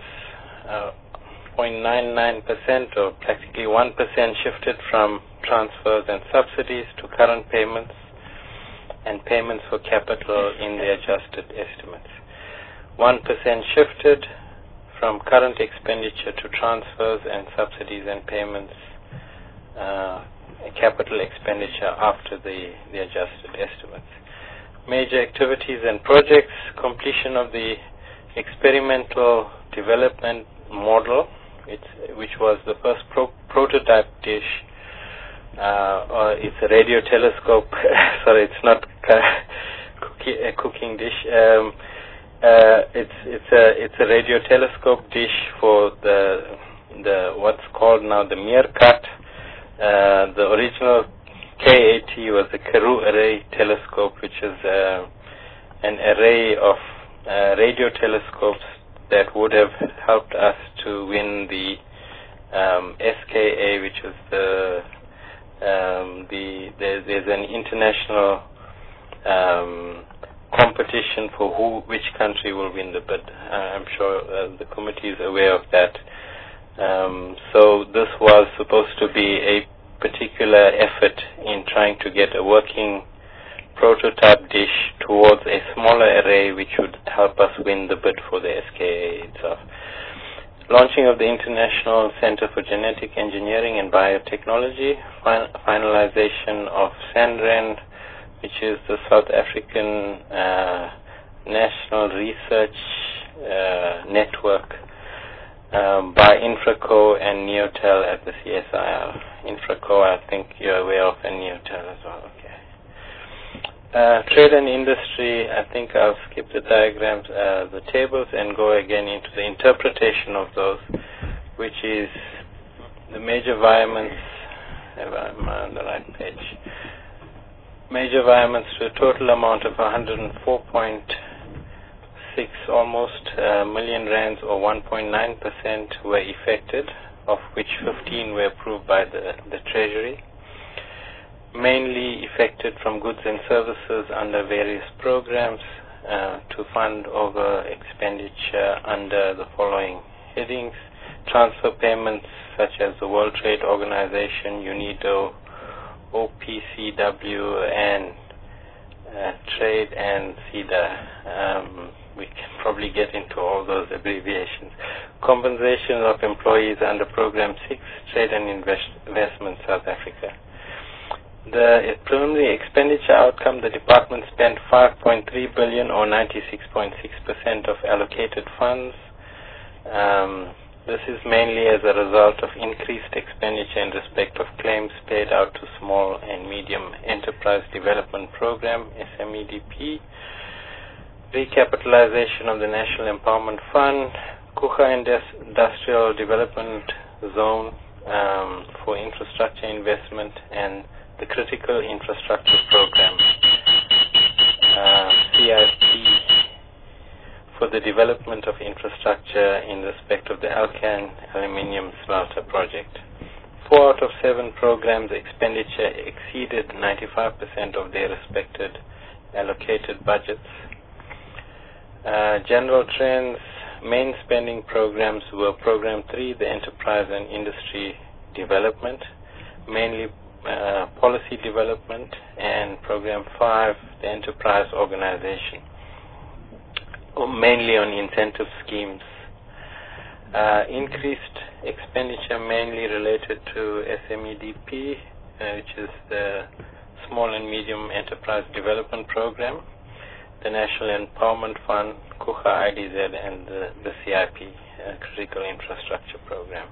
0.99%, or practically 1%, shifted from transfers and subsidies to current payments and payments for capital in the adjusted estimates. 1% shifted from current expenditure to transfers and subsidies and payments, capital expenditure after the adjusted estimates. Major activities and projects, completion of the experimental development model, which was the first prototype dish. It's a radio telescope. Sorry, it's not a cooking dish. It's a radio telescope dish for the what's called now the Meerkat. The original KAT was a Karoo Array telescope, which is an array of radio telescopes that would have helped us to win the SKA, which is there's an international competition for which country will win the bid. I'm sure the committee is aware of that. So this was supposed to be a particular effort in trying to get a working prototype dish towards a smaller array, which would help us win the bid for the SKA itself. Launching of the International Center for Genetic Engineering and Biotechnology, finalization of SANREN, which is the South African National Research Network, by Infraco and Neotel at the CSIR. Infraco, I think you're aware of, and Neotel as well. Okay. Trade and industry, I think I'll skip the diagrams, the tables, and go again into the interpretation of those, which is the major virements. Am I on the right page? Major virements to a total amount of 104.6 almost million rands, or 1.9%, were effected, of which 15 were approved by the Treasury. mainly effected from goods and services under various programs to fund over expenditure under the following headings: transfer payments such as the World Trade Organization, UNIDO, OPCW, and Trade and CEDA. We can probably get into all those abbreviations. Compensation of employees under Program 6, Trade and Investment South Africa. The preliminary expenditure outcome, the department spent 5.3 billion or 96.6% of allocated funds. This is mainly as a result of increased expenditure in respect of claims paid out to Small and Medium Enterprise Development Program, SMEDP, recapitalization of the National Empowerment Fund, Kucha Industrial Development Zone for infrastructure investment, and the Critical Infrastructure Program, CIP, for the development of infrastructure in respect of the Alcan Aluminium Smelter project. 4 out of 7 programs expenditure exceeded 95% of their respected allocated budgets. General trends, main spending programs were Program 3, the Enterprise and Industry Development, mainly policy development, and Program 5, the Enterprise Organization, mainly on incentive schemes. Increased expenditure mainly related to SMEDP, which is the Small and Medium Enterprise Development Program, the National Empowerment Fund, Kucha IDZ, and the CIP, Critical Infrastructure Program.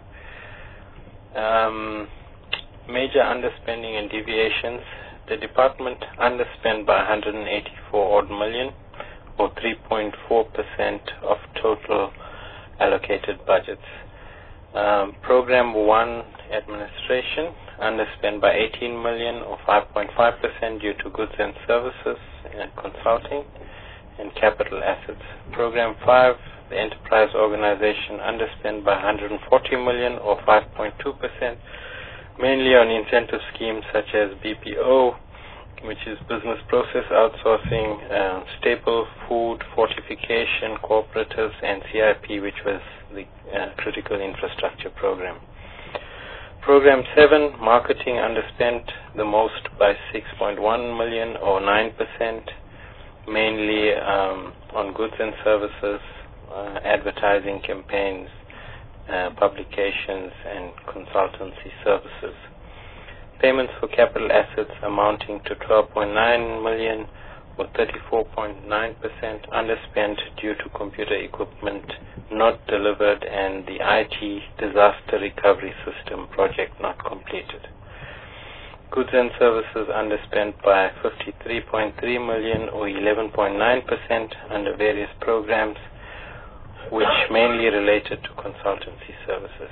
Major underspending and deviations. The department underspent by 184 odd million, or 3.4% of total allocated budgets. Program 1, administration, underspent by 18 million, or 5.5% due to goods and services and consulting and capital assets. Program 5, the enterprise organization, underspent by 140 million, or 5.2%, mainly on incentive schemes such as BPO, which is business process outsourcing, staple food, fortification, cooperatives, and CIP, which was the critical infrastructure program. Program 7, marketing, underspent the most by 6.1 million, or 9%, mainly on goods and services, advertising campaigns, publications, and consultancy services. Payments for capital assets amounting to 12.9 million, or 34.9%, underspent due to computer equipment not delivered and the IT disaster recovery system project not completed. Goods and services underspent by 53.3 million, or 11.9%, under various programs, which mainly related to consultancy services.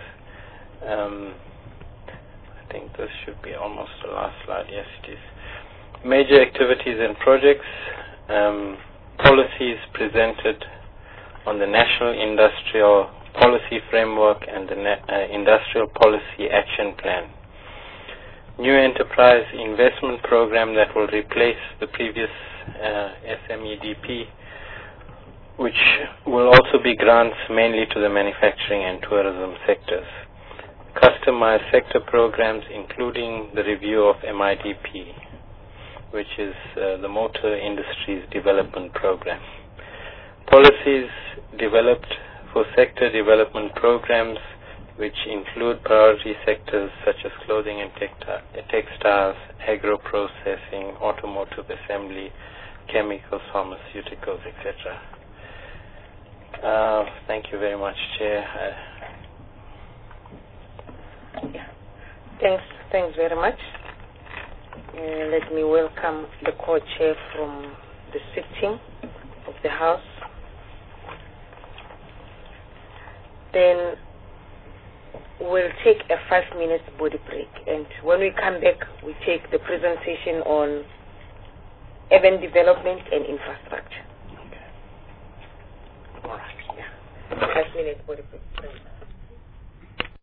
I think this should be almost the last slide. Yes, it is. Major activities and projects. Policies presented on the National Industrial Policy Framework and the Industrial Policy Action Plan. New enterprise investment program that will replace the previous SMEDP, which will also be grants mainly to the manufacturing and tourism sectors. Customized sector programs, including the review of MIDP, which is the Motor Industries Development Program. Policies developed for sector development programs, which include priority sectors such as clothing and textiles, agro-processing, automotive assembly, chemicals, pharmaceuticals, etc. Thank you very much, Chair. Thanks very much. Let me welcome the co-chair from the sitting of the House. Then we'll take a 5-minute body break, and when we come back, we take the presentation on urban development and infrastructure. Okay. All right. Yeah. 5-minute body break.